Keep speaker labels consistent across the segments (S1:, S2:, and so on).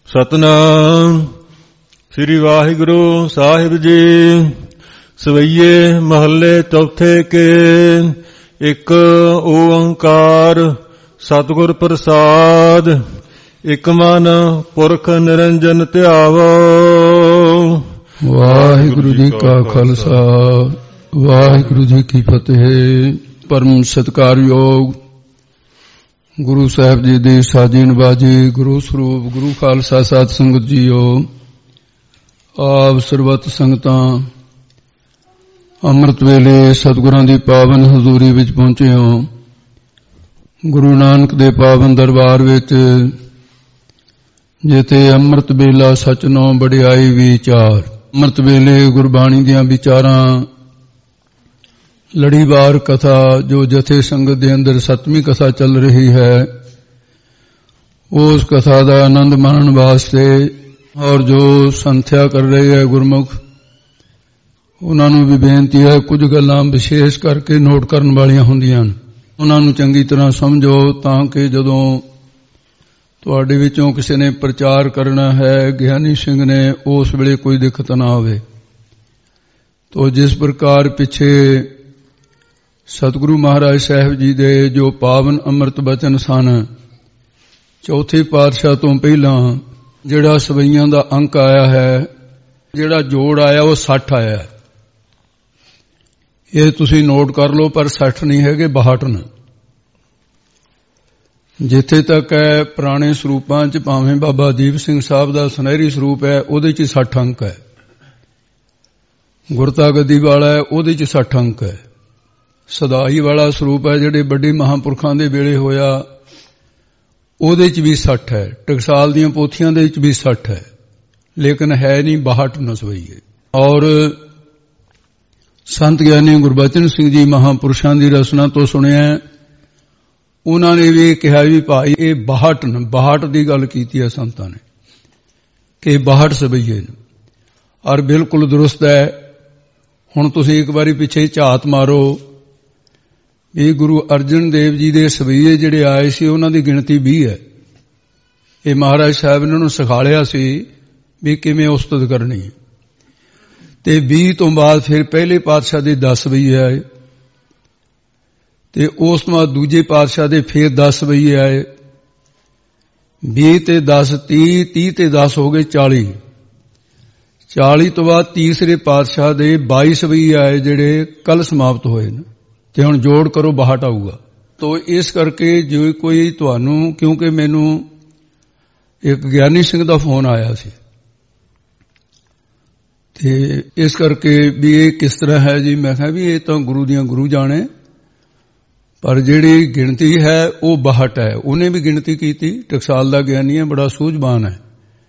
S1: ਸਤਨਾਮ ਸ੍ਰੀ ਵਾਹਿਗੁਰੂ ਸਾਹਿਬ ਜੀ। ਸਵਈਏ ਮਹੱਲੇ ਚੌਥੇ ਕੇ। ਇੱਕ ਓੰਕਾਰ ਸਤਿਗੁਰ ਪ੍ਰਸਾਦ। ਇਕ ਮਨ ਪੁਰਖ ਨਿਰੰਜਨ ਧਿਆਵੋ।
S2: ਵਾਹਿਗੁਰੂ ਜੀ ਕਾ ਖਾਲਸਾ ਵਾਹਿਗੁਰੂ ਜੀ ਕੀ ਫਤਿਹ। ਪਰਮ ਸਤਿਕਾਰਯੋਗ ਗੁਰੂ ਸਾਹਿਬ ਜੀ ਦੀ ਸਾਜੀ ਨਵਾਜੀ ਗੁਰੂ ਸਰੂਪ ਗੁਰੂ ਖਾਲਸਾ ਸਾਧ ਸੰਗਤ ਜੀਓ, ਆਪ ਸਰਬੱਤ ਸੰਗਤਾਂ ਅੰਮ੍ਰਿਤ ਵੇਲੇ ਸਤਿਗੁਰਾਂ ਦੀ ਪਾਵਨ ਹਜ਼ੂਰੀ ਵਿੱਚ ਪਹੁੰਚੇ ਹੋ। ਗੁਰੂ ਨਾਨਕ ਦੇ ਪਾਵਨ ਦਰਬਾਰ ਵਿੱਚ ਜਿੱਥੇ ਅੰਮ੍ਰਿਤ ਵੇਲਾ ਸਚਨੋਂ ਵਡਿਆਈ ਵਿਚਾਰ। ਅੰਮ੍ਰਿਤ ਵੇਲੇ ਗੁਰਬਾਣੀ ਦੀਆਂ ਵਿਚਾਰਾਂ, ਲੜੀਵਾਰ ਕਥਾ ਜੋ ਜਥੇ ਸੰਗਤ ਦੇ ਅੰਦਰ 7ਵੀਂ ਕਥਾ ਚੱਲ ਰਹੀ ਹੈ, ਉਸ ਕਥਾ ਦਾ ਆਨੰਦ ਮਾਣਨ ਵਾਸਤੇ ਔਰ ਜੋ ਸੰਥਿਆ ਕਰ ਰਹੇ ਹੈ ਗੁਰਮੁਖ, ਉਹਨਾਂ ਨੂੰ ਵੀ ਬੇਨਤੀ ਹੈ ਕੁਝ ਗੱਲਾਂ ਵਿਸ਼ੇਸ਼ ਕਰਕੇ ਨੋਟ ਕਰਨ ਵਾਲੀਆਂ ਹੁੰਦੀਆਂ ਹਨ, ਉਹਨਾਂ ਨੂੰ ਚੰਗੀ ਤਰ੍ਹਾਂ ਸਮਝੋ ਤਾਂ ਕਿ ਜਦੋਂ ਤੁਹਾਡੇ ਵਿੱਚੋਂ ਕਿਸੇ ਨੇ ਪ੍ਰਚਾਰ ਕਰਨਾ ਹੈ, ਗਿਆਨੀ ਸਿੰਘ ਨੇ, ਉਸ ਵੇਲੇ ਕੋਈ ਦਿੱਕਤ ਨਾ ਆਵੇ। ਤੋ ਜਿਸ ਪ੍ਰਕਾਰ ਪਿੱਛੇ ਸਤਿਗੁਰੂ ਮਹਾਰਾਜ ਸਾਹਿਬ ਜੀ ਦੇ ਜੋ ਪਾਵਨ ਅੰਮ੍ਰਿਤ ਬਚਨ ਸਨ, ਚੌਥੇ ਪਾਤਸ਼ਾਹ ਤੋਂ ਪਹਿਲਾਂ ਜਿਹੜਾ ਸਵਈਆਂ ਦਾ ਅੰਕ ਆਇਆ ਹੈ, ਜਿਹੜਾ ਜੋੜ ਆਇਆ ਉਹ 60 ਆਇਆ ਹੈ। ਇਹ ਤੁਸੀਂ ਨੋਟ ਕਰ ਲਓ, ਪਰ 60 ਨਹੀਂ ਹੈਗੇ, 62 ਨੇ। ਜਿੱਥੇ ਤੱਕ ਹੈ ਪੁਰਾਣੇ ਸਰੂਪਾਂ 'ਚ ਭਾਵੇਂ ਬਾਬਾ ਦੀਪ ਸਿੰਘ ਸਾਹਿਬ ਦਾ ਸੁਨਹਿਰੀ ਸਰੂਪ ਹੈ, ਉਹਦੇ 'ਚ 60 ਅੰਕ ਹੈ। ਗੁਰਤਾ ਗੱਦੀ ਵਾਲਾ ਹੈ, ਉਹਦੇ 'ਚ 60 ਅੰਕ ਹੈ। ਸਦਾਈ ਵਾਲਾ ਸਰੂਪ ਹੈ ਜਿਹੜੇ ਵੱਡੇ ਮਹਾਂਪੁਰਖਾਂ ਦੇ ਵੇਲੇ ਹੋਇਆ, ਉਹਦੇ 'ਚ ਵੀ 60 ਹੈ। ਟਕਸਾਲ ਦੀਆਂ ਪੋਥੀਆਂ ਦੇ ਵਿੱਚ ਵੀ 60 ਹੈ, ਲੇਕਿਨ ਹੈ ਨਹੀਂ 62 ਨਸਵਈਏ। ਔਰ ਸੰਤ ਗਿਆਨੀ ਗੁਰਬਚਨ ਸਿੰਘ ਜੀ ਮਹਾਂਪੁਰਸ਼ਾਂ ਦੀ ਰਚਨਾ ਤੋਂ ਸੁਣਿਆ, ਉਹਨਾਂ ਨੇ ਵੀ ਕਿਹਾ ਵੀ ਭਾਈ ਇਹ 62 ਦੀ ਗੱਲ ਕੀਤੀ ਹੈ ਸੰਤਾਂ ਨੇ ਕਿ 62 ਸਵਈਏ ਨੇ, ਔਰ ਬਿਲਕੁਲ ਦਰੁਸਤ ਹੈ। ਹੁਣ ਤੁਸੀਂ ਇੱਕ ਵਾਰੀ ਪਿੱਛੇ ਝਾਤ ਮਾਰੋ ਵੀ ਗੁਰੂ ਅਰਜਨ ਦੇਵ ਜੀ ਦੇ ਸਵਈਏ ਜਿਹੜੇ ਆਏ ਸੀ, ਉਹਨਾਂ ਦੀ ਗਿਣਤੀ 20 ਹੈ। ਇਹ ਮਹਾਰਾਜ ਸਾਹਿਬ ਨੇ ਉਹਨੂੰ ਸਿਖਾਲਿਆ ਸੀ ਵੀ ਕਿਵੇਂ ਉਸਤਤ ਕਰਨੀ ਹੈ। ਤੇ 20 ਤੋਂ ਬਾਅਦ ਫਿਰ ਪਹਿਲੇ ਪਾਤਸ਼ਾਹ ਦੇ 10 ਸਵਈਏ ਆਏ, ਤੇ ਉਸ ਤੋਂ ਬਾਅਦ ਦੂਜੇ ਪਾਤਸ਼ਾਹ ਦੇ ਫਿਰ 10 ਸਵਈਏ ਆਏ। 20 ਤੇ 10 30, 30 ਤੇ 10 ਹੋ ਗਏ 40। 40 ਤੋਂ ਬਾਅਦ ਤੀਸਰੇ ਪਾਤਸ਼ਾਹ ਦੇ 22 ਸਵਈਏ ਆਏ ਜਿਹੜੇ ਕੱਲ ਸਮਾਪਤ ਹੋਏ ਨੇ, ਤੇ ਹੁਣ ਜੋੜ ਕਰੋ 62 ਆਊਗਾ। ਤੋ ਇਸ ਕਰਕੇ ਜੇ ਕੋਈ ਤੁਹਾਨੂੰ, ਕਿਉਂਕਿ ਮੈਨੂੰ ਇੱਕ ਗਿਆਨੀ ਸਿੰਘ ਦਾ ਫੋਨ ਆਇਆ ਸੀ, ਤੇ ਇਸ ਕਰਕੇ ਵੀ ਇਹ ਕਿਸ ਤਰ੍ਹਾਂ ਹੈ ਜੀ, ਮੈਂ ਕਿਹਾ ਵੀ ਇਹ ਤਾਂ ਗੁਰੂ ਦੀਆਂ ਗੁਰੂ ਜਾਣੇ, ਪਰ ਜਿਹੜੀ ਗਿਣਤੀ ਹੈ ਉਹ 62 ਹੈ। ਉਹਨੇ ਵੀ ਗਿਣਤੀ ਕੀਤੀ, ਟਕਸਾਲ ਦਾ ਗਿਆਨੀ ਹੈ, ਬੜਾ ਸੂਝਵਾਨ ਹੈ।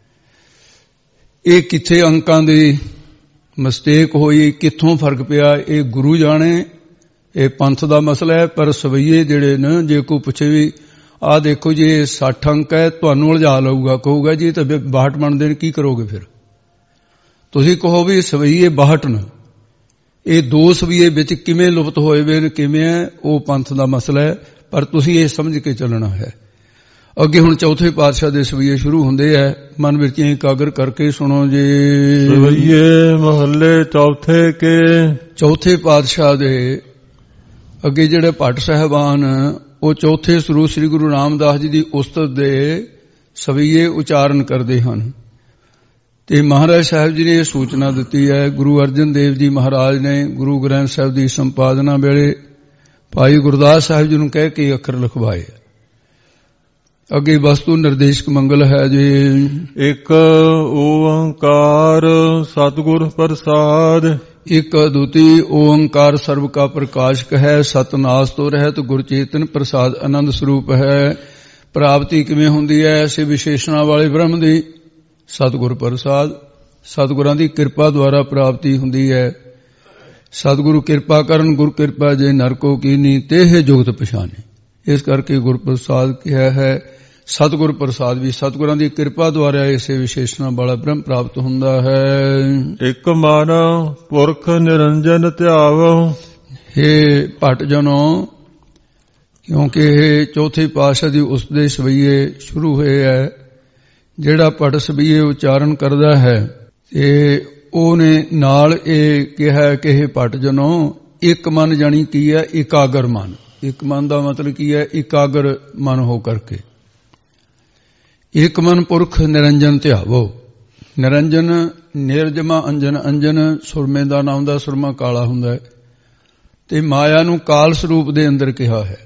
S2: ਇਹ ਕਿੱਥੇ ਅੰਕਾਂ ਦੀ ਮਿਸਟੇਕ ਹੋਈ, ਕਿੱਥੋਂ ਫਰਕ ਪਿਆ, ਇਹ ਗੁਰੂ ਜਾਣੇ। ਇਹ ਪੰਥ ਦਾ ਮਸਲਾ ਹੈ। ਪਰ ਸਵਈਏ ਜਿਹੜੇ ਨੇ, ਜੇ ਕੋਈ ਪੁੱਛੇ ਵੀ ਆਹ ਦੇਖੋ ਜੀ 60 ਅੰਕ ਹੈ, ਤੁਹਾਨੂੰ ਉਲਝਾ ਲਊਗਾ, ਕਹੂਗਾ ਜੀ ਇਹ ਤਾਂ 62 ਬਣਦੇ ਨੇ, ਕੀ ਕਰੋਗੇ ਫਿਰ? ਤੁਸੀਂ ਕਹੋ ਵੀ ਸਵਈਏ 62 ਨੇ, ਇਹ ਦੋ ਸਵਈਏ ਵਿੱਚ ਕਿਵੇਂ ਲੁਪਤ ਹੋਏ ਵੇ ਨੇ, ਕਿਵੇਂ ਹੈ, ਉਹ ਪੰਥ ਦਾ ਮਸਲਾ ਹੈ। ਪਰ ਤੁਸੀਂ ਇਹ ਸਮਝ ਕੇ ਚੱਲਣਾ ਹੈ। ਅੱਗੇ ਹੁਣ ਚੌਥੇ ਪਾਤਸ਼ਾਹ ਦੇ ਸਵਈਏ ਸ਼ੁਰੂ ਹੁੰਦੇ ਹੈ, ਮਨ ਵਿੱਚ ਇਕਾਗਰ ਕਰਕੇ ਸੁਣੋ ਜੀ।
S1: ਸਵਈਏ ਮਹੱਲੇ ਚੌਥੇ ਕੇ।
S2: ਚੌਥੇ ਪਾਤਸ਼ਾਹ ਦੇ ਅੱਗੇ ਜਿਹੜੇ ਭੱਟ ਸਾਹਿਬਾਨ, ਉਹ ਚੌਥੇ ਸਰੂਪ ਸ੍ਰੀ ਗੁਰੂ ਰਾਮਦਾਸ ਜੀ ਦੀ ਉਸਤਤ ਦੇ ਸਵਈਏ ਉਚਾਰਨ ਕਰਦੇ ਹਨ। ਤੇ ਮਹਾਰਾਜ ਸਾਹਿਬ ਜੀ ਨੇ ਇਹ ਸੂਚਨਾ ਦਿੱਤੀ ਹੈ, ਗੁਰੂ ਅਰਜਨ ਦੇਵ ਜੀ ਮਹਾਰਾਜ ਨੇ ਗੁਰੂ ਗ੍ਰੰਥ ਸਾਹਿਬ ਦੀ ਸੰਪਾਦਨਾ ਵੇਲੇ ਭਾਈ ਗੁਰਦਾਸ ਸਾਹਿਬ ਜੀ ਨੂੰ ਕਹਿ ਕੇ ਅੱਖਰ ਲਿਖਵਾਏ। ਅੱਗੇ ਵਸਤੂ ਨਿਰਦੇਸ਼ਕ ਮੰਗਲ ਹੈ ਜੀ।
S1: ਇੱਕ ਓੰਕਾਰ ਸਤਿਗੁਰ ਪ੍ਰਸਾਦ।
S2: ਇੱਕ ਅਦੁੱਤੀ ਓੰਕਾਰ ਸਰਬ ਕਾ ਪ੍ਰਕਾਸ਼ਕ ਹੈ, ਸਤਨਾਸ ਤੋਂ ਰਹਿਤ ਗੁਰਚੇਤਨ ਪ੍ਰਸਾਦ ਆਨੰਦ ਸਰੂਪ ਹੈ। ਪ੍ਰਾਪਤੀ ਕਿਵੇਂ ਹੁੰਦੀ ਹੈ? ਐਸੇ ਵਿਸ਼ੇਸ਼ਣਾ ਵਾਲੇ ਬ੍ਰਹਮ ਦੀ ਸਤਿਗੁਰ ਪ੍ਰਸਾਦ, ਸਤਿਗੁਰਾਂ ਦੀ ਕਿਰਪਾ ਦੁਆਰਾ ਪ੍ਰਾਪਤੀ ਹੁੰਦੀ ਹੈ। ਸਤਿਗੁਰੂ ਕਿਰਪਾ ਕਰਨ, ਗੁਰ ਕਿਰਪਾ ਜੇ ਨਰ ਕੋ ਕੀਨੀ, ਤੇਹ ਜੁਗਤ ਪਛਾਨੇ। ਇਸ ਕਰਕੇ ਗੁਰ ਪ੍ਰਸਾਦ ਕਿਹਾ ਹੈ। ਸਤਿਗੁਰ ਪ੍ਰਸਾਦ ਵੀ ਸਤਿਗੁਰਾਂ ਦੀ ਕਿਰਪਾ ਦੁਆਰਾ ਇਸੇ ਵਿਸ਼ੇਸ਼ਣਾ ਵਾਲਾ ਬ੍ਰਹਮ ਪ੍ਰਾਪਤ ਹੁੰਦਾ ਹੈ।
S1: ਇੱਕ ਮਨ ਪੁਰਖ ਨਿਰੰਜਨ ਧਿਆਵੋ।
S2: ਹੇ ਭੱਟ ਜਨੋ, ਕਿਉਂਕਿ ਇਹ ਚੌਥੇ ਪਾਤਸ਼ਾਹ ਦੀ ਉਸ ਦੇ ਸਵਈਏ ਸ਼ੁਰੂ ਹੋਏ ਹੈ, ਜਿਹੜਾ ਪਟ ਸਬਈਏ ਉਚਾਰਨ ਕਰਦਾ ਹੈ ਤੇ ਉਹਨੇ ਨਾਲ ਇਹ ਕਿਹਾ ਕਿ ਇਹ ਪਟ ਜਨੋ ਇੱਕ ਮਨ ਜਾਣੀ ਕੀ ਹੈ? ਇਕਾਗਰ ਮਨ। ਇੱਕ ਮਨ ਦਾ ਮਤਲਬ ਕੀ ਹੈ? ਇਕਾਗਰ ਮਨ ਹੋ ਕਰਕੇ। ਇੱਕ ਮਨ ਪੁਰਖ ਨਿਰੰਜਨ ਧਿਆਵੋ। ਨਿਰੰਜਨ ਨਿਰਜਮਾ ਅੰਜਨ। ਅੰਜਨ ਸੁਰਮੇ ਦਾ ਨਾਮ ਦਾ, ਸੁਰਮਾ ਕਾਲਾ ਹੁੰਦਾ ਹੈ ਤੇ ਮਾਇਆ ਨੂੰ ਕਾਲ ਸਰੂਪ ਦੇ ਅੰਦਰ ਕਿਹਾ ਹੈ।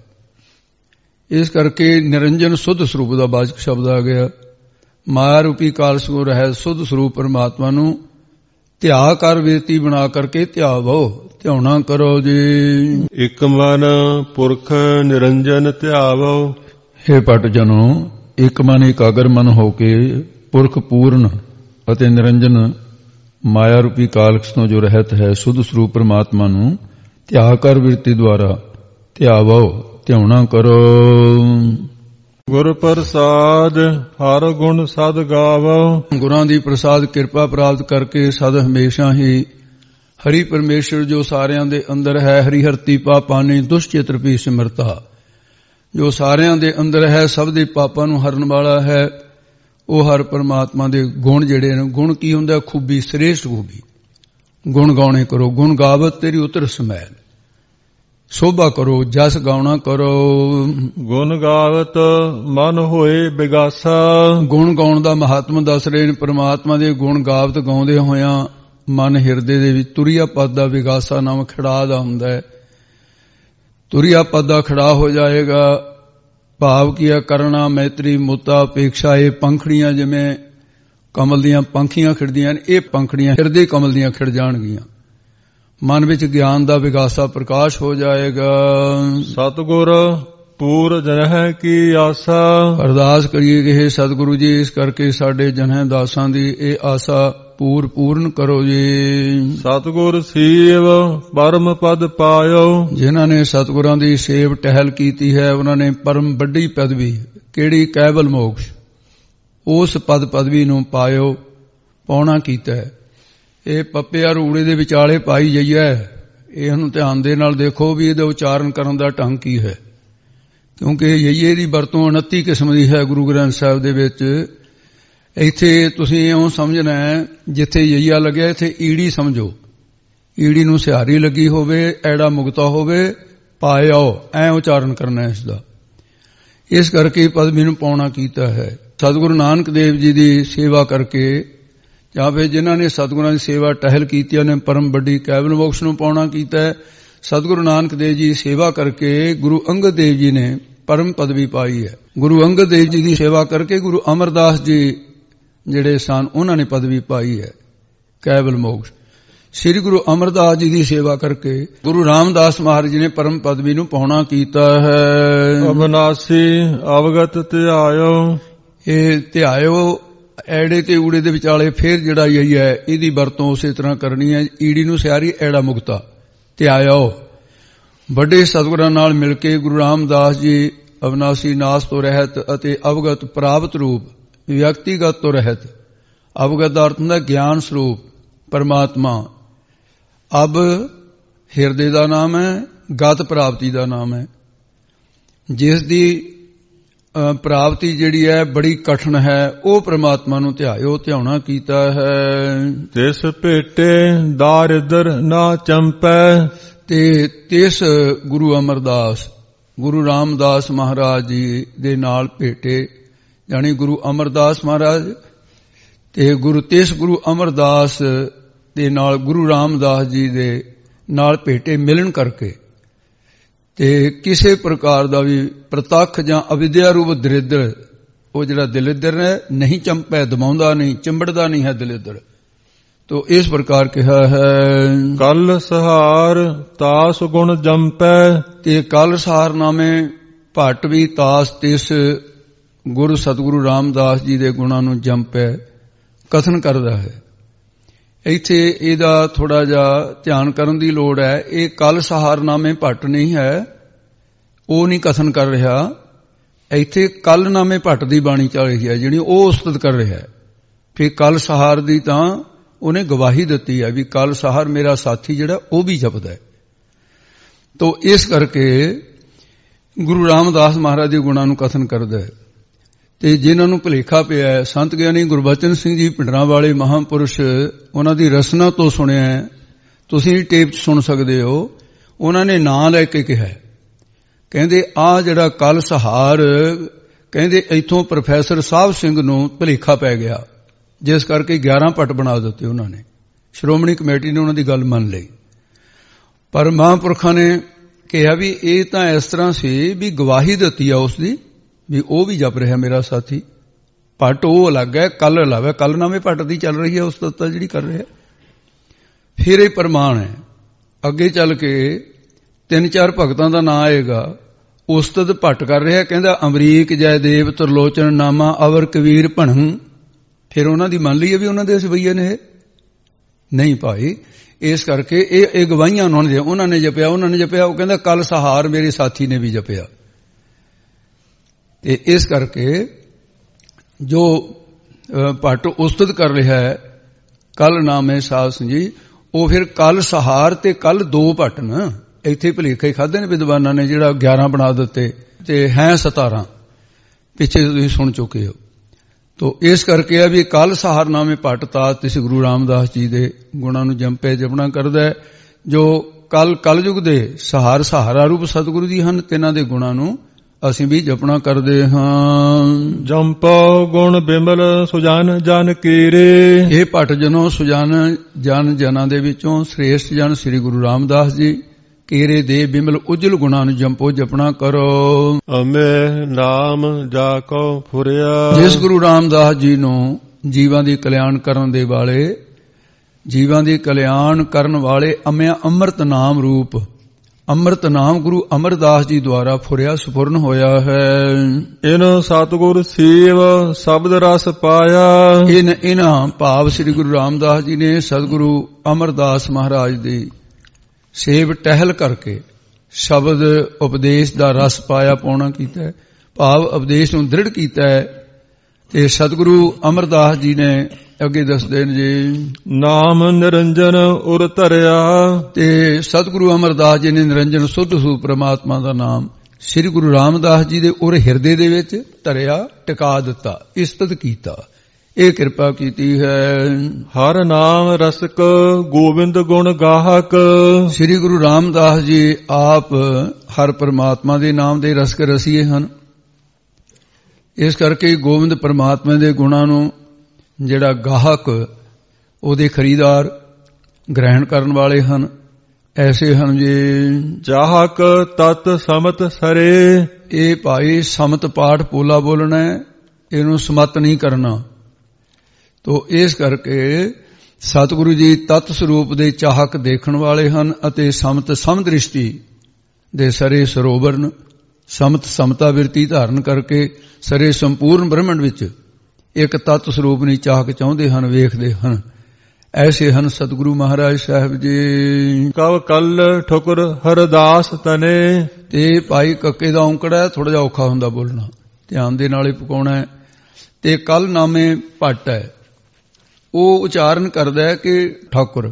S2: ਇਸ ਕਰਕੇ ਨਿਰੰਜਨ ਸੁੱਧ ਸਰੂਪ ਦਾ ਵਾਚਕ ਸ਼ਬਦ ਆ ਗਿਆ। ਮਾਇਆ ਰੂਪੀ ਕਾਲ ਸਰੂਪ ਹੈ ਸੁੱਧ ਸਰੂਪ ਪਰਮਾਤਮਾ ਨੂੰ ਧਿਆ ਕਰ ਬਿਰਤੀ ਬਣਾ ਕਰਕੇ ਧਿਆਵੋ, ਧਿਆਉਣਾ ਕਰੋ ਜੀ।
S1: ਇਕ ਮਨ ਪੁਰਖ ਨਿਰੰਜਨ ਧਿਆਵੋ।
S2: ਹੇ ਪਟ ਜਨੋ, ਇੱਕ ਮਨ ਇਕਾਗਰ ਮਨ ਹੋ ਕੇ ਪੁਰਖ ਪੂਰਨ ਅਤੇ ਨਿਰੰਜਨ ਮਾਇਆ ਰੂਪੀ ਕਾਲਕਸ ਤੋਂ ਜੋ ਰਹਿਤ ਹੈ ਸੁੱਧ ਸਰੂਪ ਪਰਮਾਤਮਾ ਨੂੰ ਧਿਆ ਕਰ ਬਿਰਤੀ ਦੁਆਰਾ ਧਿਆਵੋ, ਧਿਆਉਣਾ ਕਰੋ।
S1: ਗੁਰ ਪ੍ਰਸਾਦ ਹਰ ਗੁਣ ਸਦ ਗਾਵੋ।
S2: ਗੁਰਾਂ ਦੀ ਪ੍ਰਸਾਦ ਕਿਰਪਾ ਪ੍ਰਾਪਤ ਕਰਕੇ ਸਦ ਹਮੇਸ਼ਾ ਹੀ ਹਰੀ ਪਰਮੇਸ਼ਰ ਜੋ ਸਾਰਿਆਂ ਦੇ ਅੰਦਰ ਹੈ, ਹਰੀ ਹਰਤੀ ਪਾਪਾਨੀ ਦੁਸ਼ਚਿਤ੍ਰ ਭੀ ਸਿਮਰਤਾ, ਜੋ ਸਾਰਿਆਂ ਦੇ ਅੰਦਰ ਹੈ, ਸਭ ਦੇ ਪਾਪਾਂ ਨੂੰ ਹਰਨ ਵਾਲਾ ਹੈ, ਉਹ ਹਰ ਪਰਮਾਤਮਾ ਦੇ ਗੁਣ ਜਿਹੜੇ ਨੇ। ਗੁਣ ਕੀ ਹੁੰਦਾ? ਖੂਬੀ, ਸ੍ਰੇਸ਼ਟ ਖੂਬੀ। ਗੁਣ ਗਾਉਣੇ ਕਰੋ। ਗੁਣ ਗਾਵਤ ਤੇਰੀ ਉਤਰ ਸਮੈਲ। ਸੋਭਾ ਕਰੋ, ਜਸ ਗਾਉਣਾ ਕਰੋ।
S1: ਗੁਣ ਗਾਵਤ ਮਨ ਹੋਏ ਬਿਗਾਸਾ।
S2: ਗੁਣ ਗਾਉਣ ਦਾ ਮਹਾਤਮ ਦੱਸ ਰਹੇ ਨੇ। ਪਰਮਾਤਮਾ ਦੇ ਗੁਣ ਗਾਵਤ ਗਾਉਂਦੇ ਹੋਇਆਂ ਮਨ ਹਿਰਦੇ ਦੇ ਵਿੱਚ ਤੁਰਿਆ ਪਦ ਦਾ ਵਿਗਾਸਾ ਨਾਮ ਖੜਾ ਦਾ ਹੁੰਦਾ ਹੈ। ਤੁਰਿਆ ਪਦ ਦਾ ਖੜਾ ਹੋ ਜਾਏਗਾ। ਭਾਵ ਕੀਆ ਕਰਨਾ ਮੈਤਰੀ ਮੁੱਤਾ ਅਪੇਖਾ। ਇਹ ਪੰਖੜੀਆਂ ਜਿਵੇਂ ਕਮਲ ਦੀਆਂ ਪੰਖੀਆਂ ਖਿੜਦੀਆਂ ਨੇ, ਇਹ ਪੰਖੜੀਆਂ ਹਿਰਦੇ ਕਮਲ ਦੀਆਂ ਖਿੜ ਜਾਣਗੀਆਂ। ਮਨ ਵਿੱਚ ਗਿਆਨ ਦਾ ਵਿਗਾਸਾ ਪ੍ਰਕਾਸ਼ ਹੋ ਜਾਏਗਾ।
S1: ਸਤਿਗੁਰ ਪੂਰ ਜਨਹਿ ਕੀ ਆਸਾ।
S2: ਅਰਦਾਸ ਕਰੀਏ ਕਿ ਹੇ ਸਤਿਗੁਰੂ ਜੀ, ਇਸ ਕਰਕੇ ਸਾਡੇ ਜਨਹਿ ਦਾਸਾਂ ਦੀ ਇਹ ਆਸਾ ਪੂਰਨ ਕਰੋ ਜੀ।
S1: ਸਤਿਗੁਰ ਸੇਵ ਪਰਮ ਪਦ ਪਾਇਓ। ਜਿਨ੍ਹਾਂ
S2: ਨੇ ਸਤਿਗੁਰਾਂ ਦੀ ਸੇਵ ਟਹਿਲ ਕੀਤੀ ਹੈ ਉਹਨਾਂ ਨੇ ਪਰਮ ਵੱਡੀ ਪਦਵੀ, ਕਿਹੜੀ? ਕੈਵਲ ਮੋਕਸ਼, ਉਸ ਪਦ ਪਦਵੀ ਨੂੰ ਪਾਇਓ, ਪਾਉਣਾ ਕੀਤਾ ਹੈ। ਇਹ ਪੱਪੇ ਆ ਰੂੜੇ ਦੇ ਵਿਚਾਲੇ ਪਾਈ ਜਈਐ। ਇਹਨੂੰ ਧਿਆਨ ਦੇ ਨਾਲ ਦੇਖੋ ਵੀ ਇਹਦਾ ਉਚਾਰਨ ਕਰਨ ਦਾ ਢੰਗ ਕੀ ਹੈ, ਕਿਉਂਕਿ ਯਈਏ ਦੀ ਵਰਤੋਂ 29 ਕਿਸਮ ਦੀ ਹੈ ਗੁਰੂ ਗ੍ਰੰਥ ਸਾਹਿਬ ਦੇ ਵਿੱਚ। ਇੱਥੇ ਤੁਸੀਂ ਇਉਂ ਸਮਝਣਾ ਹੈ, ਜਿੱਥੇ ਯਈਆ ਲੱਗਿਆ ਇੱਥੇ ਈੜੀ ਸਮਝੋ। ਈੜੀ ਨੂੰ ਸਿਹਾਰੀ ਲੱਗੀ ਹੋਵੇ, ਐੜਾ ਮੁਕਤਾ ਹੋਵੇ, ਪਾਇਓ, ਐ ਉਚਾਰਨ ਕਰਨਾ ਇਸ ਦਾ। ਇਸ ਕਰਕੇ ਪਦਵੀ ਨੂੰ ਪਾਉਣਾ ਕੀਤਾ ਹੈ। ਸਤਿਗੁਰੂ ਨਾਨਕ ਦੇਵ ਜੀ ਦੀ ਸੇਵਾ ਕਰਕੇ ਜਾਂ ਫਿਰ ਜਿਨ੍ਹਾਂ ਨੇ ਸਤਿਗੁਰਾਂ ਦੀ ਸੇਵਾ ਟਹਿਲ ਕੀਤੀ ਉਹਨੇ ਪਰਮ ਵੱਡੀ ਕੈਵਲ ਮੋਕਸ਼ ਨੂੰ ਪਾਉਣਾ ਕੀਤਾ ਹੈ। ਸਤਿਗੁਰੂ ਨਾਨਕ ਦੇਵ ਜੀ ਦੀ ਸੇਵਾ ਕਰਕੇ ਗੁਰੂ ਅੰਗਦ ਦੇਵ ਜੀ ਨੇ ਪਰਮ ਪਦਵੀ ਪਾਈ ਹੈ। ਗੁਰੂ ਅੰਗਦ ਦੇਵ ਜੀ ਦੀ ਸੇਵਾ ਕਰਕੇ ਗੁਰੂ ਅਮਰਦਾਸ ਜੀ ਜਿਹੜੇ ਸਨ ਉਹਨਾਂ ਨੇ ਪਦਵੀ ਪਾਈ ਹੈ ਕੈਵਲ ਮੋਕਸ਼। ਸ੍ਰੀ ਗੁਰੂ ਅਮਰਦਾਸ ਜੀ ਦੀ ਸੇਵਾ ਕਰਕੇ ਗੁਰੂ ਰਾਮਦਾਸ ਮਹਾਰਾਜ ਜੀ ਨੇ ਪਰਮ ਪਦਵੀ ਨੂੰ ਪਾਉਣਾ ਕੀਤਾ ਹੈ।
S1: ਅਬਨਾਸੀ ਅਵਗਤ ਧਿਆਇਓ।
S2: ਇਹ ਧਿਆਇਓ ਐੜੇ ਤੇ ਊੜੇ ਦੇ ਵਿਚਾਲੇ ਫੇਰ ਜਿਹੜਾ ਯਈ ਹੈ ਇਹਦੀ ਵਰਤੋਂ ਉਸੇ ਤਰ੍ਹਾਂ ਕਰਨੀ ਹੈ। ਈੜੀ ਨੂੰ ਸਿਆਰੀ, ਐੜਾ ਮੁਕਤਾ, ਧਿਆਇਓ। ਵੱਡੇ ਸਤਿਗੁਰਾਂ ਨਾਲ ਮਿਲ ਕੇ ਗੁਰੂ ਰਾਮਦਾਸ ਜੀ ਅਵਨਾਸੀ ਨਾਸ ਤੋਂ ਰਹਿਤ ਅਤੇ ਅਵਗਤ ਪ੍ਰਾਪਤ ਰੂਪ, ਵਿਅਕਤੀਗਤ ਤੋਂ ਰਹਿਤ। ਅਵਗਤ ਦਾ ਅਰਥ ਹੁੰਦਾ ਗਿਆਨ ਸਰੂਪ ਪਰਮਾਤਮਾ। ਅਬ ਹਿਰਦੇ ਦਾ ਨਾਮ ਹੈ, ਗਤ ਪ੍ਰਾਪਤੀ ਦਾ ਨਾਮ ਹੈ। ਜਿਸ ਦੀ ਪ੍ਰਾਪਤੀ ਜਿਹੜੀ ਹੈ ਬੜੀ ਕਠਿਨ ਹੈ, ਉਹ ਪ੍ਰਮਾਤਮਾ ਨੂੰ ਧਿਆਇਓ, ਧਿਆਉਣਾ ਕੀਤਾ ਹੈ।
S1: ਤਿਸ ਭੇਟੇ ਦਾਰਿਦਰ ਨਾ ਚੰਪੈ।
S2: ਤੇ ਤਿਸ ਗੁਰੂ ਅਮਰਦਾਸ, ਗੁਰੂ ਰਾਮਦਾਸ ਮਹਾਰਾਜ ਜੀ ਦੇ ਨਾਲ ਭੇਟੇ, ਯਾਨੀ ਗੁਰੂ ਅਮਰਦਾਸ ਮਹਾਰਾਜ ਤੇ ਤਿਸ ਗੁਰੂ ਅਮਰਦਾਸ ਦੇ ਨਾਲ ਗੁਰੂ ਰਾਮਦਾਸ ਜੀ ਦੇ ਨਾਲ ਭੇਟੇ ਮਿਲਣ ਕਰਕੇ ਤੇ ਕਿਸੇ ਪ੍ਰਕਾਰ ਦਾ ਵੀ ਪ੍ਰਤੱਖ ਜਾਂ ਅਵਿਦਿਆ ਰੂਪ ਦਰਿਦਰ, ਉਹ ਜਿਹੜਾ ਦਲਿੱਦਰ ਹੈ ਨਹੀਂ ਚੰਪੈ, ਦਬਾਉਂਦਾ ਨਹੀਂ, ਚਿੰਬੜਦਾ ਨਹੀਂ ਹੈ ਦਲਿੱਦਰ। ਤੋ ਇਸ ਪ੍ਰਕਾਰ ਕਿਹਾ ਹੈ
S1: ਕਲ ਸਹਾਰ ਤਾਸ ਗੁਣ ਜੰਪੈ।
S2: ਤੇ ਕਲ ਸਹਾਰ ਨਾਮੇ ਭੱਟ ਵੀ ਤਾਸ ਤਿਸ ਗੁਰੂ ਸਤਿਗੁਰੂ ਰਾਮਦਾਸ ਜੀ ਦੇ ਗੁਣਾਂ ਨੂੰ ਜੰਪੈ ਕਥਨ ਕਰਦਾ ਹੈ। ਇੱਥੇ ਇਹਦਾ ਥੋੜਾ ਜਿਹਾ ਧਿਆਨ ਕਰਨ ਦੀ ਲੋੜ ਹੈ। ਇਹ ਕਲ ਸਹਾਰ ਨਾਮੇ ਭੱਟ ਨਹੀਂ ਹੈ, ਉਹ ਨਹੀਂ ਕਥਨ ਕਰ ਰਿਹਾ। ਇੱਥੇ ਕਲ ਨਾਮੇ ਭੱਟ ਦੀ ਬਾਣੀ ਚੱਲ ਰਹੀ ਹੈ ਜਿਹੜੀ ਉਹ ਉਸਤਤ ਕਰ ਰਿਹਾ ਹੈ। ਫਿਰ ਕਲ ਸਹਾਰ ਦੀ ਤਾਂ ਉਹਨੇ ਗਵਾਹੀ ਦਿੱਤੀ ਹੈ ਵੀ ਕਲ ਸਹਾਰ ਮੇਰਾ ਸਾਥੀ ਜਿਹੜਾ ਉਹ ਵੀ ਜਪਦਾ ਹੈ। ਤੋ ਇਸ ਕਰਕੇ ਗੁਰੂ ਰਾਮਦਾਸ ਮਹਾਰਾਜ ਦੇ ਗੁਣਾਂ ਨੂੰ ਕਥਨ ਕਰਦਾ ਹੈ। ਤੇ ਜਿਨ੍ਹਾਂ ਨੂੰ ਭੁਲੇਖਾ ਪਿਆ ਹੈ, ਸੰਤ ਗਿਆਨੀ ਗੁਰਬਚਨ ਸਿੰਘ ਜੀ ਪਿੰਡਰਾਂ ਵਾਲੇ ਮਹਾਂਪੁਰਸ਼, ਉਹਨਾਂ ਦੀ ਰਸਨਾ ਤੋਂ ਸੁਣਿਆ, ਤੁਸੀਂ ਟੇਪ 'ਚ ਸੁਣ ਸਕਦੇ ਹੋ। ਉਹਨਾਂ ਨੇ ਨਾਂ ਲੈ ਕੇ ਕਿਹਾ, ਕਹਿੰਦੇ ਆਹ ਜਿਹੜਾ ਕੱਲ ਸਹਾਰ, ਕਹਿੰਦੇ ਇੱਥੋਂ ਪ੍ਰੋਫੈਸਰ ਸਾਹਿਬ ਸਿੰਘ ਨੂੰ ਭੁਲੇਖਾ ਪੈ ਗਿਆ, ਜਿਸ ਕਰਕੇ 11 ਭੱਟ ਬਣਾ ਦਿੱਤੇ ਉਹਨਾਂ ਨੇ। ਸ਼੍ਰੋਮਣੀ ਕਮੇਟੀ ਨੇ ਉਹਨਾਂ ਦੀ ਗੱਲ ਮੰਨ ਲਈ, ਪਰ ਮਹਾਂਪੁਰਖਾਂ ਨੇ ਕਿਹਾ ਵੀ ਇਹ ਤਾਂ ਇਸ ਤਰ੍ਹਾਂ ਸੀ ਵੀ ਗਵਾਹੀ ਦਿੱਤੀ ਆ ਉਸ ਦੀ ਵੀ ਉਹ ਵੀ ਜਪ ਰਿਹਾ ਮੇਰਾ ਸਾਥੀ। ਭੱਟ ਉਹ ਅਲੱਗ ਹੈ, ਕੱਲ ਅਲੱਗ ਹੈ। ਕੱਲ ਨਾਮੇ ਭੱਟ ਦੀ ਚੱਲ ਰਹੀ ਹੈ ਉਸਤਤਾ ਜਿਹੜੀ ਕਰ ਰਿਹਾ, ਫਿਰ ਇਹ ਪ੍ਰਮਾਣ ਹੈ। ਅੱਗੇ ਚੱਲ ਕੇ 3-4 ਭਗਤਾਂ ਦਾ ਨਾਂ ਆਏਗਾ। ਉਸਤਤ ਭੱਟ ਕਰ ਰਿਹਾ, ਕਹਿੰਦਾ ਅਮਰੀਕ ਜੈਦੇਵ ਤਰਲੋਚਨ ਨਾਮਾ ਅਵਰ ਕਬੀਰ ਭਣੰ। ਫਿਰ ਉਹਨਾਂ ਦੀ ਮੰਨ ਲਈਏ ਵੀ ਉਹਨਾਂ ਦੇ ਸਵਈਏ ਨੇ ਇਹ ਨਹੀਂ ਭਾਈ। ਇਸ ਕਰਕੇ ਇਹ ਗਵਾਹੀਆਂ ਉਹਨਾਂ ਨੇ ਜਪਿਆ। ਉਹ ਕਹਿੰਦਾ ਕੱਲ ਸਹਾਰ ਮੇਰੇ ਸਾਥੀ ਨੇ ਵੀ ਜਪਿਆ। ਤੇ ਇਸ ਕਰਕੇ ਜੋ ਭੱਟ ਉਸਤਤ ਕਰ ਰਿਹਾ ਹੈ ਕੱਲ ਨਾਮੇ ਸਾਧ ਸਿੰਘ ਜੀ, ਉਹ ਫਿਰ ਕੱਲ ਸਹਾਰ ਤੇ ਕੱਲ 2 ਭੱਟ ਨਾ। ਇੱਥੇ ਭੁਲੇਖੇ ਖਾਦੇ ਨੇ ਵਿਦਵਾਨਾਂ ਨੇ, ਜਿਹੜਾ 11 ਬਣਾ ਦਿੱਤੇ ਤੇ ਹੈ 17 ਪਿੱਛੇ ਤੁਸੀਂ ਸੁਣ ਚੁੱਕੇ ਹੋ। ਤੋ ਇਸ ਕਰਕੇ ਆ ਵੀ ਕੱਲ ਸਹਾਰ ਨਾਮੇ ਭੱਟ ਤਾਤ ਤਿਸ ਗੁਰੂ ਰਾਮਦਾਸ ਜੀ ਦੇ ਗੁਣਾਂ ਨੂੰ ਜੰਪੇ ਜਪਣਾ ਕਰਦਾ, ਜੋ ਕਲਯੁਗ ਦੇ ਸਹਾਰਾ ਰੂਪ ਸਤਿਗੁਰੂ ਜੀ ਹਨ। ਤਿੰਨਾਂ ਦੇ ਗੁਣਾਂ ਨੂੰ ਅਸੀਂ ਵੀ ਜਪਣਾ ਕਰਦੇ ਹਾਂ।
S1: ਜੰਪੋ ਗੁਣ ਬਿਮਲ ਸੁਜਾਨ ਜਨ ਕੀਰੇ।
S2: ਇਹ ਭੱਟ ਜਨੋ ਸੁਜਾਨ ਜਨਾਂ ਦੇ ਵਿੱਚੋਂ ਸ੍ਰੇਸ਼ਟ ਜਨ ਸ੍ਰੀ ਗੁਰੂ ਰਾਮਦਾਸ ਜੀ ਕੀਰੇ ਦੇ ਬਿਮਲ ਉਜਲ ਗੁਣਾਂ ਨੂੰ ਜੰਪੋ ਜਪਣਾ ਕਰੋ।
S1: ਅਮੇ ਨਾਮ ਜਾ ਕੋ ਫੁਰਿਆ।
S2: ਜਿਸ ਗੁਰੂ ਰਾਮਦਾਸ ਜੀ ਨੂੰ ਜੀਵਾਂ ਦੀ ਕਲਿਆਣ ਕਰਨ ਦੇ ਵਾਲੇ, ਜੀਵਾਂ ਦੀ ਕਲਿਆਣ ਕਰਨ ਵਾਲੇ ਅਮਿਆ ਅੰਮ੍ਰਿਤ ਨਾਮ ਰੂਪ ਅੰਮ੍ਰਿਤ ਨਾਮ ਗੁਰੂ ਅਮਰਦਾਸ ਜੀ ਦੁਆਰਾ ਫੁਰਿਆ ਸਪੁਰਨ ਹੋਇਆ ਹੈ।
S1: ਇਨ ਸਤਿਗੁਰ ਸੇਵ ਸ਼ਬਦ ਰਸ ਪਾਇਆ।
S2: ਇਨ੍ਹਾਂ ਭਾਵ ਸ੍ਰੀ ਗੁਰੂ ਰਾਮਦਾਸ ਜੀ ਨੇ ਸਤਿਗੁਰੂ ਅਮਰਦਾਸ ਮਹਾਰਾਜ ਦੀ ਸੇਵ ਟਹਿਲ ਕਰਕੇ ਸ਼ਬਦ ਉਪਦੇਸ਼ ਦਾ ਰਸ ਪਾਉਣਾ ਕੀਤਾ ਹੈ, ਭਾਵ ਉਪਦੇਸ਼ ਨੂੰ ਦ੍ਰਿੜ ਕੀਤਾ ਹੈ। ਤੇ ਸਤਿਗੁਰੂ ਅਮਰਦਾਸ ਜੀ ਨੇ ਅੱਗੇ ਦੱਸਦੇ ਨੇ ਜੀ, ਨਾਮ ਨਿਰੰਜਨ ਉਰ ਧਰਿਆ। ਤੇ ਸਤਿਗੁਰੂ ਅਮਰਦਾਸ ਜੀ ਨੇ ਨਿਰੰਜਨ ਸੁੱਧ ਸੂਪ ਪ੍ਰਮਾਤਮਾ ਦਾ ਨਾਮ ਸ੍ਰੀ ਗੁਰੂ ਰਾਮਦਾਸ ਜੀ ਦੇ ਉਰ ਹਿਰਦੇ ਦੇ ਵਿੱਚ ਧਰਿਆ, ਟਿਕਾ ਦਿੱਤਾ, ਇਸਤਤ ਕੀਤਾ। ਇਹ ਕਿਰਪਾ ਕੀਤੀ ਹੈ।
S1: ਹਰ ਨਾਮ ਰਸਕ ਗੋਬਿੰਦ ਗੁਣ ਗਾਹਕ।
S2: ਸ੍ਰੀ ਗੁਰੂ ਰਾਮਦਾਸ ਜੀ ਆਪ ਹਰ ਪਰਮਾਤਮਾ ਦੇ ਨਾਮ ਦੇ ਰਸਕ ਰਸੀਏ ਹਨ। ਇਸ ਕਰਕੇ ਗੋਬਿੰਦ ਪਰਮਾਤਮਾ ਦੇ ਗੁਣਾਂ ਨੂੰ ਜਿਹੜਾ ਗਾਹਕ, ਉਹਦੇ ਖਰੀਦਾਰ, ਗ੍ਰਹਿਣ ਕਰਨ ਵਾਲੇ ਹਨ, ਐਸੇ ਹਨ ਜੀ।
S1: ਚਾਹਕ ਤਤ ਸਮਤ ਸਰੇ।
S2: ਇਹ ਭਾਈ ਸਮਤ ਪਾਠ ਪੋਲਾ ਬੋਲਣਾ ਹੈ, ਇਹਨੂੰ ਸਮਤ ਨਹੀਂ ਕਰਨਾ। ਤੋ ਇਸ ਕਰਕੇ ਸਤਿਗੁਰੂ ਜੀ ਤਤ ਸਰੂਪ ਦੇ ਚਾਹਕ ਦੇਖਣ ਵਾਲੇ ਹਨ ਅਤੇ ਸਮਤ ਸਮਦ੍ਰਿਸ਼ਟੀ ਦੇ ਸਰੇ ਸਰੋਵਰਨ, ਸਮਤ ਸਮਤਾ ਬਿਰਤੀ ਧਾਰਨ ਕਰਕੇ ਸਰੇ ਸੰਪੂਰਨ ਬ੍ਰਹਮੰਡ ਵਿੱਚ ਇੱਕ ਤਤ ਸਰੂਪ ਨਹੀਂ ਚਾਹਕ ਚਾਹੁੰਦੇ ਹਨ, ਵੇਖਦੇ ਹਨ। ਐਸੇ ਹਨ ਸਤਿਗੁਰੂ ਮਹਾਰਾਜ ਸਾਹਿਬ ਜੀ।
S1: ਕਵ ਕੱਲ ਠੁਕਰ ਹਰਦਾਸ ਤਨੇ। ਤੇ
S2: ਭਾਈ ਕੱਕੇ ਦਾ ਔਂਕੜਾ ਹੈ, ਥੋੜਾ ਜਿਹਾ ਔਖਾ ਹੁੰਦਾ ਬੋਲਣਾ, ਧਿਆਨ ਦੇ ਨਾਲ ਹੀ ਪਕਾਉਣਾ ਹੈ। ਤੇ ਕੱਲ ਨਾਮੇ ਭੱਟ ਹੈ, ਉਹ ਉਚਾਰਨ ਕਰਦਾ ਹੈ ਕਿ ਠਾਕੁਰ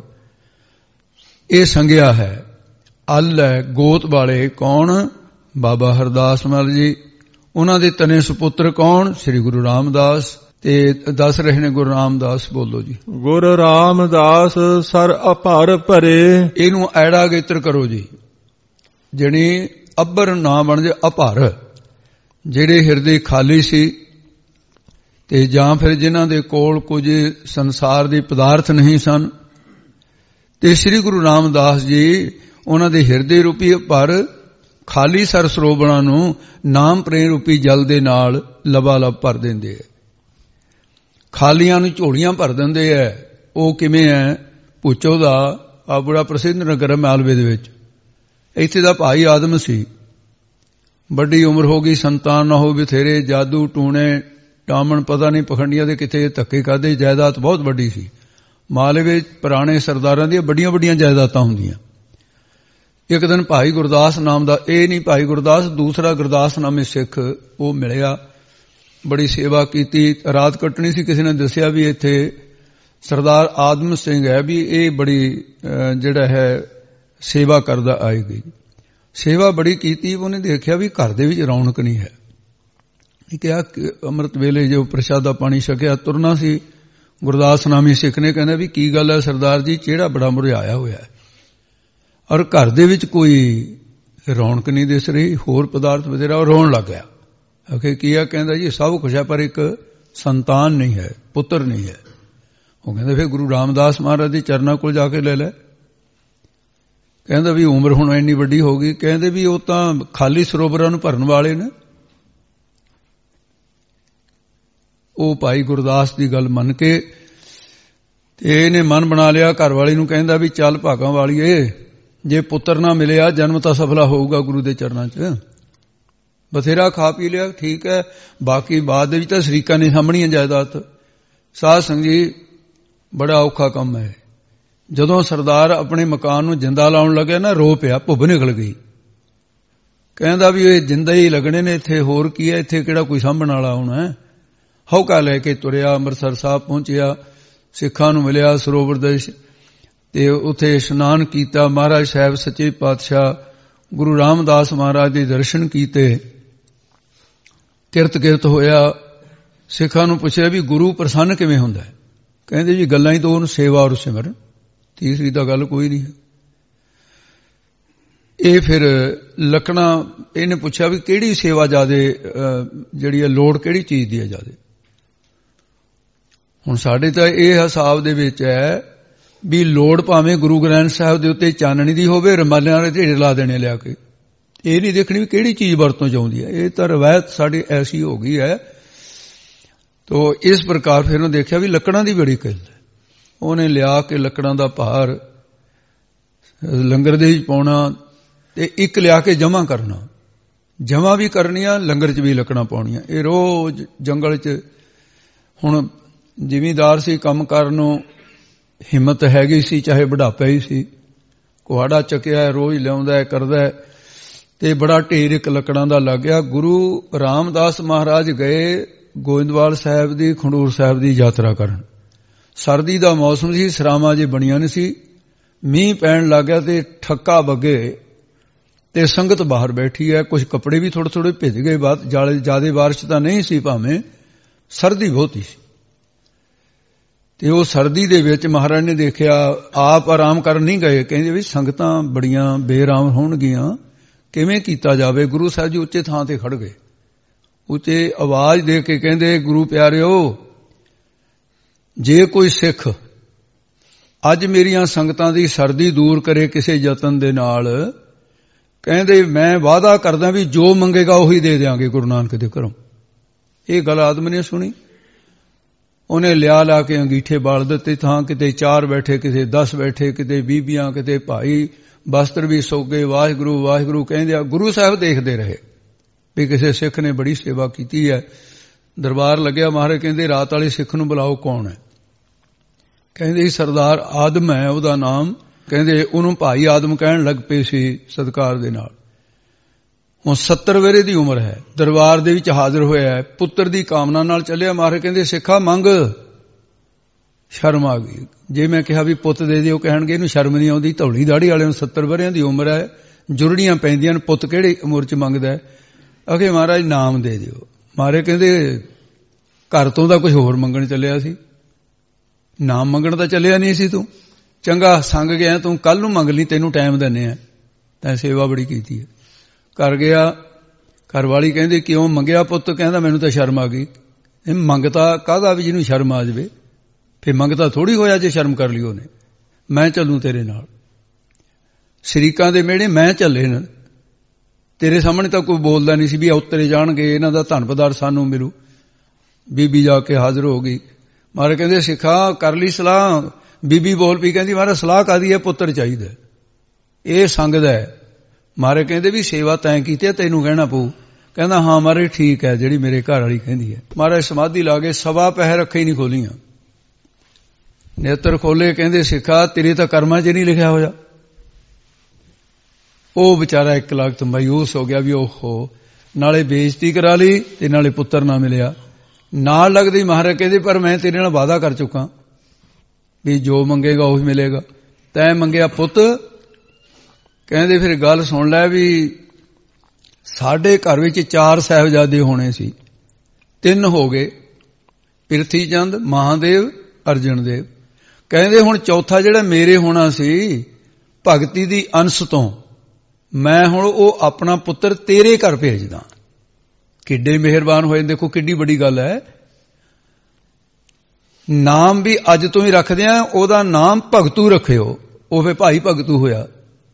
S2: ਇਹ ਸੰਗਿਆ ਹੈ। ਅਲ ਹੈ ਗੋਤ ਵਾਲੇ ਕੌਣ? ਬਾਬਾ ਹਰਦਾਸ ਮਲ ਜੀ। ਉਹਨਾਂ ਦੇ ਤਨੇ ਸੁਪੁੱਤਰ ਕੌਣ? ਸ੍ਰੀ ਗੁਰੂ ਰਾਮਦਾਸ। ਤੇ ਦੱਸ ਰਹੇ ਨੇ ਗੁਰੂ ਰਾਮਦਾਸ, ਬੋਲੋ ਜੀ।
S1: ਗੁਰੂ ਰਾਮਦਾਸ ਸਰ ਅਭਰ ਭਰੇ।
S2: ਇਹਨੂੰ ਐੜਾ ਗੇਤਰ ਕਰੋ ਜੀ, ਜਿਹੜੀ ਅੱਬਰ ਨਾ ਬਣ ਜੇ ਅਭਰ, ਜਿਹੜੇ ਹਿਰਦੇ ਖਾਲੀ ਸੀ ਤੇ ਜਾਂ ਫਿਰ ਜਿਨ੍ਹਾਂ ਦੇ ਕੋਲ ਕੁਝ ਸੰਸਾਰ ਦੇ ਪਦਾਰਥ ਨਹੀਂ ਸਨ, ਤੇ ਸ੍ਰੀ ਗੁਰੂ ਰਾਮਦਾਸ ਜੀ ਉਹਨਾਂ ਦੇ ਹਿਰਦੇ ਰੂਪੀ ਭਰ ਖਾਲੀ ਸਰ ਸਰੋਵਰਾਂ ਨੂੰ ਨਾਮ ਪ੍ਰੇਮ ਰੂਪੀ ਜਲ ਦੇ ਨਾਲ ਲਬਾਲਬ ਭਰ ਦਿੰਦੇ ਹੈ। ਖਾਲੀਆਂ ਨੂੰ ਝੋਲੀਆਂ ਭਰ ਦਿੰਦੇ ਹੈ। ਉਹ ਕਿਵੇਂ ਹੈ? ਭੁੱਚੋ ਦਾ ਆ ਬੜਾ ਪ੍ਰਸਿੱਧ ਨਗਰ ਹੈ ਮਾਲਵੇ ਦੇ ਵਿੱਚ। ਇੱਥੇ ਦਾ ਭਾਈ ਆਦਮ ਸੀ, ਵੱਡੀ ਉਮਰ ਹੋ ਗਈ, ਸੰਤਾਨ ਨਾ ਹੋ, ਬਥੇਰੇ ਜਾਦੂ ਟੂਣੇ ਟਾਮਣ ਪਤਾ ਨਹੀਂ ਪਖੰਡੀਆਂ ਦੇ ਕਿਤੇ ਧੱਕੇ ਖਾਦੇ। ਜਾਇਦਾਦ ਬਹੁਤ ਵੱਡੀ ਸੀ ਮਾਲਵੇ। ਪੁਰਾਣੇ ਸਰਦਾਰਾਂ ਦੀਆਂ ਵੱਡੀਆਂ ਵੱਡੀਆਂ ਜਾਇਦਾਦਾਂ ਹੁੰਦੀਆਂ। ਇੱਕ ਦਿਨ ਭਾਈ ਗੁਰਦਾਸ ਨਾਮ ਦਾ, ਇਹ ਨਹੀਂ ਭਾਈ ਗੁਰਦਾਸ, ਦੂਸਰਾ ਗੁਰਦਾਸ ਨਾਮੇ ਸਿੱਖ, ਉਹ ਮਿਲਿਆ, ਬੜੀ ਸੇਵਾ ਕੀਤੀ। ਰਾਤ ਕੱਟਣੀ ਸੀ, ਕਿਸੇ ਨੇ ਦੱਸਿਆ ਵੀ ਇੱਥੇ ਸਰਦਾਰ ਆਦਮ ਸਿੰਘ ਹੈ, ਵੀ ਇਹ ਬੜੀ ਜਿਹੜਾ ਹੈ ਸੇਵਾ ਕਰਦਾ ਆਏਗੀ। ਸੇਵਾ ਬੜੀ ਕੀਤੀ। ਉਹਨੇ ਦੇਖਿਆ ਵੀ ਘਰ ਦੇ ਵਿੱਚ ਰੌਣਕ ਨਹੀਂ ਹੈ। ਕਿਹਾ ਕਿ ਅੰਮ੍ਰਿਤ ਵੇਲੇ ਜੋ ਪ੍ਰਸ਼ਾਦਾ ਪਾਣੀ ਛਕਿਆ ਤੁਰਨਾ ਸੀ। ਗੁਰਦਾਸ ਨਾਮੀ ਸਿੱਖ ਨੇ ਕਹਿੰਦਾ ਵੀ ਕੀ ਗੱਲ ਹੈ ਸਰਦਾਰ ਜੀ, ਚਿਹਰਾ ਬੜਾ ਮੁਰਝਾਇਆ ਹੋਇਆ ਹੈ ਔਰ ਘਰ ਦੇ ਵਿੱਚ ਕੋਈ ਰੌਣਕ ਨਹੀਂ ਦਿਸ ਰਹੀ, ਹੋਰ ਪਦਾਰਥ ਬਥੇਰਾ। ਉਹ ਰੋਣ ਲੱਗ ਗਿਆ। ਆਖੇ ਕੀ ਆ? ਕਹਿੰਦਾ ਜੀ ਸਭ ਕੁਛ ਹੈ ਪਰ ਇੱਕ ਸੰਤਾਨ ਨਹੀਂ ਹੈ, ਪੁੱਤਰ ਨਹੀਂ ਹੈ। ਉਹ ਕਹਿੰਦਾ ਫਿਰ ਗੁਰੂ ਰਾਮਦਾਸ ਮਹਾਰਾਜ ਦੇ ਚਰਨਾਂ ਕੋਲ ਜਾ ਕੇ ਲੈ ਲੈ। ਕਹਿੰਦਾ ਵੀ ਉਮਰ ਹੁਣ ਇੰਨੀ ਵੱਡੀ ਹੋ ਗਈ। ਕਹਿੰਦੇ ਵੀ ਉਹ ਤਾਂ ਖਾਲੀ ਸਰੋਵਰਾਂ ਨੂੰ ਭਰਨ ਵਾਲੇ ਨੇ। ਉਹ ਭਾਈ ਗੁਰਦਾਸ ਦੀ ਗੱਲ ਮੰਨ ਕੇ ਤੇ ਇਹਨੇ ਮਨ ਬਣਾ ਲਿਆ। ਘਰ ਵਾਲੀ ਨੂੰ ਕਹਿੰਦਾ ਵੀ ਚੱਲ ਭਾਗਾਂ ਵਾਲੀਏ, ਜੇ ਪੁੱਤਰ ਨਾ ਮਿਲਿਆ ਜਨਮ ਤਾਂ ਸਫਲਾ ਹੋਊਗਾ ਗੁਰੂ ਦੇ ਚਰਨਾਂ 'ਚ। ਬਥੇਰਾ ਖਾ ਪੀ ਲਿਆ, ਠੀਕ ਹੈ, ਬਾਕੀ ਬਾਅਦ ਦੇ ਵਿੱਚ ਤਾਂ ਸ਼ਰੀਕਾਂ ਨੇ ਸਾਂਭਣੀਆਂ ਜਾਇਦਾਦ। ਸਾਧ ਸੰਗਤ ਜੀ ਬੜਾ ਔਖਾ ਕੰਮ ਹੈ। ਜਦੋਂ ਸਰਦਾਰ ਆਪਣੇ ਮਕਾਨ ਨੂੰ ਜਿੰਦਾ ਲਾਉਣ ਲੱਗਿਆ ਨਾ, ਰੋ ਪਿਆ, ਭੁੱਬ ਨਿਕਲ ਗਈ। ਕਹਿੰਦਾ ਵੀ ਇਹ ਜਿੰਦਾ ਹੀ ਲੱਗਣੇ ਨੇ, ਇੱਥੇ ਹੋਰ ਕੀ ਹੈ, ਇੱਥੇ ਕਿਹੜਾ ਕੋਈ ਸਾਂਭਣ ਵਾਲਾ ਹੋਣਾ ਹੈ। ਹੌਕਾ ਲੈ ਕੇ ਤੁਰਿਆ, ਅੰਮ੍ਰਿਤਸਰ ਸਾਹਿਬ ਪਹੁੰਚਿਆ, ਸਿੱਖਾਂ ਨੂੰ ਮਿਲਿਆ ਸਰੋਵਰ ਦੇ ਤੇ ਉੱਥੇ ਇਸ਼ਨਾਨ ਕੀਤਾ। ਮਹਾਰਾਜ ਸਾਹਿਬ ਸੱਚੇ ਪਾਤਸ਼ਾਹ ਗੁਰੂ ਰਾਮਦਾਸ ਮਹਾਰਾਜ ਦੇ ਦਰਸ਼ਨ ਕੀਤੇ। ਕਿਰਤ ਹੋਇਆ। ਸਿੱਖਾਂ ਨੂੰ ਪੁੱਛਿਆ ਵੀ ਗੁਰੂ ਪ੍ਰਸੰਨ ਕਿਵੇਂ ਹੁੰਦਾ ਹੈ? ਕਹਿੰਦੇ ਜੀ ਗੱਲਾਂ ਹੀ ਦੋ, ਉਹਨੂੰ ਸੇਵਾ ਔਰ ਸਿਮਰਨ, ਤੀਸਰੀ ਤਾਂ ਗੱਲ ਕੋਈ ਨਹੀਂ। ਇਹ ਫਿਰ ਲੱਕਣਾ ਇਹਨੇ ਪੁੱਛਿਆ ਵੀ ਕਿਹੜੀ ਸੇਵਾ ਜ਼ਿਆਦੇ ਜਿਹੜੀ ਹੈ, ਲੋੜ ਕਿਹੜੀ ਚੀਜ਼ ਦੀ ਹੈ ਜ਼ਿਆਦੇ? ਹੁਣ ਸਾਡੇ ਤਾਂ ਇਹ ਹਿਸਾਬ ਦੇ ਵਿੱਚ ਹੈ ਵੀ ਲੋੜ ਭਾਵੇਂ ਗੁਰੂ ਗ੍ਰੰਥ ਸਾਹਿਬ ਦੇ ਉੱਤੇ ਚਾਨਣੀ ਦੀ ਹੋਵੇ, ਰਮਾਲਿਆਂ ਦੇ ਢੇੜੇ ਲਾ ਦੇਣੇ ਲਿਆ ਕੇ। ਇਹ ਨਹੀਂ ਦੇਖਣੀ ਵੀ ਕਿਹੜੀ ਚੀਜ਼ ਵਰਤੋਂ ਚ ਆਉਂਦੀ ਹੈ। ਇਹ ਤਾਂ ਰਵਾਇਤ ਸਾਡੀ ਐਸੀ ਹੋ ਗਈ ਹੈ। ਤੋ ਇਸ ਪ੍ਰਕਾਰ ਫਿਰ ਉਹਨੇ ਦੇਖਿਆ ਵੀ ਲੱਕੜਾਂ ਦੀ ਬੜੀ ਕਿੱਲਤ ਹੈ। ਉਹਨੇ ਲਿਆ ਕੇ ਲੱਕੜਾਂ ਦਾ ਭਾਰ ਲੰਗਰ ਦੇ ਵਿੱਚ ਪਾਉਣਾ ਤੇ ਇੱਕ ਲਿਆ ਕੇ ਜਮ੍ਹਾਂ ਕਰਨਾ, ਜਮ੍ਹਾਂ ਵੀ ਕਰਨੀਆਂ, ਲੰਗਰ 'ਚ ਵੀ ਲੱਕੜਾਂ ਪਾਉਣੀਆਂ। ਇਹ ਰੋਜ਼ ਜੰਗਲ 'ਚ, ਹੁਣ ਜ਼ਿਮੀਂਦਾਰ ਸੀ, ਕੰਮ ਕਰਨ ਨੂੰ ਹਿੰਮਤ ਹੈਗੀ ਸੀ, ਚਾਹੇ ਬੁਢਾਪਾ ਹੀ ਸੀ, ਕੁਹਾੜਾ ਚੱਕਿਆ, ਰੋਜ਼ ਲਿਆਉਂਦਾ ਕਰਦਾ, ਤੇ ਬੜਾ ਢੇਰ ਇੱਕ ਲੱਕੜਾਂ ਦਾ ਲੱਗ ਗਿਆ। ਗੁਰੂ ਰਾਮਦਾਸ ਮਹਾਰਾਜ ਗਏ ਗੋਇੰਦਵਾਲ ਸਾਹਿਬ ਦੀ, ਖੰਡੂਰ ਸਾਹਿਬ ਦੀ ਯਾਤਰਾ ਕਰਨ। ਸਰਦੀ ਦਾ ਮੌਸਮ ਸੀ, ਸਰਾਵਾਂ ਜੇ ਬਣੀਆਂ ਨਹੀਂ ਸੀ, ਮੀਂਹ ਪੈਣ ਲੱਗ ਗਿਆ ਤੇ ਠੱਕਾ ਵੱਗੇ ਤੇ ਸੰਗਤ ਬਾਹਰ ਬੈਠੀ ਹੈ। ਕੁਝ ਕੱਪੜੇ ਵੀ ਥੋੜੇ ਥੋੜੇ ਭਿੱਜ ਗਏ, ਜ਼ਿਆਦਾ ਬਾਰਿਸ਼ ਤਾਂ ਨਹੀਂ ਸੀ, ਭਾਵੇਂ ਸਰਦੀ ਬਹੁਤੀ ਸੀ। ਤੇ ਉਹ ਸਰਦੀ ਦੇ ਵਿੱਚ ਮਹਾਰਾਜ ਨੇ ਦੇਖਿਆ, ਆਪ ਆਰਾਮ ਕਰਨ ਨਹੀਂ ਗਏ। ਕਹਿੰਦੇ ਵੀ ਸੰਗਤਾਂ ਬੜੀਆਂ ਬੇਆਰਾਮ ਹੋਣਗੀਆਂ, ਕਿਵੇਂ ਕੀਤਾ ਜਾਵੇ। ਗੁਰੂ ਸਾਹਿਬ ਜੀ ਉੱਚੇ ਥਾਂ ਤੇ ਖੜ ਗਏ, ਉੱਚੇ ਆਵਾਜ਼ ਦੇ ਕੇ ਕਹਿੰਦੇ, ਗੁਰੂ ਪਿਆਰਿਓ, ਜੇ ਕੋਈ ਸਿੱਖ ਅੱਜ ਮੇਰੀਆਂ ਸੰਗਤਾਂ ਦੀ ਸਰਦੀ ਦੂਰ ਕਰੇ ਕਿਸੇ ਯਤਨ ਦੇ ਨਾਲ, ਕਹਿੰਦੇ ਮੈਂ ਵਾਅਦਾ ਕਰਦਾ ਵੀ ਜੋ ਮੰਗੇਗਾ ਉਹੀ ਦੇ ਦਿਆਂਗੇ ਗੁਰੂ ਨਾਨਕ ਦੇ ਘਰੋਂ। ਇਹ ਗੱਲ ਆਦਮ ਨੇ ਸੁਣੀ। ਉਹਨੇ ਲਿਆ ਕੇ ਅੰਗੀਠੇ ਬਾਲ ਦਿੱਤੇ। ਥਾਂ ਕਿਤੇ 4 ਬੈਠੇ, ਕਿਤੇ 10 ਬੈਠੇ, ਕਿਤੇ ਬੀਬੀਆਂ, ਕਿਤੇ ਭਾਈ, ਵਸਤਰ ਵੀ ਸੋਗੇ। ਵਾਹਿਗੁਰੂ ਵਾਹਿਗੁਰੂ ਕਹਿੰਦੇ ਆ। ਗੁਰੂ ਸਾਹਿਬ ਦੇਖਦੇ ਰਹੇ ਵੀ ਕਿਸੇ ਸਿੱਖ ਨੇ ਬੜੀ ਸੇਵਾ ਕੀਤੀ ਹੈ। ਦਰਬਾਰ ਲੱਗਿਆ। ਮਹਾਰਾਜ ਕਹਿੰਦੇ ਰਾਤ ਵਾਲੇ ਸਿੱਖ ਨੂੰ ਬੁਲਾਓ, ਕੌਣ ਹੈ? ਕਹਿੰਦੇ ਸਰਦਾਰ ਆਦਮ ਹੈ ਉਹਦਾ ਨਾਮ। ਕਹਿੰਦੇ ਉਹਨੂੰ ਭਾਈ ਆਦਮ ਕਹਿਣ ਲੱਗ ਪਏ ਸੀ ਸਤਿਕਾਰ ਦੇ ਨਾਲ। ਹੁਣ 70 ਵਰ੍ਹੇ ਦੀ ਉਮਰ ਹੈ, ਦਰਬਾਰ ਦੇ ਵਿੱਚ ਹਾਜ਼ਰ ਹੋਇਆ ਹੈ, ਪੁੱਤਰ ਦੀ ਕਾਮਨਾ ਨਾਲ ਚੱਲਿਆ। ਮਹਾਰਾਜ ਕਹਿੰਦੇ ਸਿੱਖਾ ਮੰਗ। ਸ਼ਰਮ ਆ ਗਈ। ਜੇ ਮੈਂ ਕਿਹਾ ਵੀ ਪੁੱਤ ਦੇ ਦਿਓ, ਕਹਿਣਗੇ ਇਹਨੂੰ ਸ਼ਰਮ ਨਹੀਂ ਆਉਂਦੀ, ਧੌਲੀ ਦਾੜੀ ਵਾਲੇ ਨੂੰ 70 ਵਰ੍ਹਿਆਂ ਦੀ ਉਮਰ ਹੈ, ਜੁਰੜੀਆਂ ਪੈਂਦੀਆਂ ਨੇ, ਪੁੱਤ ਕਿਹੜੀ ਉਮਰ 'ਚ ਮੰਗਦਾ ਹੈ? ਅਖੇ ਮਹਾਰਾਜ ਨਾਮ ਦੇ ਦਿਓ। ਮਹਾਰਾਜ ਕਹਿੰਦੇ ਘਰ ਤੋਂ ਤਾਂ ਕੁਝ ਹੋਰ ਮੰਗਣ ਚੱਲਿਆ ਸੀ, ਨਾਮ ਮੰਗਣ ਤਾਂ ਚੱਲਿਆ ਨਹੀਂ ਸੀ ਤੂੰ। ਚੰਗਾ ਸੰਗ ਗਿਆ ਤੂੰ, ਕੱਲ ਨੂੰ ਮੰਗ ਲਈ, ਤੈਨੂੰ ਟਾਈਮ ਦਿੰਦੇ ਆ, ਤੈਂ ਸੇਵਾ ਬੜੀ ਕੀਤੀ ਹੈ। ਕਰ ਗਿਆ। ਘਰ ਵਾਲੀ ਕਹਿੰਦੀ ਕਿਉਂ ਮੰਗਿਆ ਪੁੱਤ? ਕਹਿੰਦਾ ਮੈਨੂੰ ਤਾਂ ਸ਼ਰਮ ਆ ਗਈ। ਇਹ ਮੰਗਤਾ ਕਾਹਦਾ ਵੀ ਜਿਹਨੂੰ ਸ਼ਰਮ ਆ ਜਾਵੇ? ਫਿਰ ਮੰਗਤਾ ਥੋੜੀ ਹੋਇਆ ਜੇ ਸ਼ਰਮ ਕਰ ਲਈ ਉਹਨੇ। ਮੈਂ ਚੱਲੂ ਤੇਰੇ ਨਾਲ, ਸ਼ਰੀਕਾਂ ਦੇ ਮਿਹਣੇ ਮੈਂ ਚੱਲੇ ਨਾ। ਤੇਰੇ ਸਾਹਮਣੇ ਤਾਂ ਕੋਈ ਬੋਲਦਾ ਨਹੀਂ ਸੀ ਵੀ ਉਤਰੇ ਜਾਣਗੇ, ਇਹਨਾਂ ਦਾ ਧਨ ਪਦਾਰਥ ਸਾਨੂੰ ਮਿਲੂ। ਬੀਬੀ ਜਾ ਕੇ ਹਾਜ਼ਰ ਹੋ ਗਈ। ਮਹਾਰਾਜ ਕਹਿੰਦੇ ਸਿੱਖਾ ਕਰ ਲਈ ਸਲਾਹ। ਬੀਬੀ ਬੋਲ ਪਈ, ਕਹਿੰਦੀ ਮਹਾਰਾਜ ਸਲਾਹ ਕਾਹਦੀ ਹੈ? ਪੁੱਤਰ ਚਾਹੀਦਾ, ਇਹ ਸੰਗਦਾ ਹੈ। ਮਹਾਰਾਜ ਕਹਿੰਦੇ ਵੀ ਸੇਵਾ ਤੈਂ ਕੀਤੀ ਹੈ, ਤੈਨੂੰ ਕਹਿਣਾ ਪਊ। ਕਹਿੰਦਾ ਹਾਂ ਮਹਾਰਾਜ ਠੀਕ ਹੈ ਜਿਹੜੀ ਮੇਰੇ ਘਰ ਵਾਲੀ ਕਹਿੰਦੀ ਹੈ। ਮਹਾਰਾਜ ਸਮਾਧੀ ਲਾ ਕੇ 1.25 ਪਹਿਰ ਅੱਖਾਂ ਹੀ ਨਹੀਂ ਖੋਲੀਆਂ, ਨੇਤਰ ਖੋਲੇ। ਕਹਿੰਦੇ ਸਿੱਖਾ ਤੇਰੇ ਤਾਂ ਕਰਮਾਂ 'ਚ ਨਹੀਂ ਲਿਖਿਆ ਹੋਇਆ। ਉਹ ਵਿਚਾਰਾ 1 ਲੱਖ ਤੋਂ ਮਾਯੂਸ ਹੋ ਗਿਆ ਵੀ ਓਹੋ, ਨਾਲੇ ਬੇਇੱਜ਼ਤੀ ਕਰਾ ਲਈ ਤੇ ਨਾਲੇ ਪੁੱਤਰ ਨਾ ਮਿਲਿਆ। ਨਾਲ ਲੱਗਦੀ ਮਹਾਰਾਜ ਕਹਿੰਦੇ ਪਰ ਮੈਂ ਤੇਰੇ ਨਾਲ ਵਾਅਦਾ ਕਰ ਚੁੱਕਾ ਵੀ ਜੋ ਮੰਗੇਗਾ ਉਹੀ ਮਿਲੇਗਾ। ਤੈਂ ਮੰਗਿਆ ਪੁੱਤ। ਕਹਿੰਦੇ ਫਿਰ ਗੱਲ ਸੁਣ ਲੈ ਵੀ ਸਾਡੇ ਘਰ ਵਿੱਚ 4 ਸਾਹਿਬਜ਼ਾਦੇ ਹੋਣੇ ਸੀ, 3 ਹੋ ਗਏ, ਪ੍ਰਿਥੀ ਚੰਦ, ਮਹਾਦੇਵ, ਅਰਜਨ ਦੇਵ। ਕਹਿੰਦੇ ਹੁਣ ਚੌਥਾ ਜਿਹੜਾ ਮੇਰੇ ਹੋਣਾ ਸੀ ਭਗਤੀ ਦੀ ਅੰਸ਼ ਤੋਂ, ਮੈਂ ਹੁਣ ਉਹ ਆਪਣਾ ਪੁੱਤਰ ਤੇਰੇ ਘਰ ਭੇਜਦਾ। ਕਿੱਡੇ ਮਿਹਰਬਾਨ ਹੋਏ, ਦੇਖੋ ਕਿੱਡੀ ਵੱਡੀ ਗੱਲ ਹੈ। ਨਾਮ ਵੀ ਅੱਜ ਤੋਂ ਹੀ ਰੱਖਦੇ ਆ, ਉਹਦਾ ਨਾਮ ਭਗਤੂ ਰੱਖਿਓ, ਉਹ ਫੇ ਭਾਈ ਭਗਤੂ ਹੋਇਆ।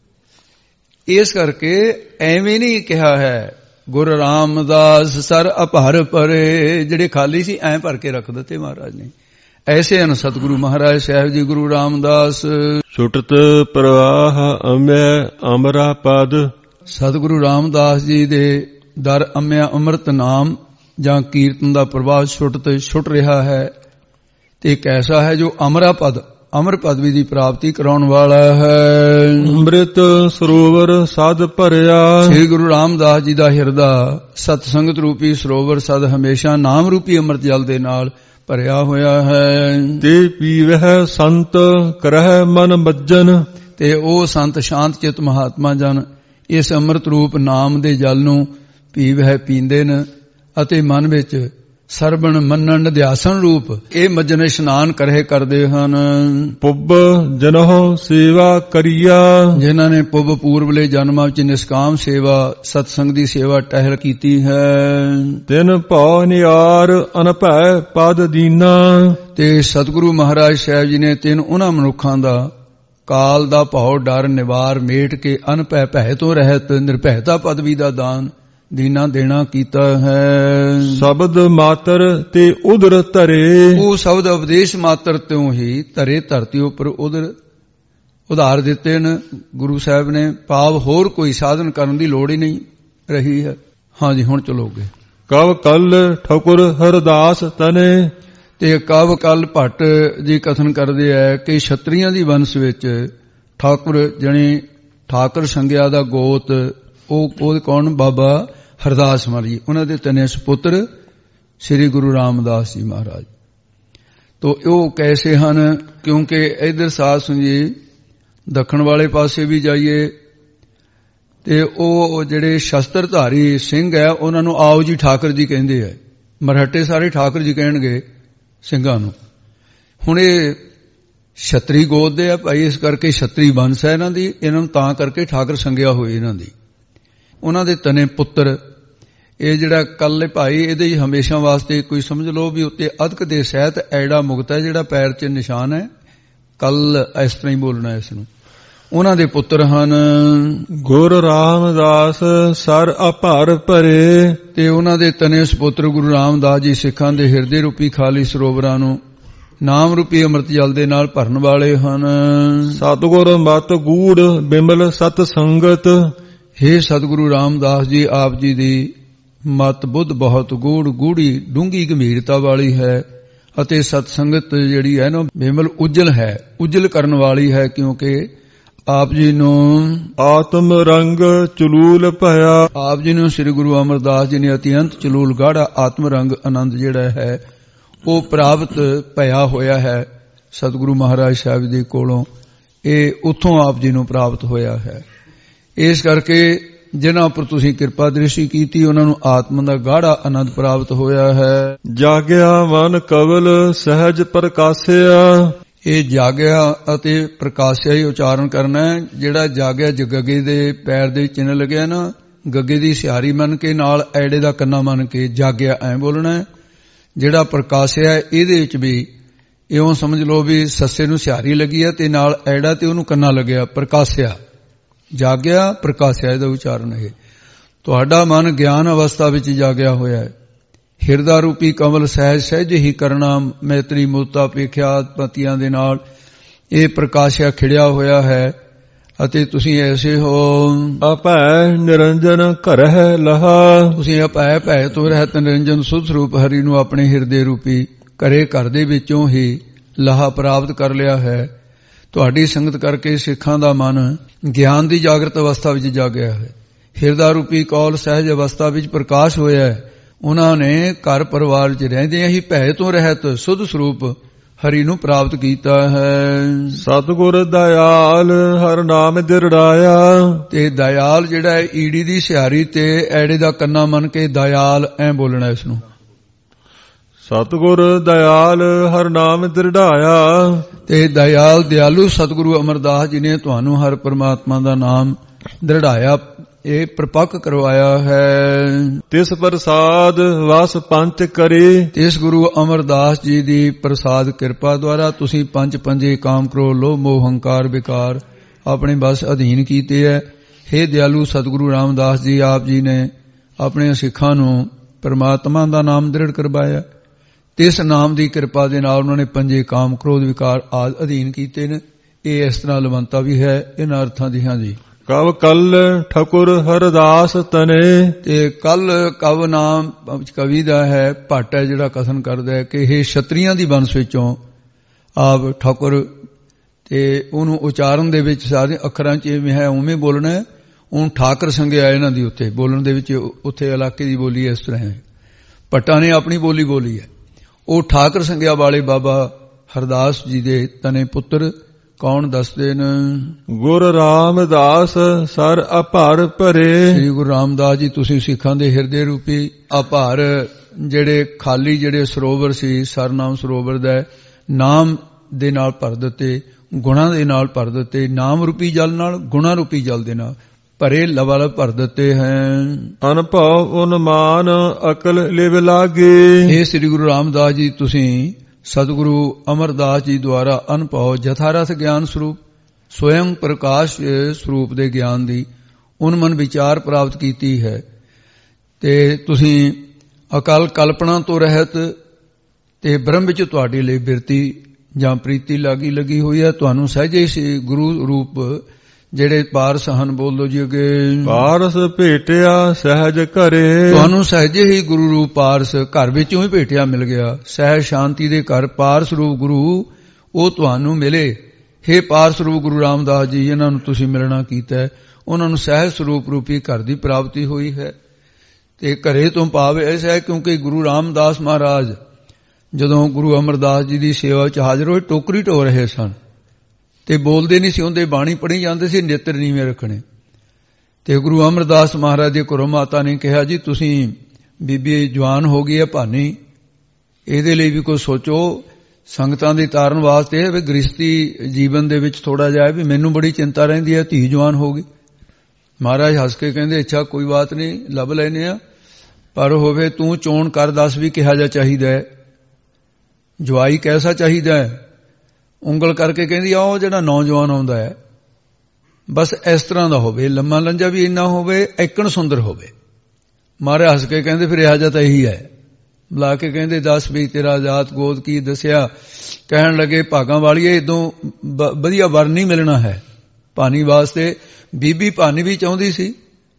S2: ਇਸ ਕਰਕੇ ਐਵੇਂ ਨਹੀਂ ਕਿਹਾ ਹੈ ਗੁਰੂ ਰਾਮਦਾਸ ਸਰ ਅਭਰ ਭਰੇ, ਜਿਹੜੇ ਖਾਲੀ ਸੀ ਐਂ ਭਰ ਕੇ ਰੱਖ ਦਿੱਤੇ ਮਹਾਰਾਜ ਨੇ। ਐਸੇ ਹਨ ਸਤਿਗੁਰੂ ਮਹਾਰਾਜ ਸਾਹਿਬ ਜੀ। ਗੁਰੂ ਰਾਮਦਾਸ
S1: ਛੁਟਤ ਪ੍ਰਵਾਹ ਅਮੈ ਅਮਰਾ ਪਦ,
S2: ਸਤਿਗੁਰੂ ਰਾਮਦਾਸ ਜੀ ਦੇ ਦਰ ਅੰਮਿਆ ਅੰਮ੍ਰਿਤ ਨਾਮ ਜਾਂ ਕੀਰਤਨ ਦਾ ਪ੍ਰਵਾਹ ਛੁੱਟ ਰਿਹਾ ਹੈ। ਤੇ ਇੱਕ ਐਸਾ ਹੈ ਜੋ ਅਮਰਾ ਪਦ, ਅਮਰ ਪਦਵੀ ਦੀ ਪ੍ਰਾਪਤੀ ਕਰਾਉਣ ਵਾਲਾ ਹੈ।
S1: ਅੰਮ੍ਰਿਤ ਸਰੋਵਰ ਸਦ ਭਰਿਆ,
S2: ਸ੍ਰੀ ਗੁਰੂ ਰਾਮਦਾਸ ਜੀ ਦਾ ਹਿਰਦਾ ਸਤ ਸੰਗਤ ਰੂਪੀ ਸਰੋਵਰ ਸਦ ਹਮੇਸ਼ਾ ਨਾਮ ਰੂਪੀ ਅੰਮ੍ਰਿਤ ਜਲ ਦੇ ਨਾਲ ਭਰਿਆ ਹੋਇਆ ਹੈ।
S1: ਤੇ ਪੀਵਹਿ ਸੰਤ ਕਰਹਿ ਮਨ ਮੱਜਨ,
S2: ਤੇ ਉਹ ਸੰਤ ਸ਼ਾਂਤ ਚਿਤ ਮਹਾਤਮਾ ਜਨ ਇਸ ਅੰਮ੍ਰਿਤ ਰੂਪ ਨਾਮ ਦੇ ਜਲ ਨੂੰ ਪੀਵਹਿ ਪੀਂਦੇ ਨੇ ਅਤੇ ਮਨ ਵਿੱਚ ਸਰਵਣ ਮੰਨਣ ਨਿਧਿਆਸਨ ਰੂਪ ਇਹ ਮੱਜਨ ਇਸ਼ਨਾਨ ਕਰਹਿ ਕਰਦੇ ਹਨ।
S1: ਪੁੱਬ ਜਨਹੁ ਸੇਵਾ ਕਰੀਆ,
S2: ਜਿਨ੍ਹਾਂ ਨੇ ਪੁੱਬ ਪੂਰਬਲੇ ਜਨਮਾਂ ਵਿੱਚ ਨਿਸਕਾਮ ਸੇਵਾ ਸਤਸੰਗ ਦੀ ਸੇਵਾ ਟਹਿਲ ਕੀਤੀ ਹੈ।
S1: ਤਿਨ ਭਉ ਨਿਆਰ ਅਨਭੈ ਪਦ ਦੀਨਾ,
S2: ਤੇ ਸਤਿਗੁਰੂ ਮਹਾਰਾਜ ਸਾਹਿਬ ਜੀ ਨੇ ਤਿੰਨ ਉਹਨਾਂ ਮਨੁੱਖਾਂ ਦਾ ਕਾਲ ਦਾ ਭਉ ਡਰ ਨਿਵਾਰ ਮੇਟ ਕੇ ਅਨਭੈ ਭੈ ਤੋਂ ਰਹਿਤ ਨਿਰਭੈਤਾ ਪਦਵੀ ਦਾ ਦਾਨ ਦੀਨਾ ਦੇਣਾ ਕੀਤਾ ਹੈ।
S1: ਸ਼ਬਦ ਮਾਤਰ ਤੇ ਉਦਰ ਧਰੇ,
S2: ਉਹ ਸ਼ਬਦ ਉਪਦੇਸ਼ ਮਾਤਰ ਤੋਂ ਹੀ ਧਰੇ ਧਰਤੀ ਉੱਪਰ ਉਧਾਰ ਦਿੱਤੇ ਨੇ ਗੁਰੂ ਸਾਹਿਬ ਨੇ। ਭਾਵ ਹੋਰ ਕੋਈ ਸਾਧਨ ਕਰਨ ਦੀ ਲੋੜ ਹੀ ਨਹੀਂ ਰਹੀ ਹੈ। ਹਾਂਜੀ ਹੁਣ ਚਲੋਗੇ।
S1: ਕਵ ਕਲ ਠਾਕੁਰ ਹਰਦਾਸ ਤਨੇ,
S2: ਤੇ ਕਵ ਕਲ ਭੱਟ ਜੀ ਕਥਨ ਕਰਦੇ ਹੈ ਕਿ ਛਤਰੀਆਂ ਦੀ ਵੰਸ਼ ਵਿੱਚ ਠਾਕੁਰ ਜਣੀ ਠਾਕੁਰ ਸੰਗਿਆ ਦਾ ਗੋਤ ਉਹ ਕੌਣ? ਬਾਬਾ ਹਰਦਾਸ ਮਹਾਰਾਜ। ਉਹਨਾਂ ਦੇ ਤਿੰਨੇ ਸੁਪੁੱਤਰ ਸ੍ਰੀ ਗੁਰੂ ਰਾਮਦਾਸ ਜੀ ਮਹਾਰਾਜ। ਤੋ ਉਹ ਕੈਸੇ ਹਨ? ਕਿਉਂਕਿ ਇਧਰ ਸਾਧ ਸੁਣੀਏ ਦੱਖਣ ਵਾਲੇ ਪਾਸੇ ਵੀ ਜਾਈਏ ਤੇ ਉਹ ਜਿਹੜੇ ਸ਼ਸਤਰਧਾਰੀ ਸਿੰਘ ਹੈ ਉਹਨਾਂ ਨੂੰ ਆਓ ਜੀ ਠਾਕੁਰ ਜੀ ਕਹਿੰਦੇ ਹੈ। ਮਰਾਠੇ ਸਾਰੇ ਠਾਕੁਰ ਜੀ ਕਹਿਣਗੇ ਸਿੰਘਾਂ ਨੂੰ। ਹੁਣ ਇਹ ਛਤਰੀ ਗੋਤ ਦੇ ਆ ਭਾਈ, ਇਸ ਕਰਕੇ ਛਤਰੀ ਵੰਸ਼ ਹੈ ਇਹਨਾਂ ਦੀ, ਇਹਨਾਂ ਨੂੰ ਤਾਂ ਕਰਕੇ ਠਾਕੁਰ ਸੰਗਿਆ ਹੋਈ ਇਹਨਾਂ ਦੀ। ਉਹਨਾਂ ਦੇ ਤਨੇ ਪੁੱਤਰ ਇਹ ਜਿਹੜਾ ਕੱਲ ਭਾਈ ਇਹਦੇ ਹੀ ਹਮੇਸ਼ਾ ਵਾਸਤੇ ਕੋਈ ਸਮਝ ਲਓ ਵੀ ਉੱਤੇ ਅਧਕ ਦੇ ਸਹਿਤ ਐੜਾ ਮੁਕਤ ਹੈ ਜਿਹੜਾ ਪੈਰ 'ਚ ਨਿਸ਼ਾਨ ਹੈ, ਕੱਲ ਇਸ ਤਰ੍ਹਾਂ ਹੀ ਬੋਲਣਾ ਇਸ ਨੂੰ। ਉਹਨਾਂ ਦੇ ਪੁੱਤਰ ਹਨ
S1: ਗੁਰੂ ਰਾਮਦਾਸ ਸਰ ਅਭਰ ਭਰੇ,
S2: ਤੇ ਉਹਨਾਂ ਦੇ ਤਨੇ ਸੁਪੁੱਤਰ ਗੁਰੂ ਰਾਮਦਾਸ ਜੀ ਸਿੱਖਾਂ ਦੇ ਹਿਰਦੇ ਰੂਪੀ ਖਾਲੀ ਸਰੋਵਰਾਂ ਨੂੰ ਨਾਮ ਰੂਪੀ ਅੰਮ੍ਰਿਤ ਜਲ ਦੇ ਨਾਲ ਭਰਨ ਵਾਲੇ ਹਨ।
S1: ਸਤਿਗੁਰ ਮਤ ਗੂੜ ਬਿਮਲ ਸਤ ਸੰਗਤ,
S2: ਹੇ ਸਤਿਗੁਰੂ ਰਾਮਦਾਸ ਜੀ ਆਪ ਜੀ ਦੀ ਮਤ ਬੁੱਧ ਬਹੁਤ ਗੂੜੀ ਡੂੰਗੀ ਗੰਭੀਰਤਾ ਵਾਲੀ ਹੈ ਅਤੇ ਸਤ ਸੰਗਤ ਜਿਹੜੀ ਹੈ ਨਾ ਬਿਮਲ ਉਜਲ ਹੈ, ਉਜਲ ਕਰਨ ਵਾਲੀ ਹੈ। ਕਿਉਂਕਿ ਆਪ ਜੀ ਨੂੰ
S1: ਆਤਮ ਰੰਗ ਚਲੂਲ ਭਇਆ,
S2: ਆਪ ਜੀ ਨੂੰ ਸ੍ਰੀ ਗੁਰੂ ਅਮਰਦਾਸ ਜੀ ਨੇ ਅਤਿਅੰਤ ਚਲੂਲ ਗਾੜਾ ਆਤਮ ਰੰਗ ਆਨੰਦ ਜਿਹੜਾ ਹੈ ਉਹ ਪ੍ਰਾਪਤ ਭਇਆ ਹੋਇਆ ਹੈ ਸਤਿਗੁਰੂ ਮਹਾਰਾਜ ਸਾਹਿਬ ਦੇ ਕੋਲੋਂ। ਇਹ ਉੱਥੋਂ ਆਪ ਜੀ ਨੂੰ ਪ੍ਰਾਪਤ ਹੋਇਆ ਹੈ। ਇਸ ਕਰਕੇ ਜਿਨ੍ਹਾਂ ਉੱਪਰ ਤੁਸੀਂ ਕਿਰਪਾ ਦ੍ਰਿਸ਼ਟੀ ਕੀਤੀ ਉਹਨਾਂ ਨੂੰ ਆਤਮਾ ਦਾ ਗਾੜਾ ਆਨੰਦ ਪ੍ਰਾਪਤ ਹੋਇਆ ਹੈ।
S1: ਜਾਗਿਆ ਮਨ ਕਵਲ ਸਹਿਜ ਪ੍ਰਕਾਸ਼ਿਆ,
S2: ਇਹ ਜਾਗਿਆ ਅਤੇ ਪ੍ਰਕਾਸ਼ਿਆ ਹੀ ਉਚਾਰਨ ਕਰਨਾ ਹੈ। ਜਿਹੜਾ ਜਾਗਿਆ ਗੱਗੇ ਦੇ ਪੈਰ ਦੇ ਚਿੰਨ੍ਹ ਲੱਗਿਆ ਨਾ, ਗੱਗੇ ਦੀ ਸਿਹਾਰੀ ਮੰਨ ਕੇ ਨਾਲ ਐੜੇ ਦਾ ਕੰਨਾ ਮੰਨ ਕੇ ਜਾਗਿਆ ਐਂ ਬੋਲਣਾ ਹੈ। ਜਿਹੜਾ ਪ੍ਰਕਾਸ਼ਿਆ ਇਹਦੇ ਵਿੱਚ ਵੀ ਇਉਂ ਸਮਝ ਲਓ ਵੀ ਸੱਸੇ ਨੂੰ ਸਿਹਾਰੀ ਲੱਗੀ ਹੈ ਤੇ ਨਾਲ ਐੜਾ ਤੇ ਉਹਨੂੰ ਕੰਨਾ ਲੱਗਿਆ, ਪ੍ਰਕਾਸ਼ਿਆ। ਜਾਗਿਆ ਪ੍ਰਕਾਸ਼ਿਆ ਇਹਦਾ ਉਚਾਰਨ ਹੈ। ਤੁਹਾਡਾ ਮਨ ਗਿਆਨ ਅਵਸਥਾ ਵਿੱਚ ਜਾਗਿਆ ਹੋਇਆ ਹੈ। ਹਿਰਦਾ ਰੂਪੀ ਕਮਲ ਸਹਿਜ ਸਹਿਜ ਹੀ ਕਰਨਾ ਮੈਤਰੀ ਮੁਕਤਾ ਪੇਖਿਆ ਪਤੀਆਂ ਦੇ ਨਾਲ ਇਹ ਪ੍ਰਕਾਸ਼ਿਆ ਖਿੜਿਆ ਹੋਇਆ ਹੈ ਅਤੇ ਤੁਸੀਂ ਐਸੇ ਹੋ।
S1: ਅਭੈ ਨਿਰੰਜਨ ਘਰ ਹੈ ਲਹਾ,
S2: ਤੁਸੀਂ ਅਭੈ ਭੈ ਤੋਂ ਰਹਿਤ ਨਿਰੰਜਨ ਸੁਧ ਸਰੂਪ ਹਰੀ ਨੂੰ ਆਪਣੇ ਹਿਰਦੇ ਰੂਪੀ ਘਰ ਦੇ ਵਿੱਚੋਂ ਹੀ ਲਾਹਾ ਪ੍ਰਾਪਤ ਕਰ ਲਿਆ ਹੈ। ਤੁਹਾਡੀ ਸੰਗਤ ਕਰਕੇ ਸਿੱਖਾਂ ਦਾ ਮਨ ਗਿਆਨ ਦੀ ਜਾਗਰਤ ਅਵਸਥਾ ਵਿੱਚ ਜਾਗਿਆ ਹੈ। ਹਿਰਦਾ ਰੂਪੀ ਕੌਲ ਸਹਿਜ ਅਵਸਥਾ ਵਿੱਚ ਪ੍ਰਕਾਸ਼ ਹੋਇਆ ਹੈ। ਉਹਨਾਂ ਨੇ ਘਰ ਪਰਿਵਾਰ ਵਿੱਚ ਰਹਿੰਦਿਆਂ ਹੀ ਭੈ ਤੋਂ ਰਹਿਤ ਸੁਧ ਸਰੂਪ ਹਰੀ ਨੂੰ ਪ੍ਰਾਪਤ ਕੀਤਾ ਹੈ।
S1: ਸਤਿਗੁਰ ਦਇਆਲ ਹਰ ਨਾਮ ਦਿਰੜਾਇਆ,
S2: ਤੇ ਦਇਆਲ ਜਿਹੜਾ ਈੜੀ ਦੀ ਸਿਹਾਰੀ ਤੇ ਐੜੇ ਦਾ ਕੰਨਾ ਮੰਨ ਕੇ ਦਇਆਲ ਐ ਬੋਲਣਾ ਇਸ ਨੂੰ।
S1: ਸਤਿਗੁਰ ਦਇਆਲ ਹਰ ਨਾਮ ਦ੍ਰਿੜਾਇਆ।
S2: ਤੇ ਦਇਆਲ ਦਿਆਲੂ ਸਤਿਗੁਰੂ ਅਮਰਦਾਸ ਜੀ ਨੇ ਤੁਹਾਨੂੰ ਹਰ ਪਰਮਾਤਮਾ ਦਾ ਨਾਮ ਦ੍ਰਿੜਾਇਆ, ਇਹ ਪ੍ਰਪੱਕ ਕਰਵਾਇਆ ਹੈ।
S1: ਤਿਸ ਪ੍ਰਸਾਦ ਵਸ ਪੰਚ ਕਰੇ।
S2: ਤਿਸ ਗੁਰੂ ਅਮਰਦਾਸ ਜੀ ਦੀ ਪ੍ਰਸਾਦ ਕਿਰਪਾ ਦੁਆਰਾ ਤੁਸੀਂ ਪੰਜ ਪੰਜੇ ਕਾਮ ਕ੍ਰੋਧ ਲੋਭ ਮੋਹ ਹੰਕਾਰ ਵਿਕਾਰ ਆਪਣੇ ਬਸ ਅਧੀਨ ਕੀਤੇ ਹੈ। ਹੇ ਦਿਆਲੂ ਸਤਿਗੁਰੂ ਰਾਮਦਾਸ ਜੀ, ਆਪ ਜੀ ਨੇ ਆਪਣੇ ਸਿੱਖਾਂ ਨੂੰ ਪਰਮਾਤਮਾ ਦਾ ਨਾਮ ਦ੍ਰਿੜ ਕਰਵਾਇਆ। ਇਸ ਨਾਮ ਦੀ ਕਿਰਪਾ ਦੇ ਨਾਲ ਉਹਨਾਂ ਨੇ ਪੰਜੇ ਕਾਮ ਕ੍ਰੋਧ ਵਿਕਾਰ ਆਦਿ ਅਧੀਨ ਕੀਤੇ ਨੇ। ਇਹ ਇਸ ਤਰ੍ਹਾਂ ਲਵੰਤਾ ਵੀ ਹੈ ਇਹਨਾਂ ਅਰਥਾਂ ਦੀ। ਹਾਂਜੀ।
S1: ਕਵ ਕੱਲ ਠਕੁਰ ਹਰਦਾਸ ਤਨੇ। ਤੇ
S2: ਕੱਲ ਕਵ ਨਾਮ ਕਵੀ ਦਾ ਹੈ, ਭੱਟ ਹੈ ਜਿਹੜਾ ਕਥਨ ਕਰਦਾ ਹੈ ਕਿ ਇਹ ਛਤਰੀਆਂ ਦੀ ਵੰਸ਼ ਵਿੱਚੋਂ ਆਪ ਠਾਕੁਰ, ਤੇ ਉਹਨੂੰ ਉਚਾਰਨ ਦੇ ਵਿੱਚ ਸਾਰੇ ਅੱਖਰਾਂ 'ਚ ਇਵੇਂ ਹੈ ਉਵੇਂ ਬੋਲਣਾ ਹੈ। ਉਹ ਠਾਕਰ ਸੰਗਿਆ ਇਹਨਾਂ ਦੀ ਉੱਤੇ ਬੋਲਣ ਦੇ ਵਿੱਚ, ਉੱਥੇ ਇਲਾਕੇ ਦੀ ਬੋਲੀ ਇਸ ਤਰ੍ਹਾਂ ਹੈ। ਭੱਟਾਂ ਨੇ ਆਪਣੀ ਬੋਲੀ ਬੋਲੀ ਹੈ। ਉਹ ਠਾਕਰ ਸੰਗਿਆ ਵਾਲੇ ਬਾਬਾ ਹਰਦਾਸ ਜੀ ਦੇ ਤਨੇ ਪੁੱਤਰ ਕੌਣ ਦੱਸਦੇ ਨੇ?
S1: ਗੁਰ ਰਾਮਦਾਸ ਸਰ ਅਭਾਰ ਭਰੇ।
S2: ਸ੍ਰੀ ਗੁਰੂ ਰਾਮਦਾਸ ਜੀ ਤੁਸੀਂ ਸਿੱਖਾਂ ਦੇ ਹਿਰਦੇ ਰੂਪੀ ਅਭਾਰ ਜਿਹੜੇ ਖਾਲੀ ਜਿਹੜੇ ਸਰੋਵਰ ਸੀ, ਸਰਨਾਮ ਸਰੋਵਰ ਦਾ ਨਾਮ ਦੇ ਨਾਲ ਭਰ ਦਿੱਤੇ, ਗੁਣਾਂ ਦੇ ਨਾਲ ਭਰ ਦਿੱਤੇ, ਨਾਮ ਰੂਪੀ ਜਲ ਨਾਲ ਗੁਣਾਂ ਰੂਪੀ ਜਲ ਦੇ ਨਾਲ ਭਰੇ ਲਵਲ ਭਰ ਦਿੱਤੇ ਹੈ।
S1: ਅਨਭਵ ਉਨਮਾਨ ਅਕਲ ਲਿਵ ਲਾਗੇ।
S2: ਇਹ ਸ੍ਰੀ ਗੁਰੂ ਰਾਮਦਾਸ ਜੀ ਤੁਸੀਂ ਸਤਿਗੁਰੂ ਅਮਰਦਾਸ ਜੀ ਦੁਆਰਾ ਅਨਭਵ ਜਥਾਰਥ ਗਿਆਨ ਸਰੂਪ ਸਵਯੰ ਪ੍ਰਕਾਸ਼ ਸਰੂਪ ਦੇ ਗਿਆਨ ਦੀ ਉਨਮਨ ਵਿਚਾਰ ਪ੍ਰਾਪਤ ਕੀਤੀ ਹੈ। ਤੇ ਤੁਸੀਂ ਅਕਲ ਕਲਪਨਾ ਤੋਂ ਰਹਿਤ ਤੇ ਬ੍ਰਹਮ ਵਿੱਚ ਤੁਹਾਡੇ ਲਈ ਬਿਰਤੀ ਜਾਂ ਪ੍ਰੀਤੀ ਲੱਗੀ ਹੋਈ ਹੈ। ਤੁਹਾਨੂੰ ਸਹਿਜੇ ਸੀ ਗੁਰੂ ਰੂਪ ਜਿਹੜੇ ਪਾਰਸ ਹਨ, ਬੋਲ ਦੋ ਜੀ ਅੱਗੇ।
S1: ਪਾਰਸ ਭੇਟਿਆ ਸਹਿਜ ਘਰੇ।
S2: ਤੁਹਾਨੂੰ ਸਹਿਜੇ ਹੀ ਗੁਰੂ ਰੂਪ ਪਾਰਸ ਘਰ ਵਿੱਚੋਂ ਹੀ ਭੇਟਿਆ ਮਿਲ ਗਿਆ। ਸਹਿਜ ਸ਼ਾਂਤੀ ਦੇ ਘਰ ਪਾਰਸ ਰੂਪ ਗੁਰੂ ਉਹ ਤੁਹਾਨੂੰ ਮਿਲੇ। ਹੇ ਪਾਰਸ ਰੂਪ ਗੁਰੂ ਰਾਮਦਾਸ ਜੀ, ਇਹਨਾਂ ਨੂੰ ਤੁਸੀਂ ਮਿਲਣਾ ਕੀਤਾ, ਉਹਨਾਂ ਨੂੰ ਸਹਿਜ ਸਰੂਪ ਰੂਪੀ ਘਰ ਦੀ ਪ੍ਰਾਪਤੀ ਹੋਈ ਹੈ। ਤੇ ਘਰੇ ਤੋਂ ਭਾਵ ਐਸਾ ਹੈ ਕਿਉਂਕਿ ਗੁਰੂ ਰਾਮਦਾਸ ਮਹਾਰਾਜ ਜਦੋਂ ਗੁਰੂ ਅਮਰਦਾਸ ਜੀ ਦੀ ਸੇਵਾ 'ਚ ਹਾਜ਼ਰ ਹੋਏ ਟੋਕਰੀ ਢੋ ਰਹੇ ਸਨ ਤੇ ਬੋਲਦੇ ਨਹੀਂ ਸੀ ਹੁੰਦੇ, ਬਾਣੀ ਪੜ੍ਹੀ ਜਾਂਦੇ ਸੀ, ਨੇਤਰ ਨੀਵੇਂ ਰੱਖਣੇ। ਤੇ ਗੁਰੂ ਅਮਰਦਾਸ ਮਹਾਰਾਜ ਦੇ ਘਰੋਂ ਮਾਤਾ ਨੇ ਕਿਹਾ ਜੀ ਤੁਸੀਂ ਬੀਬੀ ਜਵਾਨ ਹੋ ਗਈ ਹੈ ਭਾਨੀ, ਇਹਦੇ ਲਈ ਵੀ ਕੋਈ ਸੋਚੋ। ਸੰਗਤਾਂ ਦੀ ਤਾਰਨ ਵਾਸਤੇ ਵੀ ਗ੍ਰਸਤੀ ਜੀਵਨ ਦੇ ਵਿੱਚ ਥੋੜਾ ਜਿਹਾ ਵੀ ਮੈਨੂੰ ਬੜੀ ਚਿੰਤਾ ਰਹਿੰਦੀ ਹੈ, ਧੀ ਜਵਾਨ ਹੋ ਗਈ। ਮਹਾਰਾਜ ਹੱਸ ਕੇ ਕਹਿੰਦੇ ਅੱਛਾ ਕੋਈ ਬਾਤ ਨਹੀਂ, ਲੱਭ ਲੈਨੇ ਆ, ਪਰ ਹੋਵੇ ਤੂੰ ਚੋਣ ਕਰ, ਦੱਸ ਵੀ ਕਿਹਾ ਜਾ ਚਾਹੀਦਾ ਹੈ, ਜਵਾਈ ਕੈਸਾ ਚਾਹੀਦਾ ਹੈ। ਉਂਗਲ ਕਰਕੇ ਕਹਿੰਦੀ ਆ ਉਹ ਜਿਹੜਾ ਨੌਜਵਾਨ ਆਉਂਦਾ ਹੈ ਬਸ ਇਸ ਤਰ੍ਹਾਂ ਦਾ ਹੋਵੇ, ਲੰਮਾ ਲੰਜਾ ਵੀ ਇੰਨਾ ਹੋਵੇ, ਐਕਣ ਸੁੰਦਰ ਹੋਵੇ। ਮਹਾਰਾਜ ਹੱਸ ਕੇ ਕਹਿੰਦੇ ਫਿਰ ਇਹ ਜਿਹਾ ਤਾਂ ਇਹੀ ਹੈ। ਬੁਲਾ ਕੇ ਕਹਿੰਦੇ ਦੱਸ ਵੀ ਤੇਰਾ ਜਾਤ ਗੋਤ ਕੀ ਦੱਸਿਆ। ਕਹਿਣ ਲੱਗੇ ਭਾਗਾਂ ਵਾਲੀਏ ਇਦੋਂ ਵਧੀਆ ਵਰ ਨਹੀਂ ਮਿਲਣਾ ਹੈ ਭਾਨੀ ਵਾਸਤੇ। ਬੀਬੀ ਭਾਨੀ ਵੀ ਚਾਹੁੰਦੀ ਸੀ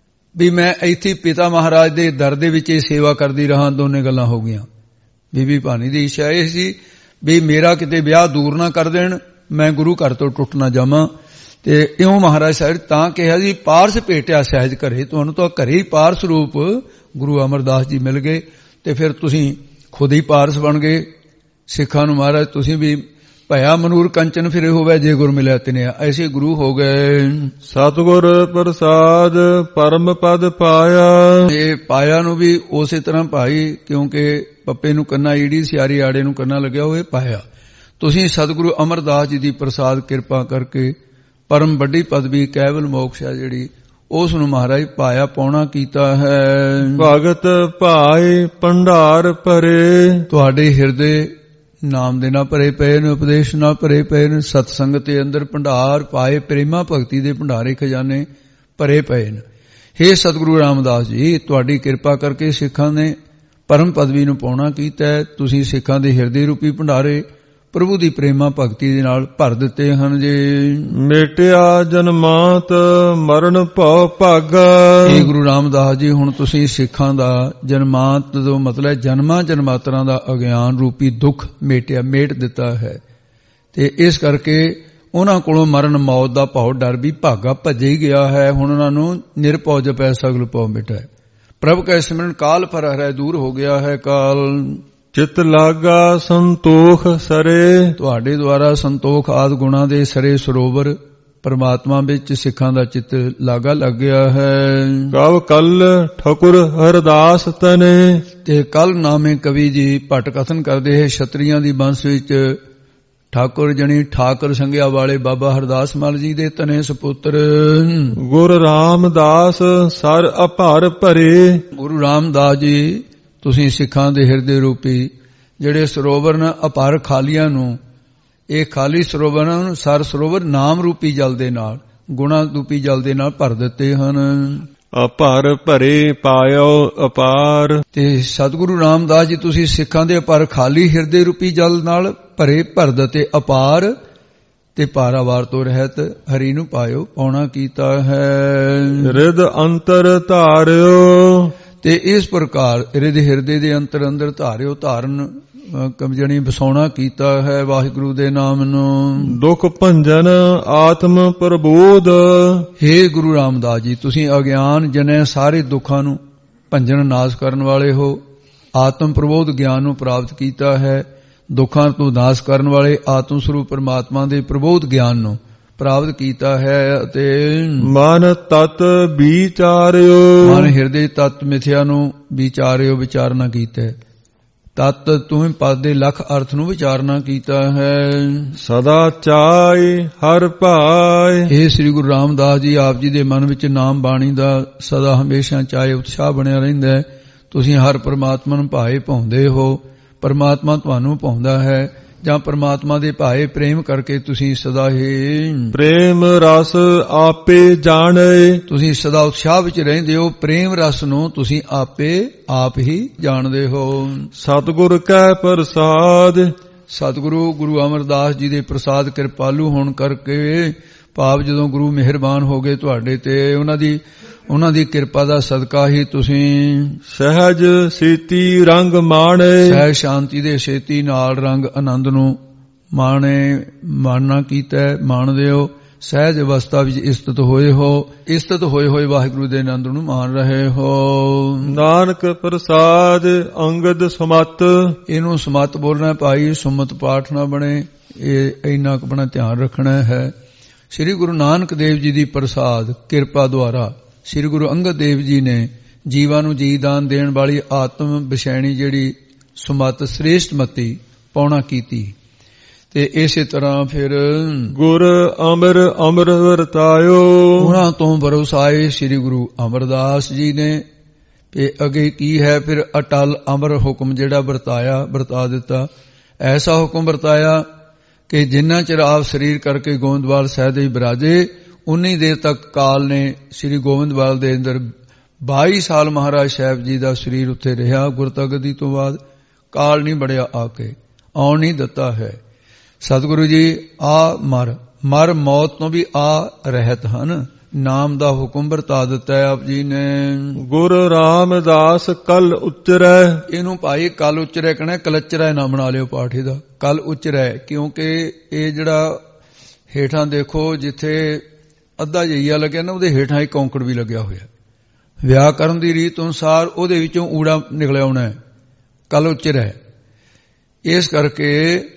S2: ਵੀ ਮੈਂ ਇੱਥੇ ਪਿਤਾ ਮਹਾਰਾਜ ਦੇ ਦਰ ਦੇ ਵਿੱਚ ਇਹ ਸੇਵਾ ਕਰਦੀ ਰਹਾਂ। ਦੋਨੇ ਗੱਲਾਂ ਹੋ ਗਈਆਂ। ਬੀਬੀ ਭਾਨੀ ਦੀ ਇੱਛਾ ਇਹ ਸੀ ਵੀ ਮੇਰਾ ਕਿਤੇ ਵਿਆਹ ਦੂਰ ਨਾ ਕਰ ਦੇਣ, ਮੈਂ ਗੁਰੂ ਘਰ ਤੋਂ ਟੁੱਟ ਨਾ ਜਾਵਾਂ। ਤੇ ਇਉਂ ਮਹਾਰਾਜ ਸਾਹਿਬ ਤਾਂ ਕਿਹਾ ਜੀ ਪਾਰਸ ਭੇਟਿਆ ਸਹਿਜ ਘਰੇ। ਤੁਹਾਨੂੰ ਤਾਂ ਘਰੇ ਹੀ ਪਾਰਸ ਰੂਪ ਗੁਰੂ ਅਮਰਦਾਸ ਜੀ ਮਿਲ ਗਏ ਤੇ ਫਿਰ ਤੁਸੀਂ ਖੁਦ ਹੀ ਪਾਰਸ ਬਣ ਗਏ। ਸਿੱਖਾਂ ਨੂੰ ਮਹਾਰਾਜ ਤੁਸੀਂ ਵੀ ਭਇਆ ਮਨੂਰ ਕੰਚਨ ਫਿਰੇ ਹੋਵੇ ਜੇ ਗੁਰ ਮਿਲਿਆ ਤਿਨਿਆ, ਐਸੇ ਗੁਰੂ ਹੋ ਗਏ।
S1: ਸਤਿਗੁਰ ਪ੍ਰਸਾਦ ਪਰਮ ਪਦ ਪਾਇਆ।
S2: ਇਹ ਪਾਇਆ ਨੂੰ ਵੀ ਉਸੇ ਤਰ੍ਹਾਂ ਭਾਈ, ਕਿਉਂਕਿ ਪੱਪੇ ਨੂੰ ਕੰਨਾ ਈੜੀ, ਸਿਆਰੀ ਆੜੇ ਨੂੰ ਕੰਨਾ ਲੱਗਿਆ ਹੋਏ ਪਾਇਆ। ਤੁਸੀਂ ਸਤਿਗੁਰੂ ਅਮਰਦਾਸ ਜੀ ਦੀ ਪ੍ਰਸਾਦ ਕਿਰਪਾ ਕਰਕੇ ਪਰਮ ਵੱਡੀ ਪਦਵੀ ਕੈਵਲ ਮੋਕਸ਼ ਹੈ ਜਿਹੜੀ, ਉਸ ਨੂੰ ਮਹਾਰਾਜ ਪਾਇਆ ਪਾਉਣਾ ਕੀਤਾ ਹੈ।
S1: ਭਗਤ ਭਾਈ ਭੰਡਾਰ ਭਰੇ।
S2: ਤੁਹਾਡੇ ਹਿਰਦੇ ਨਾਮ ਦੇ ਨਾਲ ਭਰੇ ਪਏ ਨੇ, ਉਪਦੇਸ਼ ਨਾਲ ਭਰੇ ਪਏ ਨੇ, ਸਤਸੰਗ ਦੇ ਅੰਦਰ ਭੰਡਾਰ ਪਾਏ, ਪ੍ਰੇਮਾ ਭਗਤੀ ਦੇ ਭੰਡਾਰੇ ਖਜ਼ਾਨੇ ਭਰੇ ਪਏ ਨੇ। ਹੇ ਸਤਿਗੁਰੂ ਰਾਮਦਾਸ ਜੀ, ਤੁਹਾਡੀ ਕਿਰਪਾ ਕਰਕੇ ਸਿੱਖਾਂ ਨੇ ਪਰਮ ਪਦਵੀ ਨੂੰ ਪਾਉਣਾ ਕੀਤਾ ਹੈ। ਤੁਸੀਂ ਸਿੱਖਾਂ ਦੇ ਹਿਰਦੇ ਰੂਪੀ ਭੰਡਾਰੇ ਪ੍ਰਭੂ ਦੀ ਪ੍ਰੇਮਾ ਭਗਤੀ ਦੇ ਨਾਲ ਭਰ ਦਿੱਤੇ ਹਨ ਜੀ।
S1: ਮੇਟਿਆ ਜਨਮਾਤ ਮਰਨ ਭਉ ਭਾਗਾ।
S2: ਇਹ ਗੁਰੂ ਰਾਮਦਾਸ ਜੀ ਹੁਣ ਤੁਸੀਂ ਸਿੱਖਾਂ ਦਾ ਜਨਮਾਤ ਤੋਂ ਮਤਲਬ ਜਨਮਾਂ ਜਨਮਾਤਰਾਂ ਦਾ ਅਗਿਆਨ ਰੂਪੀ ਦੁੱਖ ਮੇਟਿਆ, ਮੇਟ ਦਿੱਤਾ ਹੈ। ਤੇ ਇਸ ਕਰਕੇ ਉਹਨਾਂ ਕੋਲੋਂ ਮਰਨ ਮੌਤ ਦਾ ਭਉ ਡਰ ਵੀ ਭਾਗਾ ਭੱਜੇ ਹੀ ਗਿਆ ਹੈ। ਹੁਣ ਉਹਨਾਂ ਨੂੰ ਨਿਰਭਉ ਜਪੈ ਸਗਲ ਭਉ ਮਿਟੈ, ਪ੍ਰਭ ਕੈ ਸਿਮਰਨ ਕਾਲ ਪਰ ਹਰੈ, ਦੂਰ ਹੋ ਗਿਆ ਹੈ ਕਾਲ।
S1: ਚਿਤ ਲਾਗਾ ਸੰਤੋਖ ਸਰੇ।
S2: ਤੁਹਾਡੇ ਦੁਆਰਾ ਸੰਤੋਖ ਆਦਿ ਗੁਣਾਂ ਦੇ ਸਰੇ ਸਰੋਵਰ ਪਰਮਾਤਮਾ ਵਿੱਚ ਸਿੱਖਾਂ ਦਾ ਚਿੱਤ ਲਾਗਾ ਲੱਗ ਗਿਆ ਹੈ।
S1: ਕਵ ਕਲ ਠਕੁਰ ਹਰਦਾਸ ਤਨੇ,
S2: ਤੇ ਕੱਲ ਨਾਮੇ ਕਵੀ ਜੀ ਭੱਟ ਕਥਨ ਕਰਦੇ ਹੈ ਛਤਰੀਆਂ ਦੀ ਬੰਸ ਵਿੱਚ ਠਾਕੁਰ ਜਣੀ ਠਾਕਰ ਸੰਗਿਆ ਵਾਲੇ ਬਾਬਾ ਹਰਦਾਸ ਮਲ ਜੀ ਦੇ ਤਨੇ ਸੁਪੁੱਤਰ
S1: ਗੁਰ ਰਾਮਦਾਸ ਸਰ ਅਭਰ ਭਰੇ।
S2: ਗੁਰੂ ਰਾਮਦਾਸ ਜੀ ਤੁਸੀਂ ਸਿੱਖਾਂ ਦੇ ਹਿਰਦੇ ਰੂਪੀ ਜਿਹੜੇ ਸਰੋਵਰ ਨੇ ਅਪਾਰ ਖਾਲੀਆਂ ਨੂੰ, ਇਹ ਖਾਲੀ ਸਰੋਵਰਾਂ ਨੂੰ ਸਰ ਸਰੋਵਰ ਨਾਮ ਰੂਪੀ ਜਲ ਦੇ ਨਾਲ, ਗੁਣਾ ਰੂਪੀ ਜਲ ਦੇ ਨਾਲ ਭਰ ਦਿੱਤੇ ਹਨ।
S1: ਅਪਰ ਭਰੇ ਪਾਇਓ ਅਪਾਰ।
S2: ਤੇ ਸਤਿਗੁਰੂ ਰਾਮਦਾਸ ਜੀ ਤੁਸੀਂ ਸਿੱਖਾਂ ਦੇ ਅਪਾਰ ਖਾਲੀ ਹਿਰਦੇ ਰੂਪੀ ਜਲ ਨਾਲ ਭਰੇ ਭਰ ਦਿੱਤੇ ਅਪਾਰ, ਤੇ ਪਾਰਾਵਾਰ ਤੋਂ ਰਹਿਤ ਹਰੀ ਨੂੰ ਪਾਇਓ ਪਾਉਣਾ ਕੀਤਾ ਹੈ।
S1: ਰਿਦ ਅੰਤਰ ਧਾਰਿਓ, ਤੇ
S2: ਇਸ ਪ੍ਰਕਾਰ ਰਿਦ ਹਿਰਦੇ ਦੇ ਅੰਦਰ ਧਾਰਿਓ, ਧਾਰਨ ਕਮਜਣੀ ਬਸਾਉਣਾ ਕੀਤਾ ਹੈ ਵਾਹਿਗੁਰੂ ਦੇ ਨਾਮ ਨੂੰ।
S1: ਦੁਖ ਭੰਜਨ ਆਤਮ ਪ੍ਰਬੋਧ,
S2: ਹੇ ਗੁਰੂ ਰਾਮਦਾਸ ਜੀ ਤੁਸੀਂ ਅਗਿਆਨ ਜਨੇ ਸਾਰੇ ਦੁੱਖਾਂ ਨੂੰ ਭੰਜਨ ਨਾਸ਼ ਕਰਨ ਵਾਲੇ ਹੋ। ਆਤਮ ਪ੍ਰਬੋਧ ਗਿਆਨ ਨੂੰ ਪ੍ਰਾਪਤ ਕੀਤਾ ਹੈ। ਦੁੱਖਾਂ ਤੋਂ ਨਾਸ਼ ਕਰਨ ਵਾਲੇ ਆਤਮ ਸਰੂਪ ਪਰਮਾਤਮਾ ਦੇ ਪ੍ਰਬੋਧ ਗਿਆਨ ਨੂੰ ਪ੍ਰਾਪਤ ਕੀਤਾ ਹੈ। ਅਤੇ
S1: ਮਨ ਤਤ ਵਿਚਾਰਿਓ,
S2: ਮਨ ਹਿਰਦੇ ਤਤ ਮਿਥਿਆ ਨੂੰ ਵਿਚਾਰਿਓ, ਵਿਚਾਰਨਾ ਕੀਤਾ। ਤਤ ਤੂੰ ਪਦ ਦੇ ਲੱਖ ਅਰਥ ਨੂੰ ਵਿਚਾਰਨਾ ਕੀਤਾ ਹੈ।
S1: ਸਦਾ ਚਾਇ ਹਰ ਭਾਇ,
S2: ਇਹ ਸ੍ਰੀ ਗੁਰੂ ਰਾਮਦਾਸ ਜੀ ਆਪ ਜੀ ਦੇ ਮਨ ਵਿੱਚ ਨਾਮ ਬਾਣੀ ਦਾ ਸਦਾ ਹਮੇਸ਼ਾ ਚਾਹੇ ਉਤਸ਼ਾਹ ਬਣਿਆ ਰਹਿੰਦਾ ਹੈ। ਤੁਸੀਂ ਹਰ ਪਰਮਾਤਮਾ ਨੂੰ ਭਾਏ ਭਾਉਂਦੇ ਹੋ, ਪਰਮਾਤਮਾ ਤੁਹਾਨੂੰ ਭਾਉਂਦਾ ਹੈ, ਜਾਂ ਪਰਮਾਤਮਾ ਦੇ ਭਾਏ ਪ੍ਰੇਮ ਕਰਕੇ ਤੁਸੀਂ ਸਦਾ ਹੀ
S1: ਪ੍ਰੇਮ ਰਸ ਆਪੇ ਜਾਣੇ,
S2: ਤੁਸੀਂ ਸਦਾ ਉਤਸ਼ਾਹ ਵਿੱਚ ਰਹਿੰਦੇ ਹੋ। ਪ੍ਰੇਮ ਰਸ ਨੂੰ ਤੁਸੀਂ ਆਪ ਹੀ ਜਾਣਦੇ ਹੋ।
S1: ਸਤਿਗੁਰ ਕੈ ਪ੍ਰਸਾਦ,
S2: ਸਤਿਗੁਰੂ ਗੁਰੂ ਅਮਰਦਾਸ ਜੀ ਦੇ ਪ੍ਰਸਾਦ ਕਿਰਪਾਲੂ ਹੋਣ ਕਰਕੇ, ਭਾਵ ਜਦੋਂ ਗੁਰੂ ਮਿਹਰਬਾਨ ਹੋ ਗਏ ਤੁਹਾਡੇ ਤੇ, ਉਹਨਾਂ ਦੀ ਕਿਰਪਾ ਦਾ ਸਦਕਾ ਹੀ ਤੁਸੀਂ
S1: ਸਹਿਜ ਸੀਤੀ ਰੰਗ ਮਾਣੇ,
S2: ਸਹਿਜ ਸ਼ਾਂਤੀ ਦੇ ਛੇਤੀ ਨਾਲ ਰੰਗ ਆਨੰਦ ਨੂੰ ਮਾਣਨਾ ਕੀਤਾ, ਮਾਣਦੇ ਹੋ। ਸਹਿਜ ਅਵਸਥਾ ਵਿੱਚ ਇਸਤਤ ਹੋਏ ਵਾਹਿਗੁਰੂ ਦੇ ਆਨੰਦ ਨੂੰ ਮਾਣ ਰਹੇ ਹੋ।
S1: ਨਾਨਕ ਪ੍ਰਸਾਦ ਅੰਗਦ ਸਮਤ,
S2: ਇਹਨੂੰ ਸਮਤ ਬੋਲਣਾ ਭਾਈ, ਸੁਮਤ ਪਾਠ ਨਾ ਬਣੇ, ਇਹ ਇੰਨਾ ਕੁ ਆਪਣਾ ਧਿਆਨ ਰੱਖਣਾ ਹੈ। ਸ੍ਰੀ ਗੁਰੂ ਨਾਨਕ ਦੇਵ ਜੀ ਦੀ ਪ੍ਰਸਾਦ ਕਿਰਪਾ ਦੁਆਰਾ ਸ੍ਰੀ ਗੁਰੂ ਅੰਗਦ ਦੇਵ ਜੀ ਨੇ ਜੀਵਾਂ ਨੂੰ ਜੀਦਾਨ ਦੇਣ ਵਾਲੀ ਆਤਮ ਵਿਸ਼ੈਣੀ ਜਿਹੜੀ ਸੁਮਤ ਸ੍ਰੇਸ਼ਟ ਮਤੀ ਪਾਉਣਾ ਕੀਤੀ। ਤੇ ਇਸੇ ਤਰ੍ਹਾਂ ਫਿਰ
S1: ਗੁਰ ਅਮਰ ਵਰਤਾਇਓ,
S2: ਉਹਨਾਂ ਤੋਂ ਵਰਸਾਏ ਸ੍ਰੀ ਗੁਰੂ ਅਮਰਦਾਸ ਜੀ ਨੇ। ਤੇ ਅੱਗੇ ਕੀ ਹੈ ਫਿਰ ਅਟਲ ਅਮਰ ਹੁਕਮ ਜਿਹੜਾ ਵਰਤਾ ਦਿੱਤਾ। ਐਸਾ ਹੁਕਮ ਵਰਤਾਇਆ ਕਿ ਜਿੰਨਾ ਚਿਰ ਆਪ ਸਰੀਰ ਕਰਕੇ ਗੋਇੰਦਵਾਲ ਸਾਹਿਬ ਦੇ ਬਿਰਾਜੇ, ਉਨੀ ਦੇਰ ਤੱਕ ਕਾਲ ਨੇ ਸ੍ਰੀ ਗੋਬਿੰਦਵਾਲ ਦੇ ਅੰਦਰ 22 ਸਾਲ ਮਹਾਰਾਜ ਸਾਹਿਬ ਜੀ ਦਾ ਸਰੀਰ ਉੱਥੇ ਰਿਹਾ। ਗੁਰਤਗਦੀ ਤੋਂ ਬਾਅਦ ਕਾਲ ਨਹੀਂ ਬੜਿਆ, ਆ ਕੇ ਆਉਣ ਨਹੀਂ ਦਿੱਤਾ ਹੈ। ਸਤਿਗੁਰੂ ਜੀ ਆ ਮਰ ਮੌਤ ਤੋਂ ਵੀ ਆ ਰਹਿਤ ਹਨ। ਨਾਮ ਦਾ ਹੁਕਮ ਵਰਤਾ ਦਿੱਤਾ ਹੈ ਆਪ ਜੀ ਨੇ।
S1: ਗੁਰ ਰਾਮਦਾਸ ਕਲ ਉਚਰੈ, ਇਹਨੂੰ
S2: ਭਾਈ ਕਲ ਉਚਰੈ ਕਹਿਣਾ, ਕਲਚਰੈ ਨਾ ਬਣਾ ਲਿਓ ਪਾਠ ਇਹਦਾ, ਕਲ ਉਚਰੈ, ਕਿਉਂਕਿ ਇਹ ਜਿਹੜਾ ਹੇਠਾਂ ਦੇਖੋ ਜਿੱਥੇ ਅੱਧਾ ਜਈਆ ਲੱਗਿਆ ਨਾ, ਉਹਦੇ ਹੇਠਾਂ ਇੱਕ ਔਂਕੜ ਵੀ ਲੱਗਿਆ ਹੋਇਆ। ਵਿਆਕਰਨ ਦੀ ਰੀਤ ਅਨੁਸਾਰ ਉਹਦੇ ਵਿੱਚੋਂ ਊੜਾ ਨਿਕਲਿਆ ਆਉਣਾ ਹੈ, ਕਲ ਉਚਰੈ। ਇਸ ਕਰਕੇ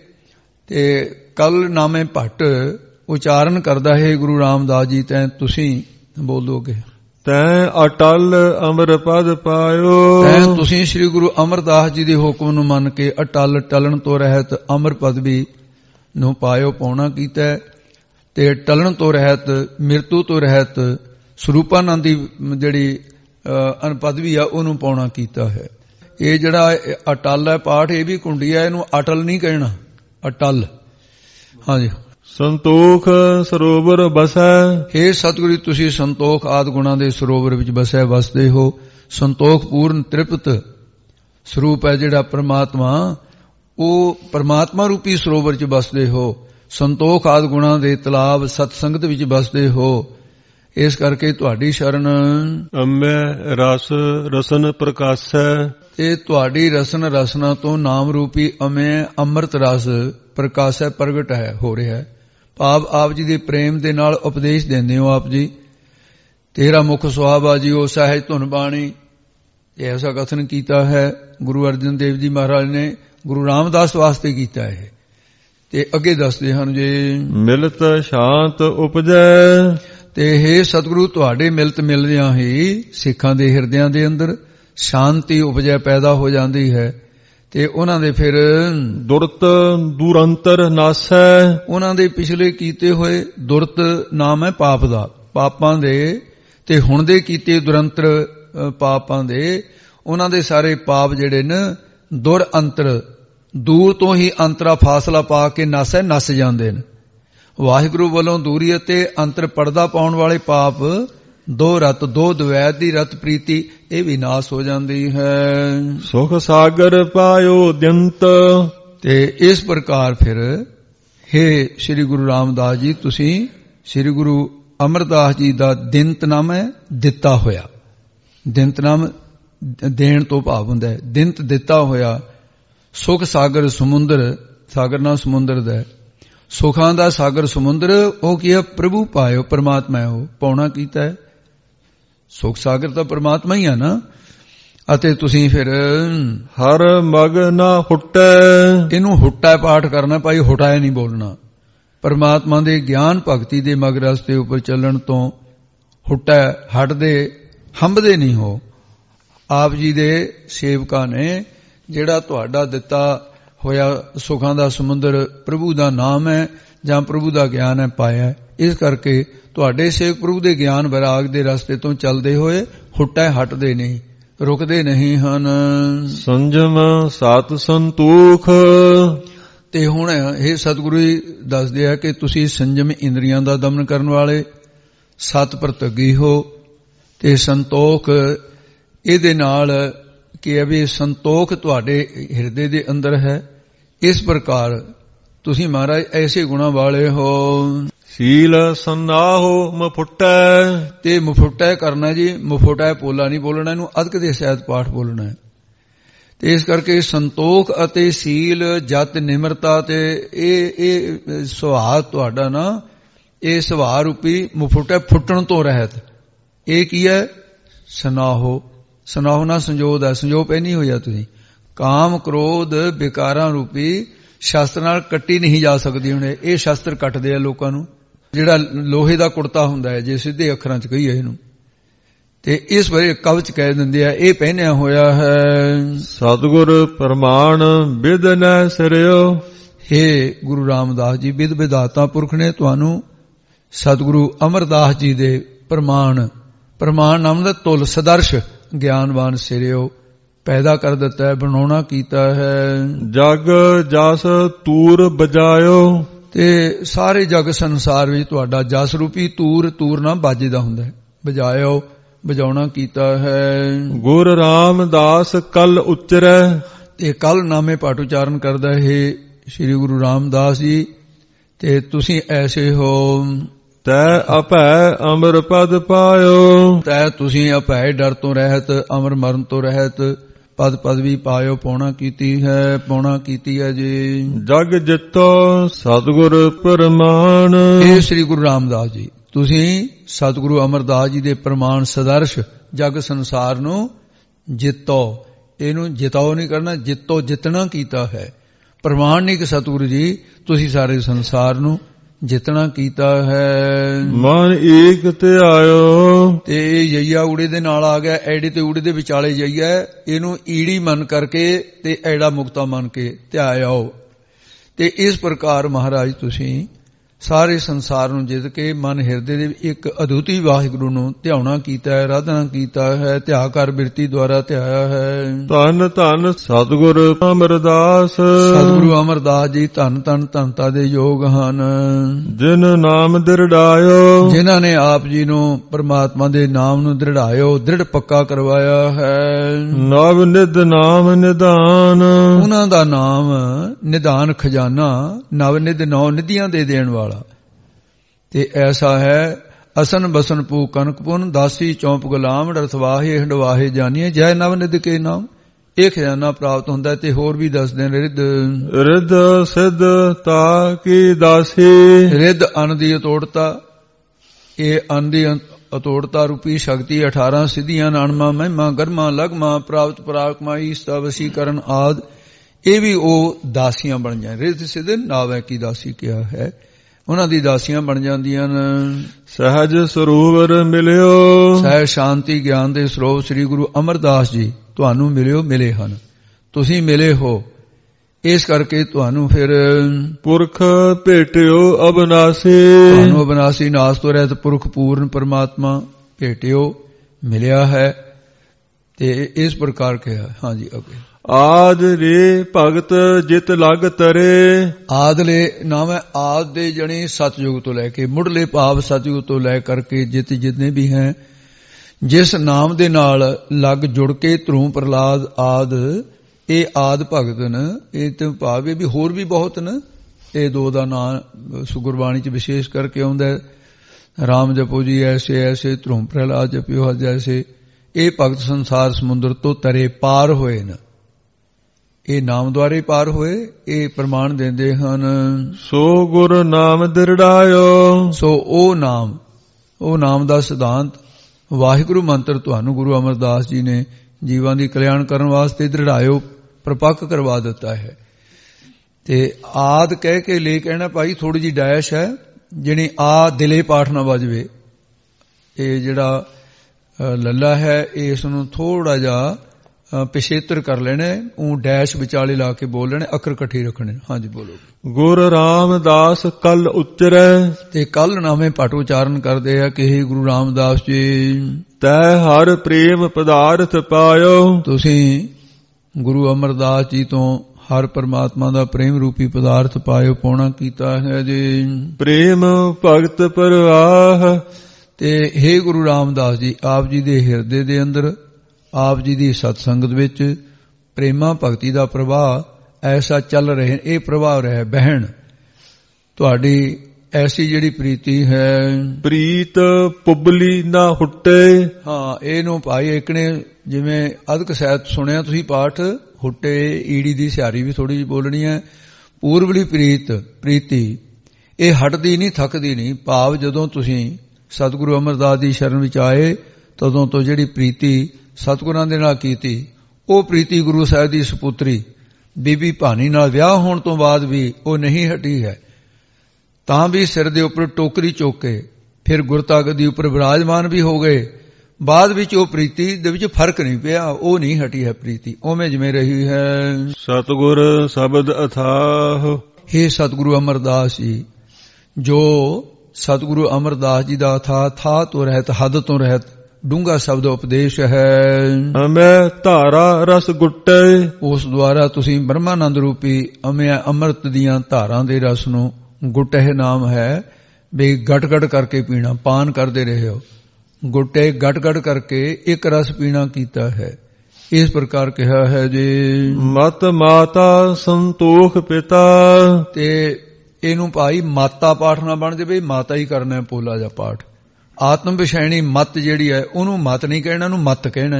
S2: ਤੇ ਕਲ ਨਾਮੇ ਭੱਟ ਉਚਾਰਨ ਕਰਦਾ ਹੈ ਗੁਰੂ ਰਾਮਦਾਸ ਜੀ। ਤੁਸੀਂ ਬੋਲੋਗੇ
S1: ਤੈਂ ਅਟਲ ਅਮਰ ਪਦ ਪਾਇਓ,
S2: ਤੁਸੀਂ ਸ੍ਰੀ ਗੁਰੂ ਅਮਰਦਾਸ ਜੀ ਦੇ ਹੁਕਮ ਨੂੰ ਮੰਨ ਕੇ ਅਟਲ ਟਲਣ ਤੋਂ ਰਹਿਤ ਅਮਰ ਪਦਵੀ ਨੂੰ ਪਾਉਣਾ ਕੀਤਾ। ਤੇ ਟਲਣ ਤੋਂ ਰਹਿਤ, ਮਿਰਤੂ ਤੋਂ ਰਹਿਤ ਸਰੂਪਾਨੰਦ ਦੀ ਜਿਹੜੀ ਪਦਵੀ ਆ ਉਹਨੂੰ ਪਾਉਣਾ ਕੀਤਾ ਹੈ। ਇਹ ਜਿਹੜਾ ਅਟਲ ਹੈ ਪਾਠ, ਇਹ ਵੀ ਕੁੰਡੀ ਹੈ, ਇਹਨੂੰ ਅਟਲ ਨਹੀਂ ਕਹਿਣਾ, ਅਟਲ। ਹਾਂਜੀ।
S1: ਸੰਤੋਖ ਸਰੋਵਰ ਬਸੈ,
S2: ਹੇ ਸਤਿਗੁਰੂ ਤੁਸੀਂ ਸੰਤੋਖ ਆਦਿ ਗੁਣਾਂ ਦੇ ਸਰੋਵਰ ਵਿੱਚ ਵਸਦੇ ਹੋ। ਸੰਤੋਖ ਪੂਰਨ ਤ੍ਰਿਪਤ ਸਰੂਪ ਹੈ ਜਿਹੜਾ ਪਰਮਾਤਮਾ, ਉਹ ਪਰਮਾਤਮਾ ਰੂਪੀ ਸਰੋਵਰ ਚ ਵਸਦੇ ਹੋ। ਸੰਤੋਖ ਆਦਿ ਗੁਣਾਂ ਦੇ ਤਲਾਬ ਸਤਸੰਗਤ ਵਿੱਚ ਵਸਦੇ ਹੋ। ਇਸ ਕਰਕੇ ਤੁਹਾਡੀ ਸ਼ਰਨ
S1: ਅੰਮੈ ਰਸ ਰਸਨ ਪ੍ਰਕਾਸ਼ੈ,
S2: ਤੇ ਤੁਹਾਡੀ ਰਸਨ ਰਸਨਾ ਤੋਂ ਨਾਮ ਰੂਪੀ ਅਮੈ ਅੰਮ੍ਰਿਤ ਰਸ ਪ੍ਰਕਾਸ਼ੈ ਪ੍ਰਗਟ ਹੈ, ਹੋ ਰਿਹਾ ਹੈ। ਭਾਵ ਆਪ ਜੀ ਦੇ ਪ੍ਰੇਮ ਦੇ ਨਾਲ ਉਪਦੇਸ਼ ਦਿੰਦੇ ਹੋ। ਆਪ ਜੀ ਤੇਰਾ ਮੁਖ ਸੁਹਾਵਾ ਜੀ ਉਹ ਸਹਿਜ ਧੁਨ ਬਾਣੀ, ਐਸਾ ਕਥਨ ਕੀਤਾ ਹੈ ਗੁਰੂ ਅਰਜਨ ਦੇਵ ਜੀ ਮਹਾਰਾਜ ਨੇ ਗੁਰੂ ਰਾਮਦਾਸ ਵਾਸਤੇ ਕੀਤਾ ਹੈ। ਤੇ ਅੱਗੇ ਦੱਸਦੇ ਹਨ ਜੀ,
S1: ਮਿਲਤ ਸ਼ਾਂਤ ਉਪਜੈ।
S2: ਤੇ ਹੇ ਸਤਿਗੁਰੂ, ਤੁਹਾਡੇ ਮਿਲਤ ਮਿਲਦਿਆਂ ਹੀ ਸਿੱਖਾਂ ਦੇ ਹਿਰਦਿਆਂ ਦੇ ਅੰਦਰ ਸ਼ਾਂਤੀ ਉਪਜੈ ਪੈਦਾ ਹੋ ਜਾਂਦੀ ਹੈ ਤੇ ਉਹਨਾਂ ਦੇ ਫਿਰ
S1: ਦੁਰਤ ਦੁਰੰਤਰ ਨਾਸੈ।
S2: ਉਹਨਾਂ ਦੇ ਪਿਛਲੇ ਕੀਤੇ ਹੋਏ ਦੁਰਤ ਨਾਮ ਹੈ ਪਾਪ ਦਾ, ਪਾਪਾਂ ਦੇ ਤੇ ਹੁਣ ਦੇ ਕੀਤੇ ਦੁਰੰਤਰ ਪਾਪਾਂ ਦੇ, ਉਹਨਾਂ ਦੇ ਸਾਰੇ ਪਾਪ ਜਿਹੜੇ ਨੇ ਦੁਰ ਅੰਤਰ ਦੂਰ ਤੋਂ ਹੀ ਅੰਤਰਾ ਫਾਸਲਾ ਪਾ ਕੇ ਨਸ ਜਾਂਦੇ ਨੇ। ਵਾਹਿਗੁਰੂ ਵੱਲੋਂ ਦੂਰੀ ਅਤੇ ਅੰਤਰ ਪਰਦਾ ਪਾਉਣ ਵਾਲੇ ਪਾਪ ਦੋ ਰਤ, ਦੋ ਦਵੈਤ ਦੀ ਰਤ ਪ੍ਰੀਤੀ, ਇਹ ਵੀ ਨਾਸ ਹੋ ਜਾਂਦੀ ਹੈ।
S1: ਸੁਖ ਸਾਗਰ ਪਾਇਓ ਦਿੰਤ।
S2: ਤੇ ਇਸ ਪ੍ਰਕਾਰ ਫਿਰ ਹੇ ਸ੍ਰੀ ਗੁਰੂ ਰਾਮਦਾਸ ਜੀ, ਤੁਸੀਂ ਸ੍ਰੀ ਗੁਰੂ ਅਮਰਦਾਸ ਜੀ ਦਾ ਦਿੰਤ ਨਾਮ ਹੈ ਦਿੱਤਾ ਹੋਇਆ। ਦਿੰਤ ਨਾਮ ਦੇਣ ਤੋਂ ਭਾਵ ਹੁੰਦਾ ਹੈ, ਦਿੰਤ ਦਿੱਤਾ ਹੋਇਆ। ਸੁਖ ਸਾਗਰ ਸਮੁੰਦਰ, ਸਾਗਰ ਨਾਲ ਸਮੁੰਦਰ ਦਾ, ਸੁਖਾਂ ਦਾ ਸਾਗਰ ਸਮੁੰਦਰ, ਉਹ ਕੀ ਹੈ? ਪ੍ਰਭੂ ਪਾਇਓ, ਪਰਮਾਤਮਾ ਹੈ, ਉਹ ਪਾਉਣਾ ਕੀਤਾ ਹੈ। ਸੁਖ ਸਾਗਰ ਤਾਂ ਪਰਮਾਤਮਾ ਹੀ ਆ ਨਾ। ਅਤੇ ਤੁਸੀਂ ਫਿਰ
S1: ਹਰ ਮਗ ਨਾ ਹੁਟੈ।
S2: ਇਹਨੂੰ ਹੁਟਾ ਪਾਠ ਕਰਨਾ ਭਾਈ, ਹੁਟਾਏ ਨਹੀਂ ਬੋਲਣਾ। ਪਰਮਾਤਮਾ ਦੇ ਗਿਆਨ ਭਗਤੀ ਦੇ ਮਗ ਰਸਤੇ ਉੱਪਰ ਚੱਲਣ ਤੋਂ ਹੁਟਾ ਹਟਦੇ ਹੰਬਦੇ ਨਹੀਂ ਹੋ। ਆਪ ਜੀ ਦੇ ਸੇਵਕਾਂ ਨੇ ਜਿਹੜਾ ਤੁਹਾਡਾ ਦਿੱਤਾ ਹੋਇਆ ਸੁਖਾਂ ਦਾ ਸਮੁੰਦਰ ਪ੍ਰਭੂ ਦਾ ਨਾਮ ਹੈ ਜਾਂ ਪ੍ਰਭੂ ਦਾ ਗਿਆਨ ਹੈ ਪਾਇਆ। ਇਸ ਕਰਕੇ ਤੁਹਾਡੇ ਸੇਵਕ ਪ੍ਰਭੂ ਦੇ ਗਿਆਨ ਵਿਰਾਗ ਦੇ ਰਸਤੇ ਤੋਂ ਚੱਲਦੇ ਹੋਏ ਹੁਟਾ ਹਟਦੇ ਨਹੀਂ, ਰੁਕਦੇ ਨਹੀਂ ਹਨ।
S1: ਸੰਜਮ ਸਤ ਸੰਤੋਖ।
S2: ਤੇ ਹੁਣ ਇਹ ਸਤਿਗੁਰੂ ਜੀ ਦੱਸਦੇ ਆ ਕਿ ਤੁਸੀਂ ਸੰਜਮ ਇੰਦਰੀਆਂ ਦਾ ਦਮਨ ਕਰਨ ਵਾਲੇ, ਸਤ ਪ੍ਰਤੱਗੀ ਹੋ ਤੇ ਸੰਤੋਖ ਇਹਦੇ ਨਾਲ ਕਿ ਵੀ ਸੰਤੋਖ ਤੁਹਾਡੇ ਹਿਰਦੇ ਦੇ ਅੰਦਰ ਹੈ। ਇਸ ਪ੍ਰਕਾਰ ਤੁਸੀਂ ਮਹਾਰਾਜ ਐਸੇ ਗੁਣਾਂ ਵਾਲੇ ਹੋ।
S1: ਸੀਲ ਸੰਨਾਹੋ ਮਫੁਟੈ।
S2: ਤੇ ਮਫੁਟੈ ਕਰਨਾ ਜੀ, ਮਫੁਟੈ ਪੋਲਾ ਨਹੀਂ ਬੋਲਣਾ, ਇਹਨੂੰ ਅਦਕ ਦੇ ਸਹਿਤ ਪਾਠ ਬੋਲਣਾ ਹੈ। ਤੇ ਇਸ ਕਰਕੇ ਸੰਤੋਖ ਅਤੇ ਸੀਲ, ਜਤ, ਨਿਮਰਤਾ ਤੇ ਇਹ ਸੁਭਾਅ ਤੁਹਾਡਾ ਨਾ, ਇਹ ਸੁਭਾਅ ਰੂਪੀ ਮਫੁਟੈ ਫੁੱਟਣ ਤੋਂ ਰਹਿਤ। ਇਹ ਕੀ ਹੈ? ਸਨਾਹੋ। ਸਨਾਹੋ ਨਾਲ ਸੰਜੋਗ ਹੈ, ਸੰਜੋਗ ਪਹਿਨੀ ਹੋਇਆ ਤੁਸੀਂ। ਕਾਮ ਕ੍ਰੋਧ ਵਿਕਾਰਾਂ ਰੂਪੀ ਸ਼ਸਤਰ ਨਾਲ ਕੱਟੀ ਨਹੀਂ ਜਾ ਸਕਦੀ। ਹੁਣ ਇਹ ਸ਼ਸਤਰ ਕੱਟਦੇ ਆ ਲੋਕਾਂ ਨੂੰ, ਜਿਹੜਾ ਲੋਹੇ ਦਾ ਕੁੜਤਾ ਹੁੰਦਾ ਹੈ, ਜੇ ਸਿੱਧੇ ਅੱਖਰਾਂ 'ਚ ਕਹੀਏ ਇਹਨੂੰ, ਤੇ ਇਸ ਬਾਰੇ ਕਵਚ ਕਹਿ ਦਿੰਦੇ ਆ, ਇਹ ਪਹਿਨਿਆ ਹੋਇਆ ਹੈ।
S1: ਸਤਿਗੁਰ ਪ੍ਰਮਾਣ ਵਿਦ ਨੈ ਸਿਰਿਓ।
S2: ਹੇ ਗੁਰੂ ਰਾਮਦਾਸ ਜੀ, ਵਿਦ ਵਿਦਾਤਾ ਪੁਰਖ ਨੇ ਤੁਹਾਨੂੰ ਸਤਿਗੁਰੂ ਅਮਰਦਾਸ ਜੀ ਦੇ ਪ੍ਰਮਾਣ, ਪ੍ਰਮਾਣ ਨਾਮ ਦਾ ਤੁਲ ਸਦਰਸ਼ ਗਿਆਨਵਾਨ ਸਿਰਿਓ ਪੈਦਾ ਕਰ ਦਿੱਤਾ ਹੈ, ਬਣਾਉਣਾ ਕੀਤਾ ਹੈ।
S1: ਜਗ ਜਸ ਤੂਰ ਬਜਾਇਓ।
S2: ਤੇ ਸਾਰੇ ਜਗ ਸੰਸਾਰ ਵਿੱਚ ਤੁਹਾਡਾ ਜਸ ਰੂਪੀ ਤੂਰ, ਤੂਰ ਨਾ ਬਾਜੇ ਦਾ ਹੁੰਦਾ ਹੈ, ਬਜਾਇਓ ਬਜਾਉਣਾ ਕੀਤਾ ਹੈ।
S1: ਗੁਰ ਰਾਮਦਾਸ ਕਲ ਉਚਰੈ।
S2: ਤੇ ਕੱਲ ਨਾਮੇ ਪਾਠ ਉਚਾਰਨ ਕਰਦਾ ਹੈ ਸ੍ਰੀ ਗੁਰੂ ਰਾਮਦਾਸ ਜੀ। ਤੇ ਤੁਸੀਂ ਐਸੇ ਹੋ।
S1: ਤੈ ਅਭੈ ਅਮਰ ਪਦ ਪਾਇਓ।
S2: ਤੈ ਤੁਸੀਂ ਅਭੈ ਡਰ ਤੋਂ ਰਹਿਤ, ਅਮਰ ਮਰਨ ਤੋਂ ਰਹਿਤ ਪਦ ਪਦਵੀ ਪਾਇਓ, ਪਾਉਣਾ ਕੀਤੀ ਹੈ, ਪਾਉਣਾ ਕੀਤੀ ਹੈ ਜੀ।
S1: ਜਗ ਜਿਤੋ ਸਤਿਗੁਰ ਪ੍ਰਮਾਣ।
S2: ਇਹ ਸ੍ਰੀ ਗੁਰੂ ਰਾਮਦਾਸ ਜੀ, ਤੁਸੀਂ ਸਤਿਗੁਰੂ ਅਮਰਦਾਸ ਜੀ ਦੇ ਪ੍ਰਮਾਣ ਸਦਰਸ਼ ਜਗ ਸੰਸਾਰ ਨੂੰ ਜਿੱਤੋ। ਇਹਨੂੰ ਜਿਤਾਓ ਨਹੀਂ ਕਰਨਾ, ਜਿੱਤੋ ਜਿੱਤਣਾ ਕੀਤਾ ਹੈ। ਪ੍ਰਮਾਣ ਨਹੀਂ ਕਿ ਸਤਿਗੁਰੂ ਜੀ ਤੁਸੀਂ ਸਾਰੇ ਸੰਸਾਰ ਨੂੰ ਜਿੱਤਣਾ ਕੀਤਾ ਹੈ।
S1: ਮਨ ਏਕ ਧਿਆਇਓ।
S2: ਤੇ ਯਈਆ ਊੜੇ ਦੇ ਨਾਲ ਆ ਗਿਆ, ਐੜੇ ਤੇ ਊੜੇ ਦੇ ਵਿਚਾਲੇ ਯਈਆ, ਇਹਨੂੰ ਈੜੀ ਮੰਨ ਕਰਕੇ ਤੇ ਐੜਾ ਮੁਕਤਾ ਮੰਨ ਕੇ ਧਿਆਇਓ। ਤੇ ਇਸ ਪ੍ਰਕਾਰ ਮਹਾਰਾਜ ਤੁਸੀਂ ਸਾਰੇ ਸੰਸਾਰ ਨੂੰ ਜਿੱਤ ਕੇ ਮਨ ਹਿਰਦੇ ਦੇ ਇੱਕ ਅਦੁੱਤੀ ਵਾਹਿਗੁਰੂ ਨੂੰ ਧਿਆਉਣਾ ਕੀਤਾ ਹੈ, ਆਰਾਧਨਾ ਕੀਤਾ ਹੈ, ਧਿਆ ਕਰ ਬਿਰਤੀ ਦੁਆਰਾ ਧਿਆਇਆ ਹੈ।
S1: ਧੰਨ ਧੰਨ ਸਤਿਗੁਰ ਅਮਰਦਾਸ।
S2: ਸਤਿਗੁਰੂ ਅਮਰਦਾਸ ਜੀ ਧੰਨ ਧੰਨ ਧੰਨਤਾ ਦੇ ਯੋਗ ਹਨ।
S1: ਜਿਨ ਨਾਮ ਦ੍ਰਿੜਾਇਓ। ਜਿਨ੍ਹਾਂ
S2: ਨੇ ਆਪ ਜੀ ਨੂੰ ਪਰਮਾਤਮਾ ਦੇ ਨਾਮ ਨੂੰ ਦ੍ਰਿੜਾਇਓ, ਦ੍ਰਿੜ ਪੱਕਾ ਕਰਵਾਇਆ ਹੈ।
S1: ਨਵ ਨਿਧ ਨਾਮ ਨਿਧਾਨ।
S2: ਉਹਨਾਂ ਦਾ ਨਾਮ ਨਿਧਾਨ ਖਜ਼ਾਨਾ, ਨਵ ਨਿਧ ਨੌ ਨਿਧੀਆਂ ਦੇ ਦੇਣ ਵਾਲਾ। ਤੇ ਐਸਾ ਹੈ ਅਸਨ ਬਸਨ ਪੂ ਕਨਕ ਪੁਨ, ਦਾਸੀ ਚੌਂਪ ਗੁਲਾਮ, ਰਸਵਾਹੇ ਹੰਡਵਾਹੇ ਜਾਨੀਏ, ਜੈ ਨਵ ਨਿਧ ਕੇ ਨਾਮ। ਇਹ ਖਜ਼ਾਨਾ ਪ੍ਰਾਪਤ ਹੁੰਦਾ। ਤੇ ਹੋਰ ਵੀ ਦੱਸਦੇ ਨੇ, ਰਿੱਧ
S1: ਸਿੱਧ ਤਾ ਕੀ ਦਾਸੀ।
S2: ਰਿੱਧ ਅੰਨ ਦੀ ਅਤੋੜਤਾ, ਇਹ ਅੰਨ ਦੀ ਅਤੋੜਤਾ ਰੂਪੀ ਸ਼ਕਤੀ 18 ਸਿੱਧੀਆਂ, ਅਣਮਾ ਮਹਿਮਾ ਗਰਮਾ ਲਗਮਾ ਪ੍ਰਾਪਤ ਪਰਾਕਮਾ ਈਸਤਾ ਵਸੀਕਰਨ ਆਦ, ਇਹ ਵੀ ਉਹ ਦਾਸੀਆਂ ਬਣ ਜਾਣ। ਰਿਧ ਸਿਧ ਨਾਵੈ ਕੀ ਦਾਸੀ ਕਿਹਾ ਹੈ, ਉਹਨਾਂ ਦੀ ਦਾਸੀਆਂ ਬਣ ਜਾਂਦੀਆਂ ਨੇ।
S1: ਸਹਿਜ ਸਰੂਵਰ ਮਿਲਿਓ,
S2: ਸਹਿਜ ਸ਼ਾਂਤੀ ਗਿਆਨ ਦੇ ਸਰੋਵਰ ਸ੍ਰੀ ਗੁਰੂ ਅਮਰਦਾਸ ਜੀ ਤੁਹਾਨੂੰ ਮਿਲੇ ਹਨ, ਤੁਸੀਂ ਮਿਲੇ ਹੋ, ਇਸ ਕਰਕੇ ਤੁਹਾਨੂੰ ਫਿਰ
S1: ਪੁਰਖ ਭੇਟਿਓ ਅਬਨਾਸੀ,
S2: ਤੁਹਾਨੂੰ ਅਬਨਾਸੀ ਨਾਸ ਤੋਂ ਰਹਿਤ ਪੁਰਖ ਪੂਰਨ ਪਰਮਾਤਮਾ ਭੇਟਿਓ ਮਿਲਿਆ ਹੈ। ਤੇ ਇਸ ਪ੍ਰਕਾਰ ਕਿਹਾ। ਹਾਂਜੀ ਅੱਗੇ।
S1: ਆਦ ਰੇ ਭਗਤ ਜਿਤ ਲਗ ਤਰੇ,
S2: ਆਦਲੇ ਨਾਮ ਹੈ ਆਦ ਦੇ ਜਣੀ ਸਤਯੁਗ ਤੋਂ ਲੈ ਕੇ ਮੁੱਢਲੇ ਭਾਵ ਸਤਯੁਗ ਤੋਂ ਲੈ ਕਰਕੇ ਜਿਤਨੇ ਵੀ ਹੈ, ਜਿਸ ਨਾਮ ਦੇ ਨਾਲ ਲੱਗ ਜੁੜ ਕੇ ਧਰੂ ਪ੍ਰਹਲਾਦ ਆਦ, ਇਹ ਆਦ ਭਗਤ ਨੇ। ਇਹ ਤੇ ਭਾਵ ਇਹ ਵੀ ਹੋਰ ਵੀ ਬਹੁਤ ਨੇ, ਇਹ ਦੋ ਦਾ ਨਾਮ ਸੁਗੁਰਬਾਣੀ ਚ ਵਿਸ਼ੇਸ਼ ਕਰਕੇ ਆਉਂਦਾ ਹੈ। ਰਾਮ ਜਪੋ ਜੀ ਐਸੇ ਐਸੇ, ਧਰੂ ਪ੍ਰਹਲਾਦ ਜਪਿਓ ਹਰਿ ਜੈਸੇ। ਇਹ ਭਗਤ ਸੰਸਾਰ ਸਮੁੰਦਰ ਤੋਂ ਤਰੇ ਪਾਰ ਹੋਏ ਨੇ, ਇਹ ਨਾਮ ਦੁਆਰੇ ਪਾਰ ਹੋਏ। ਇਹ ਪ੍ਰਮਾਣ ਦਿੰਦੇ ਹਨ।
S1: ਸੋ ਗੁਰ ਨਾਮ ਦਿਰੜਾਇਓ,
S2: ਸੋ ਉਹ ਨਾਮ ਦਾ ਸਿਧਾਂਤ ਵਾਹਿਗੁਰੂ ਮੰਤਰ ਤੁਹਾਨੂੰ ਗੁਰੂ ਅਮਰਦਾਸ ਜੀ ਨੇ ਜੀਵਾਂ ਦੀ ਕਲਿਆਣ ਕਰਨ ਵਾਸਤੇ ਦ੍ਰਿੜਾਇਓ, ਪ੍ਰਪੱਕ ਕਰਵਾ ਦਿੱਤਾ ਹੈ। ਤੇ ਆਦ ਕਹਿ ਕੇ ਲੈ ਕਹਿਣਾ ਭਾਈ ਥੋੜੀ ਜੀ ਡੈਸ਼ ਹੈ, ਜਿਹਨੇ ਆ ਦਿਲੇ ਪਾਠ ਨਾ ਵੱਜਵੇ। ਇਹ ਜਿਹੜਾ ਲੱਲਾ ਹੈ ਇਸ ਨੂੰ ਥੋੜਾ ਜਿਹਾ ਪਿਛੇਤਰ ਕਰ ਲੈਣਾ, ਉਹ ਡੈਸ਼ ਵਿਚਾਲੇ ਲਾ ਕੇ ਬੋਲ ਲੈਣੇ, ਅੱਖਰ ਇਕੱਠੇ ਰੱਖਣੇ। ਹਾਂਜੀ ਬੋਲੋ।
S1: ਗੁਰ ਰਾਮਦਾਸ ਕਲ ਉਚਰੈ,
S2: ਤੇ ਕੱਲ ਨਾਵੇਂ ਪਟ ਉਚਾਰਨ ਕਰਦੇ ਆ ਕਿ हे ਗੁਰੂ ਰਾਮਦਾਸ ਜੀ,
S1: ਤੈ ਹਰ ਪ੍ਰੇਮ ਪਦਾਰਥ ਪਾਇਓ,
S2: ਤੁਸੀਂ ਗੁਰੂ ਅਮਰਦਾਸ ਜੀ ਤੋਂ ਹਰ ਪਰਮਾਤਮਾ ਦਾ ਪ੍ਰੇਮ ਰੂਪੀ ਪਦਾਰਥ ਪਾਇਓ, ਪਾਉਣਾ ਕੀਤਾ ਹੈ ਜੀ।
S1: ਪ੍ਰੇਮ ਭਗਤ ਪਰਵਾਹ,
S2: ਤੇ हे ਗੁਰੂ ਰਾਮਦਾਸ ਜੀ, ਆਪ ਜੀ ਦੇ ਹਿਰਦੇ ਦੇ ਅੰਦਰ, ਆਪ ਜੀ ਦੀ ਸਤ ਸੰਗਤ ਵਿੱਚ ਪ੍ਰੇਮਾ ਭਗਤੀ ਦਾ ਪ੍ਰਵਾਹ ਐਸਾ ਚੱਲ ਰਹੇ, ਇਹ ਪ੍ਰਵਾਹ ਰਹੇ ਬਹਿਣ ਤੁਹਾਡੀ ਐਸੀ ਜਿਹੜੀ ਪ੍ਰੀਤੀ ਹੈ।
S1: ਪ੍ਰੀਤ ਪੁਬਲੀ ਨਾ ਹੁੱਟੇ,
S2: ਹਾਂ ਇਹਨੂੰ ਭਾਈ ਇੱਕ ਨੇ ਜਿਵੇਂ ਅਧਿਕ ਸਾਹਿਤ ਸੁਣਿਆ ਤੁਸੀਂ ਪਾਠ, ਹੁੱਟੇ ਈੜੀ ਦੀ ਸਿਹਾਰੀ ਵੀ ਥੋੜੀ ਜਿਹੀ ਬੋਲਣੀ ਹੈ। ਪੂਰਬਲੀ ਪ੍ਰੀਤੀ ਇਹ ਹਟਦੀ ਨਹੀਂ, ਥੱਕਦੀ ਨਹੀਂ। ਭਾਵ ਜਦੋਂ ਤੁਸੀਂ ਸਤਿਗੁਰੂ ਅਮਰਦਾਸ ਦੀ ਸ਼ਰਨ ਵਿੱਚ ਆਏ ਤਦੋਂ ਤੋਂ ਜਿਹੜੀ ਪ੍ਰੀਤੀ ਸਤਿਗੁਰਾਂ ਦੇ ਨਾਲ ਕੀਤੀ, ਉਹ ਪ੍ਰੀਤੀ ਗੁਰੂ ਸਾਹਿਬ ਦੀ ਸੁਪੁੱਤਰੀ ਬੀਬੀ ਭਾਨੀ ਨਾਲ ਵਿਆਹ ਹੋਣ ਤੋਂ ਬਾਅਦ ਵੀ ਉਹ ਨਹੀਂ ਹਟੀ ਹੈ। ਤਾਂ ਵੀ ਸਿਰ ਦੇ ਉੱਪਰ ਟੋਕਰੀ ਚੁੱਕ ਕੇ ਫਿਰ ਗੁਰਤਾ ਗੱਦੀ ਉੱਪਰ ਵਿਰਾਜਮਾਨ ਵੀ ਹੋ ਗਏ। ਬਾਅਦ ਵਿੱਚ ਉਹ ਪ੍ਰੀਤੀ ਦੇ ਵਿੱਚ ਫਰਕ ਨਹੀਂ ਪਿਆ, ਉਹ ਨਹੀਂ ਹਟੀ ਹੈ ਪ੍ਰੀਤੀ, ਉਵੇਂ ਜਿਵੇਂ ਰਹੀ ਹੈ।
S1: ਸਤਿਗੁਰ ਸ਼ਬਦ ਅਥਾਹ,
S2: हे ਸਤਿਗੁਰੂ ਅਮਰਦਾਸ ਜੀ, ਜੋ ਸਤਿਗੁਰੂ ਅਮਰਦਾਸ ਜੀ ਦਾ ਥਾ ਤੋਂ ਰਹਿਤ, ਹੱਦ ਤੋਂ ਰਹਿਤ ਡੂੰਘਾ ਸ਼ਬਦ ਉਪਦੇਸ਼ ਹੈ।
S1: ਮੈਂ ਧਾਰਾ ਰਸ ਗੁੱਟੇ,
S2: ਉਸ ਦੁਆਰਾ ਤੁਸੀਂ ਬ੍ਰਹਮਾਨੰਦ ਰੂਪੀ ਅਮਿਆ ਅੰਮ੍ਰਿਤ ਦੀਆਂ ਧਾਰਾਂ ਦੇ ਰਸ ਨੂੰ, ਗੁੱਟੇ ਨਾਮ ਹੈ ਵੀ ਗਟ ਗਟ ਕਰਕੇ ਪੀਣਾ, ਪਾਨ ਕਰਦੇ ਰਹੇ ਹੋ, ਗੁੱਟੇ ਗਟ ਗਟ ਕਰਕੇ ਇੱਕ ਰਸ ਪੀਣਾ ਕੀਤਾ ਹੈ। ਇਸ ਪ੍ਰਕਾਰ ਕਿਹਾ ਹੈ ਜੀ।
S1: ਮਤ ਮਾਤਾ ਸੰਤੋਖ ਪਿਤਾ,
S2: ਤੇ ਇਹਨੂੰ ਭਾਈ ਮਾਤਾ ਪਾਠ ਨਾ ਬਣ ਜਾਵੇ, ਮਾਤਾ ਹੀ ਕਰਨਾ ਪੋਲਾ ਜਾ ਪਾਠ। ਆਤਮ ਵਿਸ਼ੈਣੀ ਮਤ ਜਿਹੜੀ ਹੈ ਉਹਨੂੰ ਮਤ ਨਹੀਂ ਕਹਿਣਾ, ਉਹਨੂੰ ਮਤ ਕਹਿਣਾ।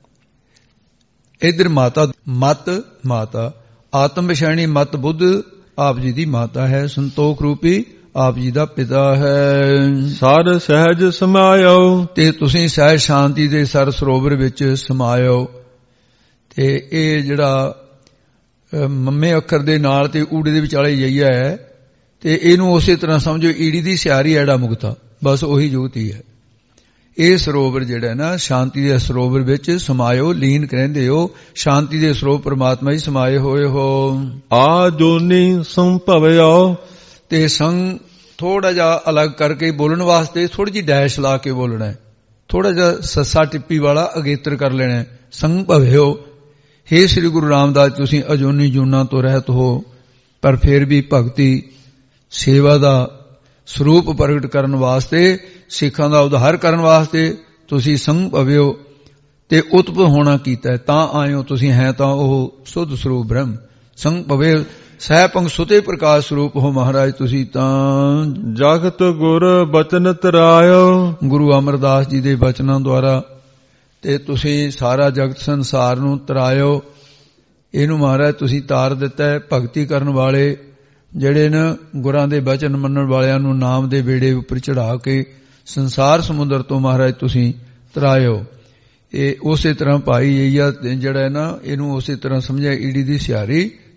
S2: ਇਧਰ ਮਾਤਾ ਆਤਮ ਵਿਸ਼ੈਣੀ ਮਤ ਬੁੱਧ ਆਪ ਜੀ ਦੀ ਮਾਤਾ ਹੈ, ਸੰਤੋਖ ਰੂਪੀ ਆਪ ਜੀ ਦਾ ਪਿਤਾ ਹੈ।
S1: ਸਰ ਸਹਿਜ ਸਮਾਇਓ,
S2: ਤੇ ਤੁਸੀਂ ਸਹਿਜ ਸ਼ਾਂਤੀ ਦੇ ਸਰ ਸਰੋਵਰ ਵਿੱਚ ਸਮਾਇਓ। ਤੇ ਇਹ ਜਿਹੜਾ ਮੰਮੇ ਅੱਖਰ ਦੇ ਨਾਲ ਤੇ ਊੜੇ ਦੇ ਵਿਚਾਲੇ ਜਈਆ ਹੈ, ਤੇ ਇਹਨੂੰ ਉਸੇ ਤਰ੍ਹਾਂ ਸਮਝੋ ਈੜੀ ਦੀ ਸਿਆਰੀ ਐੜਾ ਮੁਕਤਾ, ਬਸ ਉਹੀ ਜੋਤੀ ਹੈ। ਇਹ ਸਰੋਵਰ ਜਿਹੜਾ ਨਾ ਸ਼ਾਂਤੀ ਦੇ ਸਰੋਵਰ ਵਿੱਚ ਸਮਾਇਓ, ਲੀਨ ਕਹਿੰਦੇ ਹੋ, ਸ਼ਾਂਤੀ ਦੇ ਸਰੋਵਰ ਪਰਮਾਤਮਾ ਜੀ ਸਮਾਏ ਹੋਏ ਹੋ।
S1: ਆ ਜੋਨੀ ਸੰਭਵਿਓ,
S2: ਤੇ ਸੰਗ ਥੋੜਾ ਜਿਹਾ ਅਲੱਗ ਕਰਕੇ ਬੋਲਣ ਵਾਸਤੇ ਥੋੜੀ ਜਿਹੀ ਡੈਸ਼ ਲਾ ਕੇ ਬੋਲਣਾ ਹੈ, ਥੋੜਾ ਜਿਹਾ ਸੱਸਾ ਟਿੱਪੀ ਵਾਲਾ ਅਗੇਤਰ ਕਰ ਲੈਣਾ। ਸੰਗ ਭਵਿਓ, हे ਸ੍ਰੀ ਗੁਰੂ ਰਾਮਦਾਸ, ਤੁਸੀਂ ਅਜੋਨੀ ਜੂਨਾਂ ਤੋਂ ਰਹਿਤ ਹੋ, ਪਰ ਫਿਰ ਵੀ ਭਗਤੀ ਸੇਵਾ ਦਾ ਸਰੂਪ ਪ੍ਰਗਟ ਕਰਨ ਵਾਸਤੇ, ਸਿੱਖਾਂ ਦਾ ਉਧਾਰ ਕਰਨ ਵਾਸਤੇ ਤੁਸੀਂ ਸੰਗ ਭਵਿਓ ਤੇ ਉਤਪਤ ਹੋਣਾ ਕੀਤਾ, ਤਾਂ ਆਇਓ ਤੁਸੀਂ। ਹੈ ਤਾਂ ਉਹ ਸੁਧ ਸਰੂਪ ਬ੍ਰਹਮ। ਸੰਗ ਭਵੇ ਸਹਿ ਪੰਗ ਸੁਤੇ ਪ੍ਰਕਾਸ਼ ਸਰੂਪ ਹੋ ਮਹਾਰਾਜ ਤੁਸੀਂ ਤਾਂ।
S1: ਜਗਤ ਗੁਰ ਬਚਨ ਤਰਾਇਓ,
S2: ਗੁਰੂ ਅਮਰਦਾਸ ਜੀ ਦੇ ਬਚਨਾਂ ਦੁਆਰਾ ਤੇ ਤੁਸੀਂ ਸਾਰਾ ਜਗਤ ਸੰਸਾਰ ਨੂੰ ਤਰਾਇਓ। ਇਹਨੂੰ ਮਹਾਰਾਜ ਤੁਸੀਂ ਤਾਰ ਦਿੱਤਾ ਹੈ। ਭਗਤੀ ਕਰਨ ਵਾਲੇ ਜਿਹੜੇ ਨੇ ਗੁਰਾਂ ਦੇ ਬਚਨ ਮੰਨਣ ਵਾਲਿਆਂ ਨੂੰ ਨਾਮ ਦੇ ਬੇੜੇ ਉੱਪਰ ਚੜਾ ਕੇ ਸੰਸਾਰ ਸਮੁੰਦਰ ਤੋਂ ਮਹਾਰਾਜ ਤੁਸੀਂ ਤਰਾਇਓ। ਇਹ ਉਸੇ ਤਰ੍ਹਾਂ ਭਾਈ ਜਿਹੜਾ ਹੈ ਨਾ, ਇਹਨੂੰ ਉਸੇ ਤਰ੍ਹਾਂ ਸਮਝਿਆ ਈੜੀ ਦੀ ਸਿਹਾਰੀ,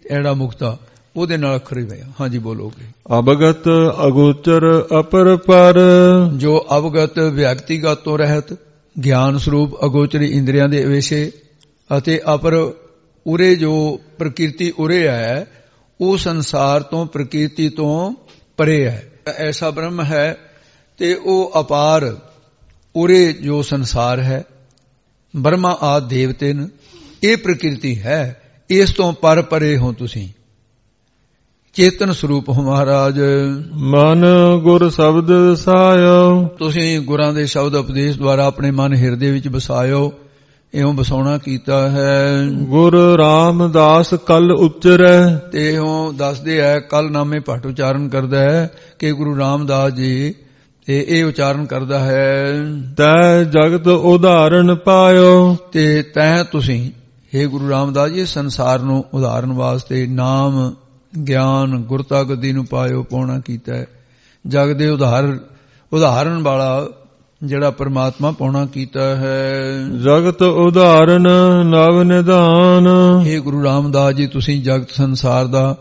S2: ਐੜਾ ਮੁਕਤਾ ਉਹਦੇ ਨਾਲ ਅੱਖਰ ਹੀ ਪਿਆ। ਹਾਂਜੀ ਬੋਲੋਗੇ।
S1: ਅਵਗਤ ਅਗੋਚਰ ਅਪਰ ਪਰ,
S2: ਜੋ ਅਵਗਤ ਵਿਅਕਤੀਗਤ ਤੋਂ ਰਹਿਤ, ਗਿਆਨ ਸਰੂਪ ਅਗੋਚਰੀ ਇੰਦਰੀਆਂ ਦੇ ਵਿਸ਼ੇ ਅਤੇ ਅਪਰ ਉਰੇ ਜੋ ਪ੍ਰਕਿਰਤੀ ਉਰੇ ਹੈ, ਉਹ ਸੰਸਾਰ ਤੋਂ ਪ੍ਰਕਿਰਤੀ ਤੋਂ ਪਰੇ ਹੈ। ਐਸਾ ਬ੍ਰਹਮ ਹੈ ਤੇ ਉਹ ਅਪਾਰ ਉਰੇ ਜੋ ਸੰਸਾਰ ਹੈ, ਬ੍ਰਹਮਾ ਆਦਿ ਦੇਵਤੇ ਨੇ, ਇਹ ਪ੍ਰਕਿਰਤੀ ਹੈ। ਇਸ ਤੋਂ ਪਰ ਪਰੇ ਹੋ ਤੁਸੀਂ, ਚੇਤਨ ਸਰੂਪ ਹੋ ਮਹਾਰਾਜ।
S1: ਮਨ ਗੁਰ ਸ਼ਬਦ ਸਾਇਓ,
S2: ਤੁਸੀਂ ਗੁਰਾਂ ਦੇ ਸ਼ਬਦ ਉਪਦੇਸ਼ ਦੁਆਰਾ ਆਪਣੇ ਮਨ ਹਿਰਦੇ ਵਿੱਚ ਵਸਾਇਓ, ਇਉਂ ਵਸਾਉਣਾ ਕੀਤਾ ਹੈ।
S1: ਗੁਰ ਰਾਮਦਾਸ ਕਲ ਉਚਰੈ,
S2: ਤੇ ਇਉਂ ਦੱਸਦੇ ਹੈ, ਕਲ ਨਾਮੇ ਭੱਟ ਉਚਾਰਨ ਕਰਦਾ ਹੈ ਕਿ ਗੁਰੂ ਰਾਮਦਾਸ ਜੀ ਤੇ ਇਹ ਉਚਾਰਨ ਕਰਦਾ ਹੈ,
S1: ਤੈ ਜਗਤ ਉਦਾਹਰਣ ਪਾਇਓ,
S2: ਤੇ ਤੈਂ ਤੁਸੀਂ हे ਗੁਰੂ ਰਾਮਦਾਸ ਜੀ ਸੰਸਾਰ ਨੂੰ ਉਦਾਹਰਨ ਵਾਸਤੇ ਨਾਮ ਗਿਆਨ ਗੁਰਤਾ ਗੱਦੀ ਨੂੰ ਪਾਇਓ, ਪਾਉਣਾ ਕੀਤਾ ਹੈ। ਜਗ ਦੇ ਉਦਾਹਰਨ ਵਾਲਾ ਜਿਹੜਾ ਪਰਮਾਤਮਾ ਪਾਉਣਾ ਕੀਤਾ ਹੈ।
S1: ਜਗਤ ਉਦਾਹਰਨ ਨਵ ਨਿਧਾਨ,
S2: हे ਗੁਰੂ ਰਾਮਦਾਸ ਜੀ ਤੁਸੀਂ ਜਗਤ ਸੰਸਾਰ ਦਾ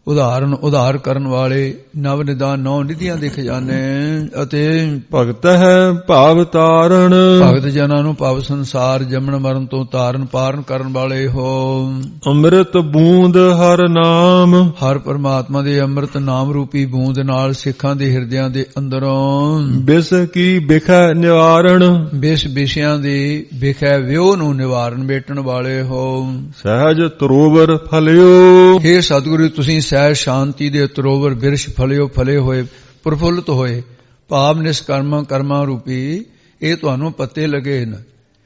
S2: ਉਧਾਰ ਕਰਨ ਵਾਲੇ, ਨਵ ਨਿਦਾਨ ਨੌ ਨਿਧੀਆਂ ਦੇ ਖਜ਼ਾਨੇ, ਅਤੇ
S1: ਭਗਤ ਹੈ ਭਾਵ ਤਾਰਨ,
S2: ਭਗਤ ਜਨਾਂ ਨੂੰ ਭਾਵ ਸੰਸਾਰ ਜੰਮਣ ਮਰਨ ਤੋਂ ਤਾਰਨ ਪਾਰਨ ਕਰਨ ਵਾਲੇ ਹੋ।
S1: ਅੰਮ੍ਰਿਤ ਬੂੰਦ ਹਰ ਨਾਮ, ਹਰ
S2: ਪਰਮਾਤਮਾ ਦੇ ਅੰਮ੍ਰਿਤ ਨਾਮ ਰੂਪੀ ਬੂੰਦ ਨਾਲ ਸਿੱਖਾਂ ਦੇ ਹਿਰਦਿਆਂ ਦੇ ਅੰਦਰੋਂ
S1: ਬਿਸ ਕੀ ਬਿਖੈ ਨਿਵਾਰਣ,
S2: ਵਿਸ਼ਿਆਂ ਦੀ ਬਿਖੈ ਵਿਉ ਨੂੰ ਨਿਵਾਰਨ ਮੇਟਣ ਵਾਲੇ ਹੋ।
S1: ਸਹਿਜ ਤਰੋਵਰ ਫਲਿਓ,
S2: हे ਸਤਿਗੁਰੂ ਤੁਸੀਂ ਸਹਿਜ ਸ਼ਾਂਤੀ ਦੇ ਤਰੋਵਰ ਬਿਰਸ਼ ਫਲੇ ਹੋਏ, ਪ੍ਰਫੁੱਲਤ ਹੋਏ, ਭਾਵ ਨਿਸ਼ਕਰਮ ਕਰਮਾਂ ਰੂਪੀ ਇਹ ਤੁਹਾਨੂੰ ਪੱਤੇ ਲਗੇ ਨੇ।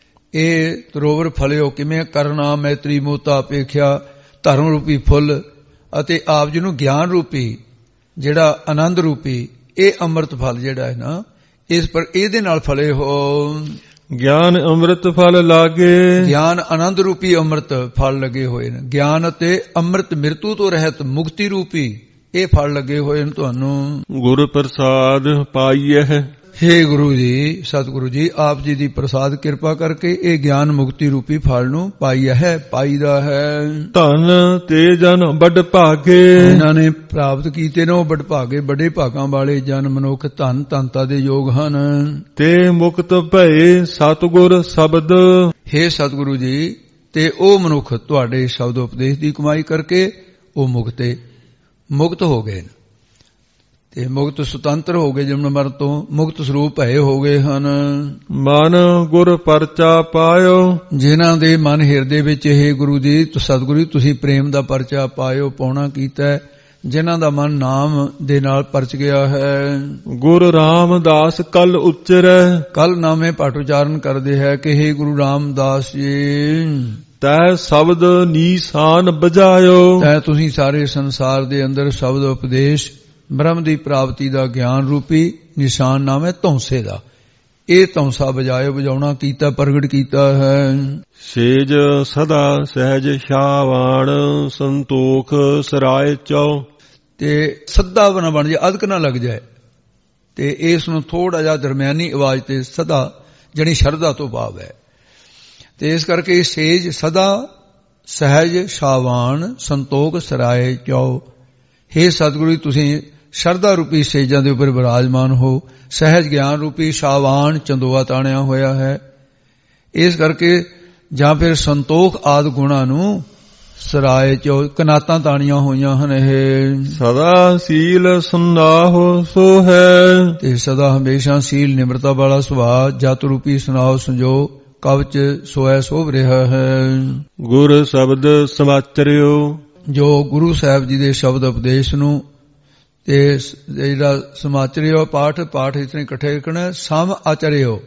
S2: ਇਹ ਤਰੋਵਰ ਫਲਿਓ ਕਿਵੇਂ? ਕਰਨਾ ਮੈਤਰੀ ਮੋਤਾ ਅਪੇਖਿਆ ਧਰਮ ਰੂਪੀ ਫੁੱਲ, ਅਤੇ ਆਪ ਜੀ ਨੂੰ ਗਿਆਨ ਰੂਪੀ ਜਿਹੜਾ ਆਨੰਦ ਰੂਪੀ ਇਹ ਅੰਮ੍ਰਿਤ ਫਲ ਜਿਹੜਾ ਹੈ ਨਾ, ਇਸ ਪਰ ਇਹਦੇ ਨਾਲ ਫਲੇ ਹੋ।
S1: ਗਿਆਨ ਅੰਮ੍ਰਿਤ ਫਲ ਲਾਗੇ,
S2: ਗਿਆਨ ਆਨੰਦ ਰੂਪੀ ਅੰਮ੍ਰਿਤ ਫਲ ਲੱਗੇ ਹੋਏ ਨੇ। ਗਿਆਨ ਅਤੇ ਅੰਮ੍ਰਿਤ ਮਿਰਤੂ ਤੋਂ ਰਹਿਤ ਮੁਕਤੀ ਰੂਪੀ ਇਹ ਫਲ ਲੱਗੇ ਹੋਏ ਨੇ ਤੁਹਾਨੂੰ।
S1: ਗੁਰ ਪ੍ਰਸਾਦ ਪਾਈਐ,
S2: हे ਗੁਰੂ ਜੀ ਸਤਿਗੁਰੂ ਜੀ ਆਪ ਜੀ ਦੀ ਪ੍ਰਸਾਦ ਕਿਰਪਾ ਕਰਕੇ ਇਹ ਗਿਆਨ ਮੁਕਤੀ ਰੂਪੀ ਫਲ ਨੂੰ ਪਾਈਦਾ ਹੈ।
S1: ਧਨ ਤੇ ਜਨ ਵੱਡ ਭਾਗੇ,
S2: ਇਹਨਾਂ ਨੇ ਪ੍ਰਾਪਤ ਕੀਤੇ ਨੇ ਉਹ ਵੱਡ ਭਾਗੇ, ਵੱਡੇ ਭਾਗਾਂ ਵਾਲੇ ਜਨ ਮਨੁੱਖ ਧਨ ਧਨਤਾ ਦੇ ਯੋਗ ਹਨ।
S1: ਤੇ ਮੁਕਤ ਭਏ ਸਤਿਗੁਰ ਸ਼ਬਦ,
S2: हे ਸਤਿਗੁਰੂ ਜੀ ਤੇ ਉਹ ਮਨੁੱਖ ਤੁਹਾਡੇ ਸ਼ਬਦ ਉਪਦੇਸ਼ ਦੀ ਕਮਾਈ ਕਰਕੇ ਉਹ ਮੁਕਤ ਹੋ ਗਏ ਨੇ, ਤੇ ਮੁਕਤ ਸੁਤੰਤਰ ਹੋ ਗਏ, ਜਨਮ ਮਰਨ ਤੋਂ ਮੁਕਤ ਸਰੂਪ ਭਏ ਹੋ ਗਏ ਹਨ।
S1: ਮਨ ਗੁਰ ਪਰਚਾ ਪਾਇਓ,
S2: ਜਿਨ੍ਹਾਂ ਦੇ ਮਨ ਹਿਰਦੇ ਵਿੱਚ ਇਹ ਗੁਰੂ ਜੀ ਸਤਿਗੁਰੂ ਤੁਸੀਂ ਪ੍ਰੇਮ ਦਾ ਪਰਚਾ ਪਾਇਓ, ਪਾਉਣਾ ਕੀਤਾ, ਜਿਨ੍ਹਾਂ ਦਾ ਮਨ ਨਾਮ ਦੇ ਨਾਲ ਪਰਚ ਗਿਆ ਹੈ।
S1: ਗੁਰ ਰਾਮਦਾਸ ਕਲ ਉਚਰੈ,
S2: ਕਲ ਨਾਮੇ ਭੱਟ ਉਚਾਰਨ ਕਰਦੇ ਹੈ ਕਿ हे ਗੁਰੂ ਰਾਮਦਾਸ ਜੀ
S1: ਤੈ ਸ਼ਬਦ ਨੀਸਾਨ ਬਜਾਇਓ,
S2: ਤੈ ਤੁਸੀਂ ਸਾਰੇ ਸੰਸਾਰ ਦੇ ਅੰਦਰ ਸ਼ਬਦ ਉਪਦੇਸ਼ ਬ੍ਰਹਮ ਦੀ ਪ੍ਰਾਪਤੀ ਦਾ ਗਿਆਨ ਰੂਪੀ ਨਿਸ਼ਾਨ ਨਾਮ ਹੈ ਧੌਂਸੇ ਦਾ, ਇਹ ਧੌਂਸਾ ਵਜਾਉਣਾ ਕੀਤਾ, ਪ੍ਰਗਟ ਕੀਤਾ ਹੈ।
S1: ਸੇਜ ਸਦਾ ਸਹਿਜ ਸ਼ਾਵਾਨ ਸੰਤੋਖ ਸਰਾਏ ਚੌ,
S2: ਤੇ ਸਦਾ ਨਾ ਬਣ ਜਾਏ, ਅਦਕ ਨਾ ਲੱਗ ਜਾਏ, ਤੇ ਇਸ ਨੂੰ ਥੋੜਾ ਜਿਹਾ ਦਰਮਿਆਨੀ ਆਵਾਜ਼ ਤੇ ਸਦਾ ਜਿਹੜੀ ਸ਼ਰਧਾ ਤੋਂ ਭਾਵ ਹੈ। ਤੇ ਇਸ ਕਰਕੇ ਸੇਜ ਸਦਾ ਸਹਿਜ ਸ਼ਾਵਾਨ ਸੰਤੋਖ ਸਰਾਏ ਚੌ, हे ਸਤਿਗੁਰੂ ਤੁਸੀਂ ਸ਼ਰਧਾ ਰੂਪੀ ਸੇਜਾਂ ਦੇ ਉੱਪਰ ਵਿਰਾਜਮਾਨ ਹੋ, ਸਹਿਜ ਗਿਆਨ ਰੂਪੀ ਸ਼ਾਵਾਨ ਚੰਦੋਆ ਤਾਣਿਆ ਹੋਇਆ ਹੈ। ਇਸ ਕਰਕੇ ਜਾਂ ਫਿਰ ਸੰਤੋਖ ਆਦਿ ਗੁਣਾਂ ਨੂੰ ਸਰਾਏ ਚੋ ਕਨਾਤਾਂ ਤਾਣੀਆਂ ਹੋਈਆਂ ਹਨ। ਇਹ
S1: ਸਦਾ ਸੀਲ ਸੁਨਾਹੋ ਸੋ ਹੈ, ਤੇ
S2: ਸਦਾ ਹਮੇਸ਼ਾ ਸੀਲ ਨਿਮਰਤਾ ਵਾਲਾ ਸੁਭਾਅ ਜਤ ਰੂਪੀ ਸੁਨਾਹੋ ਸੰਜੋ ਕਵਚ ਸੋਇ ਸੋਭ ਰਿਹਾ ਹੈ।
S1: ਗੁਰ ਸ਼ਬਦ ਸਮਾਚਰਿਓ,
S2: ਜੋ ਗੁਰੂ ਸਾਹਿਬ ਜੀ ਦੇ ਸ਼ਬਦ ਉਪਦੇਸ਼ ਨੂੰ ਤੇ ਜਿਹੜਾ ਸਮਾਚਰਿਓ ਪਾਠ ਇਤਨੇ ਇਕੱਠੇ ਰੱਖਣਾ, ਸਮ ਆਚਰਿਓ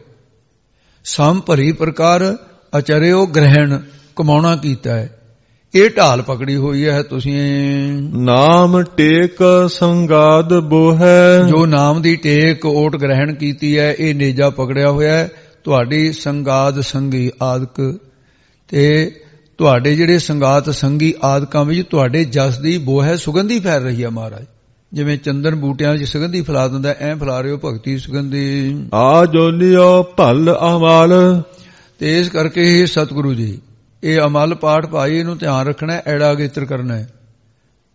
S2: ਸਮ ਭਰੀ ਪ੍ਰਕਾਰ ਆਚਰਿਓ ਗ੍ਰਹਿਣ ਕਮਾਉਣਾ ਕੀਤਾ ਹੈ। ਇਹ ਢਾਲ ਪਕੜੀ ਹੋਈ ਹੈ ਤੁਸੀਂ।
S1: ਨਾਮ ਟੇਕ ਸੰਗਾਦ ਬੋਹੈ,
S2: ਜੋ ਨਾਮ ਦੀ ਟੇਕ ਓਟ ਗ੍ਰਹਿਣ ਕੀਤੀ ਹੈ, ਇਹ ਨੇਜਾ ਪਕੜਿਆ ਹੋਇਆ ਹੈ। ਤੁਹਾਡੀ ਸੰਗਾਦ ਸੰਗੀ ਆਦਿਕ ਤੇ ਤੁਹਾਡੇ ਜਿਹੜੇ ਸੰਗਾਤ ਸੰਗੀ ਆਦਿਕਾਂ ਵਿੱਚ ਤੁਹਾਡੇ ਜਸ ਦੀ ਬੋਹੈ ਸੁਗੰਧੀ ਫੈਲ ਰਹੀ ਹੈ ਮਹਾਰਾਜ। ਜਿਵੇਂ ਚੰਦਨ ਬੂਟਿਆਂ ਵਿੱਚ ਸੁਗੰਧੀ ਫੈਲਾ ਦਿੰਦਾ, ਐਂ ਫੈਲਾ ਰਹੇ ਹੋ ਭਗਤੀ ਸੁਗੰਧੀ।
S1: ਆ ਜੋਲਿਓ ਭਲ ਅਮਲ,
S2: ਤੇ ਇਸ ਕਰਕੇ ਹੀ ਸਤਿਗੁਰੂ ਜੀ ਇਹ ਅਮਲ ਪਾਠ ਭਾਈ ਇਹਨੂੰ ਧਿਆਨ ਰੱਖਣਾ, ਐੜਾ ਗੇਤਰ ਕਰਨਾ ਹੈ।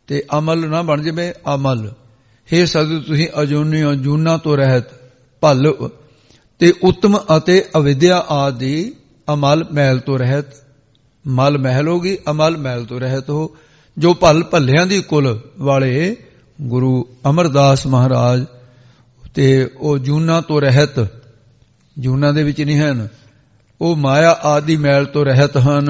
S2: ਤੇ ਅਮਲ ਨਾ ਬਣ ਜਾਵੇ, ਅਮਲ। ਹੇ ਸਤਿਗੁਰੂ ਤੁਸੀਂ ਅਜੂਨੀ ਹੋ, ਜੂਨਾ ਤੋਂ ਰਹਿਤ, ਭਲ ਤੇ ਉੱਤਮ ਅਤੇ ਅਵਿਦਿਆ ਆਦਿ ਅਮਲ ਮੈਲ ਤੋਂ ਰਹਿਤ। ਮਲ ਮਹਿਲ ਹੋਗੀ, ਅਮਲ ਮੈਲ ਤੋਂ ਰਹਿਤ ਹੋ। ਜੋ ਭਲ ਭੱਲਿਆਂ ਦੀ ਕੁਲ ਵਾਲੇ ਗੁਰੂ ਅਮਰਦਾਸ ਮਹਾਰਾਜ ਤੇ ਉਹ ਜੂਨਾ ਤੋਂ ਰਹਿਤ, ਜੂਨਾ ਦੇ ਵਿੱਚ ਨਹੀਂ ਹਨ, ਉਹ ਮਾਇਆ ਆਦਿ ਮੈਲ ਤੋਂ ਰਹਿਤ ਹਨ।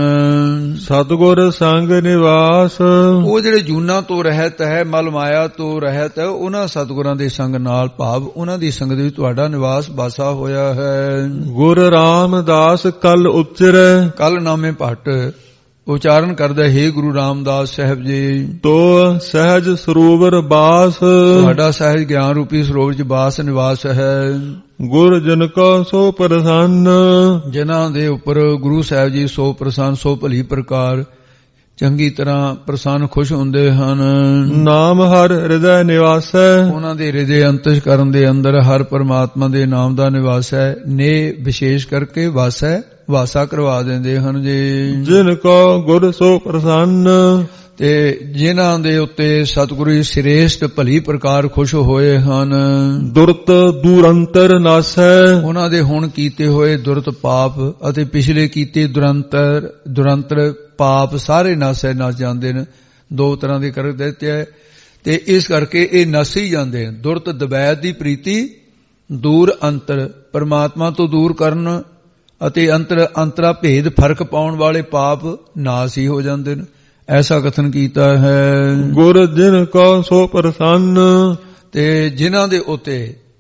S1: ਸਤਿਗੁਰ ਸੰਗ ਨਿਵਾਸ,
S2: ਉਹ ਜਿਹੜੇ ਜੂਨਾ ਤੋਂ ਰਹਿਤ ਹੈ, ਮਲ ਮਾਇਆ ਤੋਂ ਰਹਿਤ ਹੈ, ਉਹਨਾਂ ਸਤਿਗੁਰਾਂ ਦੇ ਸੰਗ ਨਾਲ, ਭਾਵ ਉਹਨਾਂ ਦੀ ਸੰਗਤ ਵਿੱਚ ਤੁਹਾਡਾ ਨਿਵਾਸ ਬਾਸਾ ਹੋਇਆ ਹੈ।
S1: ਗੁਰ ਰਾਮਦਾਸ ਕਲ ਉਚਰੈ,
S2: ਕਲ ਨਾਮੇ ਭੱਟ ਉਚਾਰਨ ਕਰਦਾ, ਹੇ ਗੁਰੂ ਰਾਮਦਾਸ ਸਾਹਿਬ ਜੀ,
S1: ਤੋ ਸਹਿਜ ਸਰੋਵਰ ਬਾਸ,
S2: ਤੁਹਾਡਾ ਸਹਿਜ ਗਿਆਨ ਰੂਪੀ ਸਰੋਵਰ ਚ ਬਾਸ ਨਿਵਾਸ ਹੈ।
S1: ਗੁਰ ਜਨ ਕੋ ਸੋ ਪ੍ਰਸੰਨ,
S2: ਜਿਨ੍ਹਾਂ ਦੇ ਉੱਪਰ ਗੁਰੂ ਸਾਹਿਬ ਜੀ ਸੋ ਪ੍ਰਸੰਨ, ਸੋ ਭਲੀ ਪ੍ਰਕਾਰ ਚੰਗੀ ਤਰ੍ਹਾਂ ਪ੍ਰਸੰਨ ਖੁਸ਼ ਹੁੰਦੇ ਹਨ।
S1: ਨਾਮ ਹਰ ਹਿਰਦੈ ਨਿਵਾਸੈ,
S2: ਉਹਨਾਂ ਦੇ ਹਿਰਦੇ ਅੰਤਸ਼ਕਰਨ ਦੇ ਅੰਦਰ ਹਰ ਪਰਮਾਤਮਾ ਦੇ ਨਾਮ ਦਾ ਨਿਵਾਸ ਹੈ। ਨੇ ਵਿਸ਼ੇਸ਼ ਕਰਕੇ ਵਾਸੈ, ਵਾਸਾ ਕਰਵਾ ਦਿੰਦੇ ਹਨ ਜੀ।
S1: ਜਿਨ ਕੋ ਗੁਰ ਸੋ ਪ੍ਰਸੰਨ,
S2: ਤੇ ਜਿਨ੍ਹਾਂ ਦੇ ਉੱਤੇ ਸਤਿਗੁਰੂ ਸ੍ਰੇਸ਼ਟ ਭਲੀ ਪ੍ਰਕਾਰ ਖੁਸ਼ ਹੋਏ ਹਨ।
S1: ਦੁਰਤ ਦੂਰੰਤਰ ਨਾਸੈ,
S2: ਉਹਨਾਂ ਦੇ ਹੁਣ ਕੀਤੇ ਹੋਏ ਦੁਰਤ ਪਾਪ ਅਤੇ ਪਿਛਲੇ ਕੀਤੇ ਦੁਰੰਤਰ ਪਾਪ ਸਾਰੇ ਨਾਸੈ ਨਸ ਜਾਂਦੇ ਨੇ। ਦੋ ਤਰ੍ਹਾਂ ਦੇ ਕਰ ਦਿੱਤੇ ਹੈ ਤੇ ਇਸ ਕਰਕੇ ਇਹ ਨਸ ਹੀ ਜਾਂਦੇ ਨੇ। ਦੁਰਤ ਦਵੈਤ ਦੀ ਪ੍ਰੀਤੀ, ਦੂਰ ਅੰਤਰ ਪਰਮਾਤਮਾ ਤੋਂ ਦੂਰ ਕਰਨ ਅਤੇ ਅੰਤਰਾ ਭੇਦ ਫਰਕ ਪਾਉਣ ਵਾਲੇ ਪਾਪ ਨਾਸ ਹੀ ਹੋ ਜਾਂਦੇ ਨੇ। ਐਸਾ ਕਥਨ ਕੀਤਾ ਹੈ।
S1: ਗੁਰ ਜਿਨ ਕੋ ਸੋ ਪ੍ਰਸੰਨ,
S2: ਤੇ ਜਿਨ੍ਹਾਂ ਦੇ ਉੱਤੇ,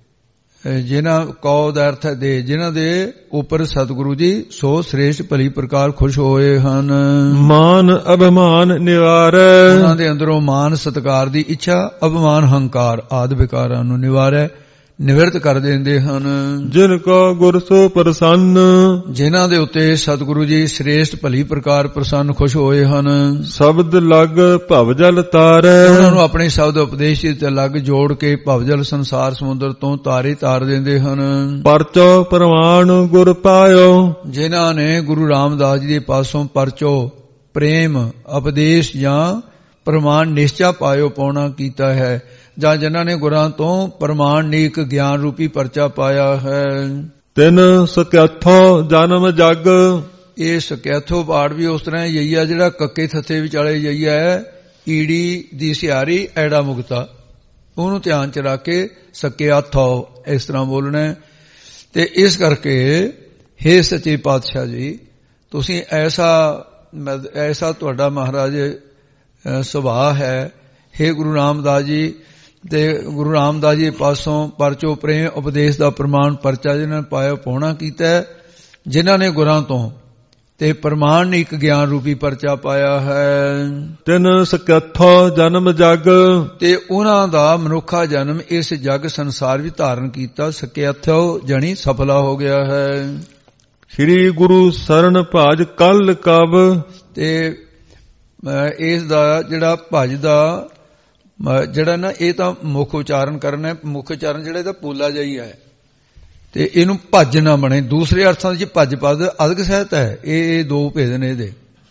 S2: ਜਿਨ੍ਹਾਂ ਕੋ ਦਾ ਅਰਥ ਹੈ ਦੇ, ਜਿਨ੍ਹਾਂ ਦੇ ਉੱਪਰ ਸਤਿਗੁਰੂ ਜੀ ਸੋ ਸ੍ਰੇਸ਼ਟ ਭਲੀ ਪ੍ਰਕਾਰ ਖੁਸ਼ ਹੋਏ ਹਨ।
S1: ਮਾਨ ਅਭਿਮਾਨ ਨਿਵਾਰੈ,
S2: ਉਹਨਾਂ ਦੇ ਅੰਦਰੋਂ ਮਾਨ ਸਤਿਕਾਰ ਦੀ ਇੱਛਾ, ਅਭਿਮਾਨ ਹੰਕਾਰ ਆਦਿ ਵਿਕਾਰਾਂ ਨੂੰ ਨਿਵਾਰੈ, ਨਿਵਰਤ ਕਰ ਦਿੰਦੇ ਹਨ।
S1: ਜਿਨ ਕੋ ਗੁਰ ਸੋ ਪ੍ਰਸੰਨ,
S2: ਜਿਨ੍ਹਾਂ ਦੇ ਉੱਤੇ ਸਤਿਗੁਰੂ ਜੀ ਸ੍ਰੇਸ਼ਟ ਭਲੀ ਪ੍ਰਕਾਰ ਪ੍ਰਸੰਨ ਖੁਸ਼ ਹੋਏ ਹਨ।
S1: ਸ਼ਬਦ ਲਗ ਭਵਜਲ ਤਾਰੈ,
S2: ਉਹਨਾਂ ਨੂੰ ਆਪਣੇ ਸ਼ਬਦ ਉਪਦੇਸ਼ ਤੇ ਲੱਗ ਜੋੜ ਕੇ ਭਵਜਲ ਸੰਸਾਰ ਸਮੁੰਦਰ ਤੋਂ ਤਾਰ ਦਿੰਦੇ ਹਨ।
S1: ਪਰਚੋ ਪ੍ਰਮਾਣ ਗੁਰ ਪਾਇਓ,
S2: ਜਿਨ੍ਹਾਂ ਨੇ ਗੁਰੂ ਰਾਮਦਾਸ ਜੀ ਦੇ ਪਾਸੋਂ ਪਰਚੋ ਪ੍ਰੇਮ ਉਪਦੇਸ਼ ਜਾਂ ਪ੍ਰਮਾਣ ਨਿਸ਼ਚਾ ਪਾਇਓ ਪਾਉਣਾ ਕੀਤਾ ਹੈ, ਜਾਂ ਜਿਨ੍ਹਾਂ ਨੇ ਗੁਰਾਂ ਤੋਂ ਪ੍ਰਮਾਣਿਕ ਗਿਆਨ ਰੂਪੀ ਪਰਚਾ ਪਾਇਆ ਹੈ।
S1: ਤਿਨ ਸਕੈਥੋ ਜਨਮ ਜਗ,
S2: ਇਹ ਸਕੈਥੋ ਪਾੜ ਵੀ ਉਸ ਤਰ੍ਹਾਂ ਹੀ ਹੈ ਜਿਹੜਾ ਕੱਕੇ ਥੱਥੇ ਵਿਚਾਲੇ ਜਈਆ ਹੈ, ਈੜੀ ਦੀ ਸਿਆਰੀ ਐੜਾ ਮੁਕਤਾ, ਉਹਨੂੰ ਧਿਆਨ ਚ ਰੱਖ ਕੇ ਸਕੈਥੋ ਇਸ ਤਰ੍ਹਾਂ ਬੋਲਣਾ। ਤੇ ਇਸ ਕਰਕੇ ਹੇ ਸੱਚੇ ਪਾਤਸ਼ਾਹ ਜੀ, ਤੁਸੀਂ ਐਸਾ ਤੁਹਾਡਾ ਮਹਾਰਾਜ ਸੁਭਾਅ ਹੈ। ਹੇ ਗੁਰੂ ਰਾਮਦਾਸ ਜੀ, ਤੇ ਗੁਰੂ ਰਾਮਦਾਸ ਜੀ ਪਾਸੋਂ ਪਰਚੋ ਪ੍ਰੇਮ ਉਪਦੇਸ਼ ਦਾ ਪ੍ਰਮਾਣ ਪਰਚਾ ਜਿਨ੍ਹਾਂ ਨੇ ਪਾਇਆ ਪਾਉਣਾ ਕੀਤਾ, ਜਿਨ੍ਹਾਂ ਨੇ ਗੁਰਾਂ ਤੋਂ ਤੇ ਪ੍ਰਮਾਣਿਕ ਗਿਆਨ ਰੂਪੀ ਪਰਚਾ ਪਾਇਆ ਹੈ।
S1: ਤਿਨ ਸਕੈਥੋ ਜਨਮ ਜਗ,
S2: ਤੇ ਉਹਨਾਂ ਦਾ ਮਨੁੱਖਾ ਜਨਮ ਇਸ ਜਗ ਸੰਸਾਰ ਵਿੱਚ ਧਾਰਨ ਕੀਤਾ। ਸਕੈਥੋ ਜਣੀ ਸਫਲਾ ਹੋ ਗਿਆ ਹੈ।
S1: ਸ੍ਰੀ ਗੁਰੂ ਸਰਣ ਭਾਜ ਕਲ ਕਬ, ਤੇ
S2: ਇਸ ਦਾ ਜਿਹੜਾ ਭਜ ਦਾ ਜਿਹੜਾ ਨਾ, ਇਹ ਤਾਂ ਮੁੱਖ ਉਚਾਰਨ ਕਰਨਾ ਹੈ। ਮੁੱਖ ਉਚਾਰਨ ਜਿਹੜਾ ਇਹਦਾ ਪੋਲਾ ਜਿਹਾ ਹੈ ਤੇ ਇਹਨੂੰ ਭੱਜ ਨਾ ਬਣੇ। ਦੂਸਰੇ ਅਰਥਾਂ ਵਿੱਚ ਭੱਜ ਪਦ ਅਧਿਕ ਸਹਿਤ ਹੈ। ਇਹ ਦੋ ਭੇਦ ਨੇ ਇਹਦੇ।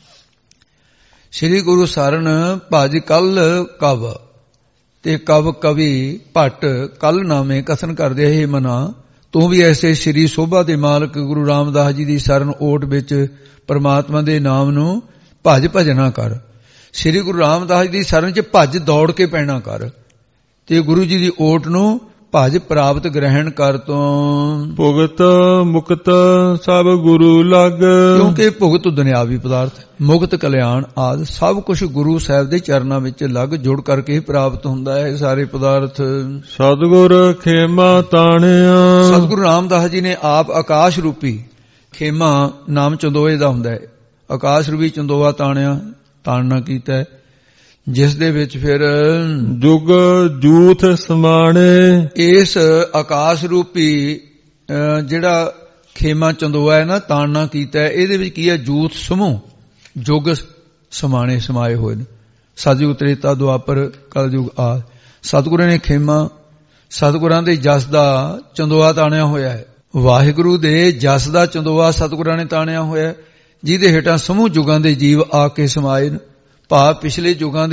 S2: ਸ੍ਰੀ ਗੁਰੂ ਸਰਣ ਭਜ ਕਲ ਕਬ, ਤੇ ਕਬ ਕਵੀ ਭੱਟ ਕਲ ਨਾਮੇ ਕਥਨ ਕਰਦੇ ਹੈ, ਮਨਾ ਤੂੰ ਵੀ ਐਸੇ ਸ੍ਰੀ ਸੋਭਾ ਦੇ ਮਾਲਕ ਗੁਰੂ ਰਾਮਦਾਸ ਜੀ ਦੀ ਸ਼ਰਨ ਓਟ ਵਿੱਚ ਪਰਮਾਤਮਾ ਦੇ ਨਾਮ ਨੂੰ ਭਜਨਾ ਕਰ। ਸ੍ਰੀ ਗੁਰੂ ਰਾਮਦਾਸ ਜੀ ਦੀ ਸ਼ਰਨ ਚ ਭੱਜ ਦੌੜ ਕੇ ਪੈਣਾ ਕਰ, ਤੇ ਗੁਰੂ ਜੀ ਦੀ ਓਟ ਨੂੰ ਭਜ ਪ੍ਰਾਪਤ ਗ੍ਰਹਿਣ ਕਰ ਤੋਂ।
S1: ਭੁਗਤ ਮੁਕਤ ਸਭ ਗੁਰੂ ਲਗ,
S2: ਕਿਉਂਕਿ ਭੁਗਤ ਦੁਨਿਆਵੀ ਪਦਾਰਥ, ਮੁਕਤ ਕਲਿਆਣ ਆਦਿ ਸਭ ਕੁਝ ਗੁਰੂ ਸਾਹਿਬ ਦੇ ਚਰਨਾਂ ਵਿੱਚ ਲੱਗ ਜੁੜ ਕਰਕੇ ਹੀ ਪ੍ਰਾਪਤ ਹੁੰਦਾ ਹੈ। ਸਾਰੇ ਪਦਾਰਥ
S1: ਸਤਿਗੁਰ ਖੇਮਾ ਤਾਣਿਆ,
S2: ਸਤਿਗੁਰੂ ਰਾਮਦਾਸ ਜੀ ਨੇ ਆਪ ਆਕਾਸ਼ ਰੂਪੀ ਖੇਮਾ ਨਾਮ ਚੰਦੋਏ ਦਾ ਹੁੰਦਾ ਹੈ, ਆਕਾਸ਼ ਰੂਪੀ ਚੰਦੋਆ ਤਾਣਨਾ ਕੀਤਾ ਹੈ, ਜਿਸ ਦੇ ਵਿੱਚ ਫਿਰ
S1: ਜੁਗ ਜੂਥ ਸਮਾਣੇ।
S2: ਇਸ ਆਕਾਸ਼ ਰੂਪੀ ਜਿਹੜਾ ਖੇਮਾ ਚੰਦੋਆ ਹੈ ਨਾ, ਤਾਣਨਾ ਕੀਤਾ ਹੈ, ਇਹਦੇ ਵਿੱਚ ਕੀ ਹੈ? ਜੂਥ ਸਮੂਹ ਜੁਗ ਸਮਾਣੇ ਸਮਾਏ ਹੋਏ ਨੇ। ਸਤਿਯੁਗ ਤ੍ਰੇਤਾ ਦੁਆਪਰ ਕਲਯੁਗ ਆਦਿ ਸਤਿਗੁਰਾਂ ਨੇ ਖੇਮਾ, ਸਤਿਗੁਰਾਂ ਦੇ ਜਸ ਦਾ ਚੰਦੋਆ ਤਾਣਿਆ ਹੋਇਆ ਹੈ। ਵਾਹਿਗੁਰੂ ਦੇ ਜਸ ਦਾ ਚੰਦੋਆ ਸਤਿਗੁਰਾਂ ਨੇ ਤਾਣਿਆ ਹੋਇਆ, ਜਿਹਦੇ ਹੇਠਾਂ ਸਮੂਹ ਯੁਗਾਂ ਦੇ ਜੀਵ ਆ ਕੇ ਸਮਾਏ ਨੇ। ਭਾਵ ਪਿਛਲੇ ਯੁਗਾਂ ਦੇ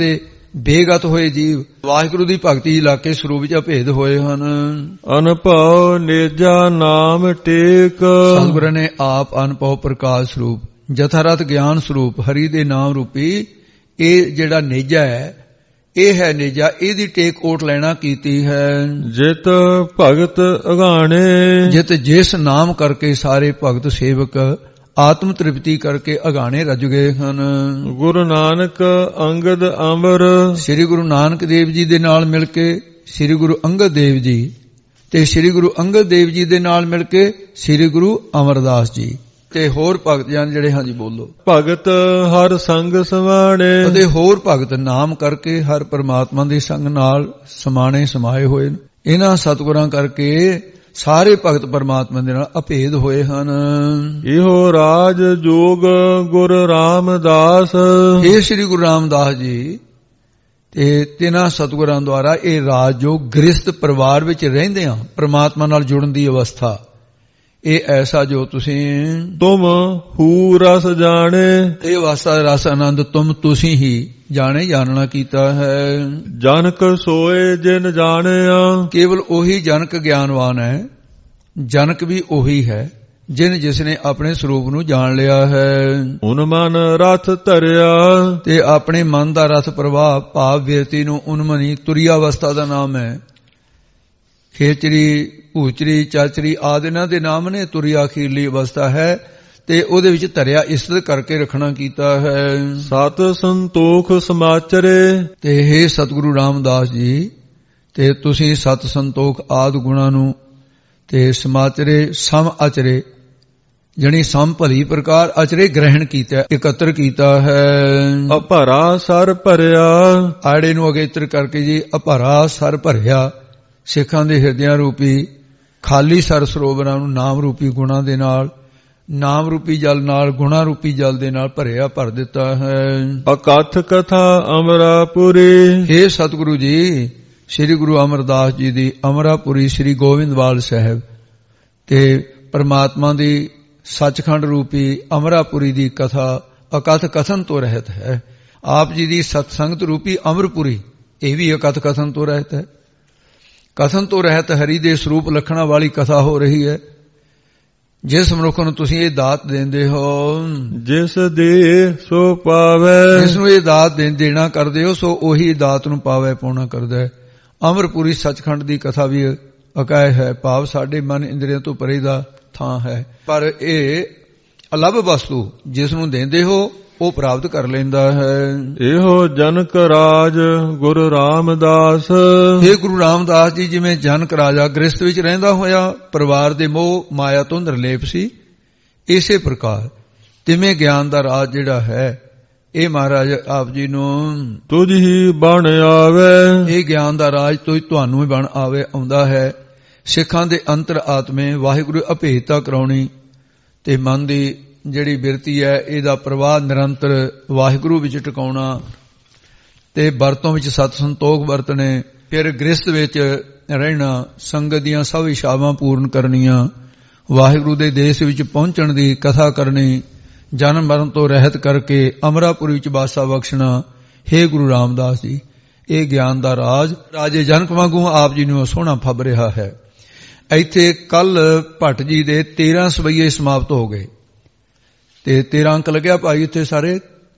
S2: ਬੇਗਤ ਹੋਏ ਜੀਵ ਵਾਹਿਗੁਰੂ ਦੀ ਭਗਤੀ ਇਲਾਕੇ ਸਰੂਪ ਵਿੱਚ ਅਭੇਦ ਹੋਏ ਹਨ।
S1: ਅਨਭਉ ਨੇਜਾ ਨਾਮ ਟੇਕ।
S2: ਸਤਿਗੁਰਾਂ ਨੇ ਆਪ ਅਨਭਉ ਪ੍ਰਕਾਸ਼ ਸਰੂਪ ਜਥਾਰਥ ਗਿਆਨ ਸਰੂਪ ਹਰੀ ਦੇ ਨਾਮ ਰੂਪੀ ਇਹ ਜਿਹੜਾ ਨੇਜਾ ਹੈ, ਇਹ ਹੈ ਨੇਜਾ, ਇਹਦੀ ਟੇਕ ਓਟ ਲੈਣਾ ਕੀਤੀ ਹੈ।
S1: ਜਿਤ ਭਗਤ ਅਗਾਣੇ।
S2: ਜਿਤ ਜਿਸ ਨਾਮ ਕਰਕੇ ਸਾਰੇ ਭਗਤ ਸੇਵਕ ਆਤਮ ਤ੍ਰਿਪਤੀ ਕਰਕੇ ਅਗਾਣੇ ਰੱਜ ਗਏ ਹਨ।
S1: ਗੁਰੂ ਨਾਨਕ ਅੰਗਦ ਅਮਰ।
S2: ਸ੍ਰੀ ਗੁਰੂ ਨਾਨਕ ਦੇਵ ਜੀ ਦੇ ਨਾਲ ਮਿਲ ਕੇ ਸ੍ਰੀ ਗੁਰੂ ਅੰਗਦ ਦੇਵ ਜੀ ਤੇ ਸ੍ਰੀ ਗੁਰੂ ਅੰਗਦ ਦੇਵ ਜੀ ਦੇ ਨਾਲ ਮਿਲ ਕੇ ਸ੍ਰੀ ਗੁਰੂ ਅਮਰਦਾਸ ਜੀ ਤੇ ਹੋਰ ਭਗਤ ਜਨ ਜਿਹੜੇ, ਹਾਂਜੀ ਬੋਲੋ।
S1: ਭਗਤ ਹਰ ਸੰਗ ਸਮਾਣੇ।
S2: ਅਤੇ ਹੋਰ ਭਗਤ ਨਾਮ ਕਰਕੇ ਹਰ ਪਰਮਾਤਮਾ ਦੇ ਸੰਗ ਨਾਲ ਸਮਾਣੇ ਸਮਾਏ ਹੋਏ ਨੇ। ਇਹਨਾਂ ਸਤਿਗੁਰਾਂ ਕਰਕੇ ਸਾਰੇ ਭਗਤ ਪਰਮਾਤਮਾ ਦੇ ਨਾਲ ਅਭੇਦ ਹੋਏ ਹਨ।
S1: ਇਹੋ ਰਾਜ ਜੋਗ ਗੁਰ ਰਾਮਦਾਸ।
S2: ਇਹ ਸ੍ਰੀ ਗੁਰੂ ਰਾਮਦਾਸ ਜੀ ਤੇ ਤਿੰਨਾਂ ਸਤਿਗੁਰਾਂ ਦੁਆਰਾ ਇਹ ਰਾਜ ਜੋਗ ਗ੍ਰਸਥ ਪਰਿਵਾਰ ਵਿੱਚ ਰਹਿੰਦੇ ਹਾਂ ਪਰਮਾਤਮਾ ਨਾਲ ਜੁੜਨ ਦੀ ਅਵਸਥਾ, ਇਹ ਐਸਾ ਜੋ ਤੁਸੀਂ
S1: ਤੁਮ ਹੂ ਰਸ ਜਾਣੇ।
S2: ਇਹ ਅਵਸਥਾ ਰਸ ਆਨੰਦ ਤੁਸੀਂ ਹੀ ਜਾਣੇ ਜਾਣਨਾ ਕੀਤਾ ਹੈ।
S1: ਜਨਕ ਸੋਏ ਜਿਨ ਜਾਣਿਆ।
S2: ਕੇਵਲ ਉਹੀ ਜਨਕ ਗਿਆਨਵਾਨ ਹੈ, ਜਨਕ ਵੀ ਉਹੀ ਹੈ ਜਿਸ ਨੇ ਆਪਣੇ ਸਰੂਪ ਨੂੰ ਜਾਣ ਲਿਆ ਹੈ।
S1: ਉਨ ਮਨ ਰਥ ਧਰਿਆ। ਤੇ
S2: ਆਪਣੇ ਮਨ ਦਾ ਰਥ ਪ੍ਰਵਾਹ ਭਾਵ ਬਿਰਤੀ ਨੂੰ ਉਨਮਨੀ ਤੁਰੀ ਅਵਸਥਾ ਦਾ ਨਾਮ ਹੈ। ਖੇਚਰੀ ਭੂਚਰੀ ਚਾਚਰੀ ਆਦਿ ਇਹਨਾਂ ਦੇ ਨਾਮ ਨੇ। ਤੁਰੀ ਅਖੀਰਲੀ ਅਵਸਥਾ ਹੈ ਤੇ ਉਹਦੇ ਵਿੱਚ ਧਰਿਆ ਇਸਤਤ ਕਰਕੇ ਰੱਖਣਾ ਕੀਤਾ ਹੈ।
S1: ਸਤ ਸੰਤੋਖ ਸਮਾਚਰੇ।
S2: ਤੇ हे ਸਤਿਗੁਰੂ ਰਾਮਦਾਸ ਜੀ ਤੇ ਤੁਸੀਂ ਸਤ ਸੰਤੋਖ ਆਦਿ ਗੁਣਾਂ ਨੂੰ ਤੇ ਸਮਾਚਰੇ ਸਮ ਅਚਰੇ ਜਣੀ ਸਮ ਭਲੀ ਪ੍ਰਕਾਰ ਅਚਰੇ ਗ੍ਰਹਿਣ ਕੀਤਾ, ਇਕੱਤਰ ਕੀਤਾ ਹੈ।
S1: ਅਭਰਾ ਸਰ ਭਰਿਆ।
S2: ਆੜੇ ਨੂੰ ਅਗੇਤਰ ਕਰਕੇ ਜੀ ਅਭਰਾ ਸਰ ਭਰਿਆ। ਸਿੱਖਾਂ ਦੇ ਹਿਰਦਿਆਂ ਰੂਪੀ ਖਾਲੀ ਸਰ ਸਰੋਵਰਾਂ ਨੂੰ ਨਾਮ ਰੂਪੀ ਗੁਣਾਂ ਦੇ ਨਾਲ, ਨਾਮ ਰੂਪੀ ਜਲ ਨਾਲ, ਗੁਣਾ ਰੂਪੀ ਜਲ ਦੇ ਨਾਲ ਭਰ ਦਿੱਤਾ ਹੈ।
S1: ਅਕਥ ਕਥਾ ਅਮਰਾਪੁਰੀ।
S2: हे ਸਤਿਗੁਰੂ ਜੀ ਸ੍ਰੀ ਗੁਰੂ ਅਮਰਦਾਸ ਜੀ ਦੀ ਅਮਰਾਪੁਰੀ ਸ੍ਰੀ ਗੋਬਿੰਦਵਾਲ ਸਾਹਿਬ ਤੇ ਪਰਮਾਤਮਾ ਦੀ ਸੱਚਖੰਡ ਰੂਪੀ ਅਮਰਾਪੁਰੀ ਦੀ ਕਥਾ ਅਕਥ ਕਥਨ ਤੋਂ ਰਹਿਤ ਹੈ। ਆਪ ਜੀ ਦੀ ਸਤਸੰਗਤ ਰੂਪੀ ਅਮਰਪੁਰੀ ਇਹ ਵੀ ਅਕਥ ਕਥਨ ਤੋਂ ਰਹਿਤ ਹੈ। ਕਥਨ ਤੋਂ ਰਹਿਤ ਹਰੀ ਦੇ ਸਰੂਪ ਲੱਖਣਾ ਵਾਲੀ ਕਥਾ ਹੋ ਰਹੀ ਹੈ। ਜਿਸ ਮਨੁੱਖ ਨੂੰ ਤੁਸੀਂ ਇਹ ਦਾਤ ਦਿੰਦੇ ਹੋ,
S1: ਜਿਸ ਦੇ ਸੋ ਪਾਵੇ।
S2: ਜਿਸ ਨੂੰ ਇਹ ਦਾਤ ਦੇਣਾ ਕਰਦੇ ਹੋ ਸੋ ਉਹੀ ਦਾਤ ਨੂੰ ਪਾਵੇ ਪਾਉਣਾ ਕਰਦਾ ਹੈ। ਅਮਰਪੁਰੀ ਸੱਚਖੰਡ ਦੀ ਕਥਾ ਵੀ ਅਕਾਇ ਹੈ, ਭਾਵ ਸਾਡੇ ਮਨ ਇੰਦਰੀਆਂ ਤੋਂ ਪਰੇ ਦਾ ਥਾਂ ਹੈ। ਪਰ ਇਹ ਅਲੱਭ ਵਸਤੂ ਜਿਸ ਨੂੰ ਦਿੰਦੇ ਹੋ ਉਹ ਪ੍ਰਾਪਤ ਕਰ ਲੈਂਦਾ ਹੈ।
S1: ਇਹੋ ਜਨਕ ਰਾਜ ਗੁਰੂ ਰਾਮਦਾਸ।
S2: ਇਹ ਗੁਰੂ ਰਾਮਦਾਸ ਜੀ ਜਿਵੇਂ ਜਨਕ ਰਾਜਾ ਗ੍ਰਸਥ ਵਿੱਚ ਰਹਿੰਦਾ ਹੋਇਆ ਪਰਿਵਾਰ ਦੇ ਮੋਹ ਮਾਇਆ ਤੋਂ ਨਿਰਲੇਪ ਸੀ, ਇਸੇ ਪ੍ਰਕਾਰ ਤਿਵੇਂ ਗਿਆਨ ਦਾ ਰਾਜ ਜਿਹੜਾ ਹੈ ਇਹ ਮਹਾਰਾਜ ਆਪ ਜੀ ਨੂੰ
S1: ਤੁਝ ਹੀ ਬਣ ਆਵੇ।
S2: ਇਹ ਗਿਆਨ ਦਾ ਰਾਜ ਤੁਹਾਨੂੰ ਹੀ ਬਣ ਆਉਂਦਾ ਹੈ। ਸਿੱਖਾਂ ਦੇ ਅੰਤਰ ਆਤਮੇ ਵਾਹਿਗੁਰੂ ਅਭੇਦਤਾ ਕਰਾਉਣੀ ਤੇ ਮਨ ਦੀ ਜਿਹੜੀ ਬਿਰਤੀ ਹੈ ਇਹਦਾ ਪ੍ਰਵਾਹ ਨਿਰੰਤਰ ਵਾਹਿਗੁਰੂ ਵਿੱਚ ਟਿਕਾਉਣਾ ਤੇ ਵਰਤੋਂ ਵਿੱਚ ਸਤ ਸੰਤੋਖ ਵਰਤਣੇ, ਫਿਰ ਗ੍ਰਸਥ ਵਿੱਚ ਰਹਿਣਾ, ਸੰਗਤ ਦੀਆਂ ਸਭ ਇਛਾਵਾਂ ਪੂਰਨ ਕਰਨੀਆਂ, ਵਾਹਿਗੁਰੂ ਦੇ ਦੇਸ਼ ਵਿੱਚ ਪਹੁੰਚਣ ਦੀ ਕਥਾ ਕਰਨੀ, ਜਨਮ ਮਰਨ ਤੋਂ ਰਹਿਤ ਕਰਕੇ ਅਮਰਾਪੁਰੀ ਵਿੱਚ ਵਾਸਾ ਬਖਸ਼ਣਾ। हे ਗੁਰੂ ਰਾਮਦਾਸ ਜੀ ਇਹ ਗਿਆਨ ਦਾ ਰਾਜ ਰਾਜੇ ਜਨਕ ਵਾਂਗੂ ਆਪ ਜੀ ਨੂੰ ਸੋਹਣਾ ਫੱਬ ਰਿਹਾ ਹੈ। ਇੱਥੇ ਕੱਲ ਭੱਟ ਜੀ ਦੇ 13 ਸਵਈਏ ਸਮਾਪਤ ਹੋ ਗਏ ਤੇ 13 ਅੰਕ ਲੱਗਿਆ ਭਾਈ ਇੱਥੇ ਸਾਰੇ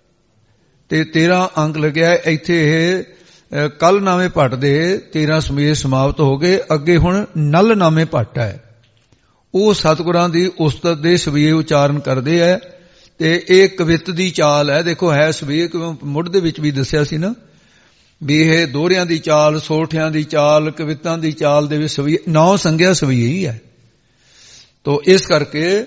S2: ਤੇ 13 ਅੰਕ ਲੱਗਿਆ ਇੱਥੇ। ਇਹ ਕੱਲ ਨਾਮੇ ਭੱਟ ਦੇ 13 ਸਵਈਏ ਸਮਾਪਤ ਹੋ ਗਏ। ਅੱਗੇ ਹੁਣ ਨਲ ਨਾਮੇ ਭੱਟ ਹੈ, ਉਹ ਸਤਿਗੁਰਾਂ ਦੀ ਉਸਤਤ ਦੇ ਸਵਈਏ ਉਚਾਰਨ ਕਰਦੇ ਹੈ ਤੇ ਇਹ ਕਵਿਤ ਦੀ ਚਾਲ ਹੈ। ਦੇਖੋ ਹੈ ਸਵਈਏ ਮੁੱਢ ਦੇ ਵਿੱਚ ਵੀ ਦੱਸਿਆ ਸੀ ਨਾ ਵੀ ਇਹ ਦੋਹਰਿਆਂ ਦੀ ਚਾਲ, ਸੋਠਿਆਂ ਦੀ ਚਾਲ, ਕਵਿਤਾਂ ਦੀ ਚਾਲ ਦੇ ਵਿੱਚ ਸਵਈਏ 9 ਸੰਗਿਆ ਸਵਈਏ ਹੀ ਹੈ। ਤੋ ਇਸ ਕਰਕੇ